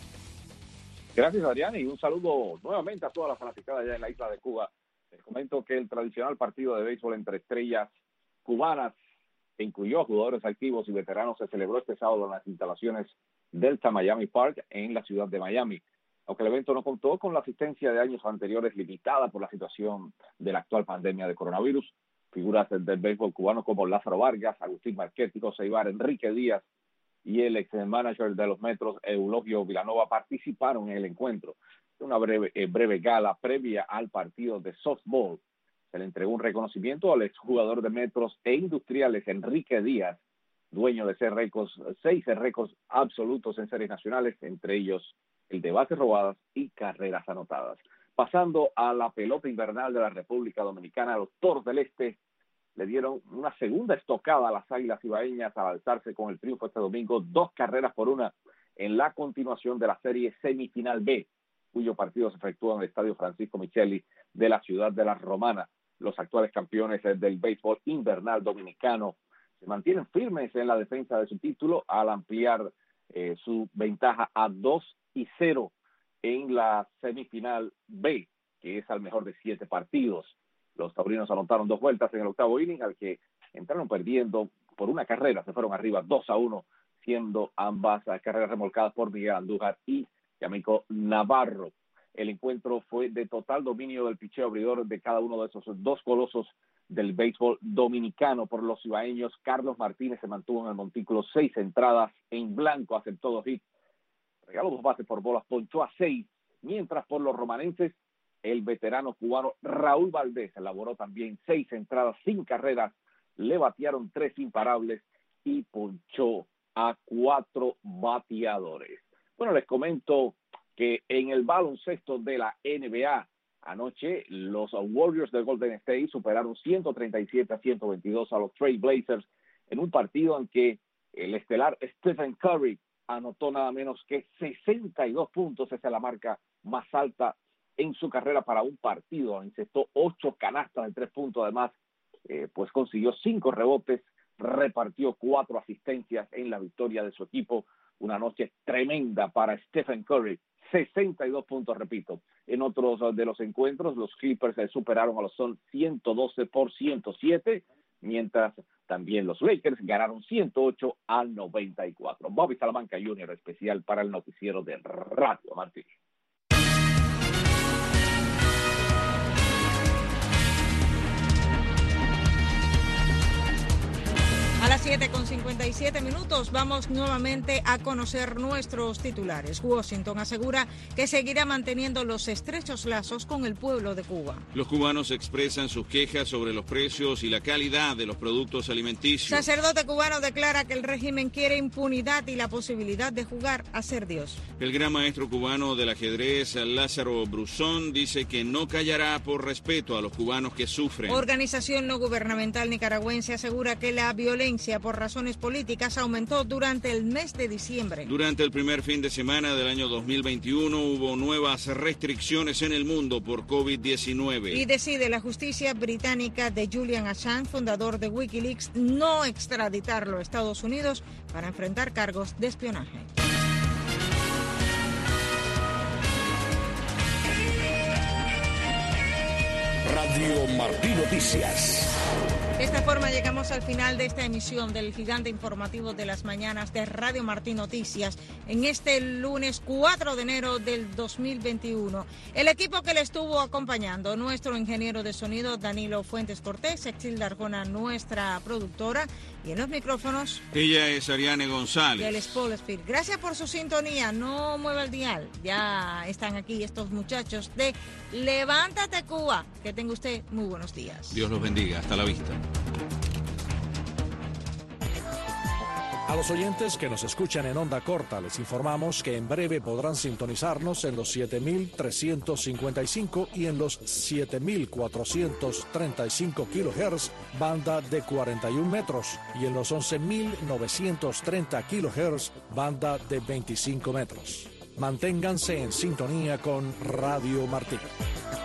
Gracias, Adriana, y un saludo nuevamente a todas las fanaticadas allá en la isla de Cuba. Les comento que el tradicional partido de béisbol entre estrellas cubanas, que incluyó jugadores activos y veteranos, se celebró este sábado en las instalaciones Delta Miami Park en la ciudad de Miami. Aunque el evento no contó con la asistencia de años anteriores limitada por la situación de la actual pandemia de coronavirus, figuras del béisbol cubano como Lázaro Vargas, Agustín Marchetti, José Ibar, Enrique Díaz y el ex-manager de los Metros, Eulogio Vilanova, participaron en el encuentro. Una breve gala previa al partido de softball. Se le entregó un reconocimiento al exjugador de Metros e Industriales, Enrique Díaz, dueño de 6 récords absolutos en series nacionales, entre ellos el de bases robadas y carreras anotadas. Pasando a la pelota invernal de la República Dominicana, los Toros del Este le dieron una segunda estocada a las Águilas Ibaeñas al alzarse con el triunfo este domingo, 2 carreras por 1 en la continuación de la serie semifinal B, cuyo partido se efectúa en el Estadio Francisco Micheli de la ciudad de La Romana. Los actuales campeones del béisbol invernal dominicano se mantienen firmes en la defensa de su título al ampliar su ventaja a 2-0 en la semifinal B, que es al mejor de 7 partidos. Los taurinos anotaron 2 vueltas en el octavo inning, al que entraron perdiendo por una carrera, se fueron arriba 2-1, siendo ambas carreras remolcadas por Miguel Andújar y Yamico Navarro. El encuentro fue de total dominio del picheo abridor de cada uno de esos 2 colosos del béisbol dominicano. Por los ibaeños, Carlos Martínez se mantuvo en el montículo 6 entradas en blanco, aceptó 2 hits, regaló 2 bases por bolas, ponchó a 6, mientras por los romanenses, el veterano cubano Raúl Valdés elaboró también 6 entradas sin carreras, le batearon 3 imparables y ponchó a 4 bateadores. Bueno, les comento que en el baloncesto de la NBA, anoche los Warriors de Golden State superaron 137-122 a los Trail Blazers en un partido en que el estelar Stephen Curry anotó nada menos que 62 puntos, esa es la marca más alta en su carrera para un partido. Encestó 8 canastas de 3 puntos, además, pues consiguió 5 rebotes, repartió 4 asistencias en la victoria de su equipo. Una noche tremenda para Stephen Curry, 62 puntos, repito. En otros de los encuentros, los Clippers superaron a los Suns 112-107, mientras también los Lakers ganaron 108-94. Bobby Salamanca Jr., especial para el noticiero de Radio Martí. A las 7:57 vamos nuevamente a conocer nuestros titulares. Washington asegura que seguirá manteniendo los estrechos lazos con el pueblo de Cuba. Los cubanos expresan sus quejas sobre los precios y la calidad de los productos alimenticios. Sacerdote cubano declara que el régimen quiere impunidad y la posibilidad de jugar a ser Dios. El gran maestro cubano del ajedrez, Lázaro Bruzón, dice que no callará por respeto a los cubanos que sufren. Organización no gubernamental nicaragüense asegura que la violencia por razones políticas aumentó durante el mes de diciembre. Durante el primer fin de semana del año 2021 hubo nuevas restricciones en el mundo por COVID-19. Y decide la justicia británica de Julian Assange, fundador de Wikileaks, no extraditarlo a Estados Unidos para enfrentar cargos de espionaje. Radio Martí Noticias. De esta forma llegamos al final de esta emisión del gigante informativo de las mañanas de Radio Martí Noticias en este lunes 4 de enero del 2021. El equipo que le estuvo acompañando, nuestro ingeniero de sonido Danilo Fuentes Cortés, Exilda Arjona, nuestra productora, y en los micrófonos ella es Ariane González y él es Paul Spear. Gracias por su sintonía, no mueva el dial, ya están aquí estos muchachos de Levántate Cuba. Que tenga usted muy buenos días. Dios los bendiga, hasta la vista. A los oyentes que nos escuchan en onda corta, les informamos que en breve podrán sintonizarnos en los 7.355 y en los 7.435 kHz, banda de 41 metros, y en los 11.930 kHz, banda de 25 metros. Manténganse en sintonía con Radio Martí.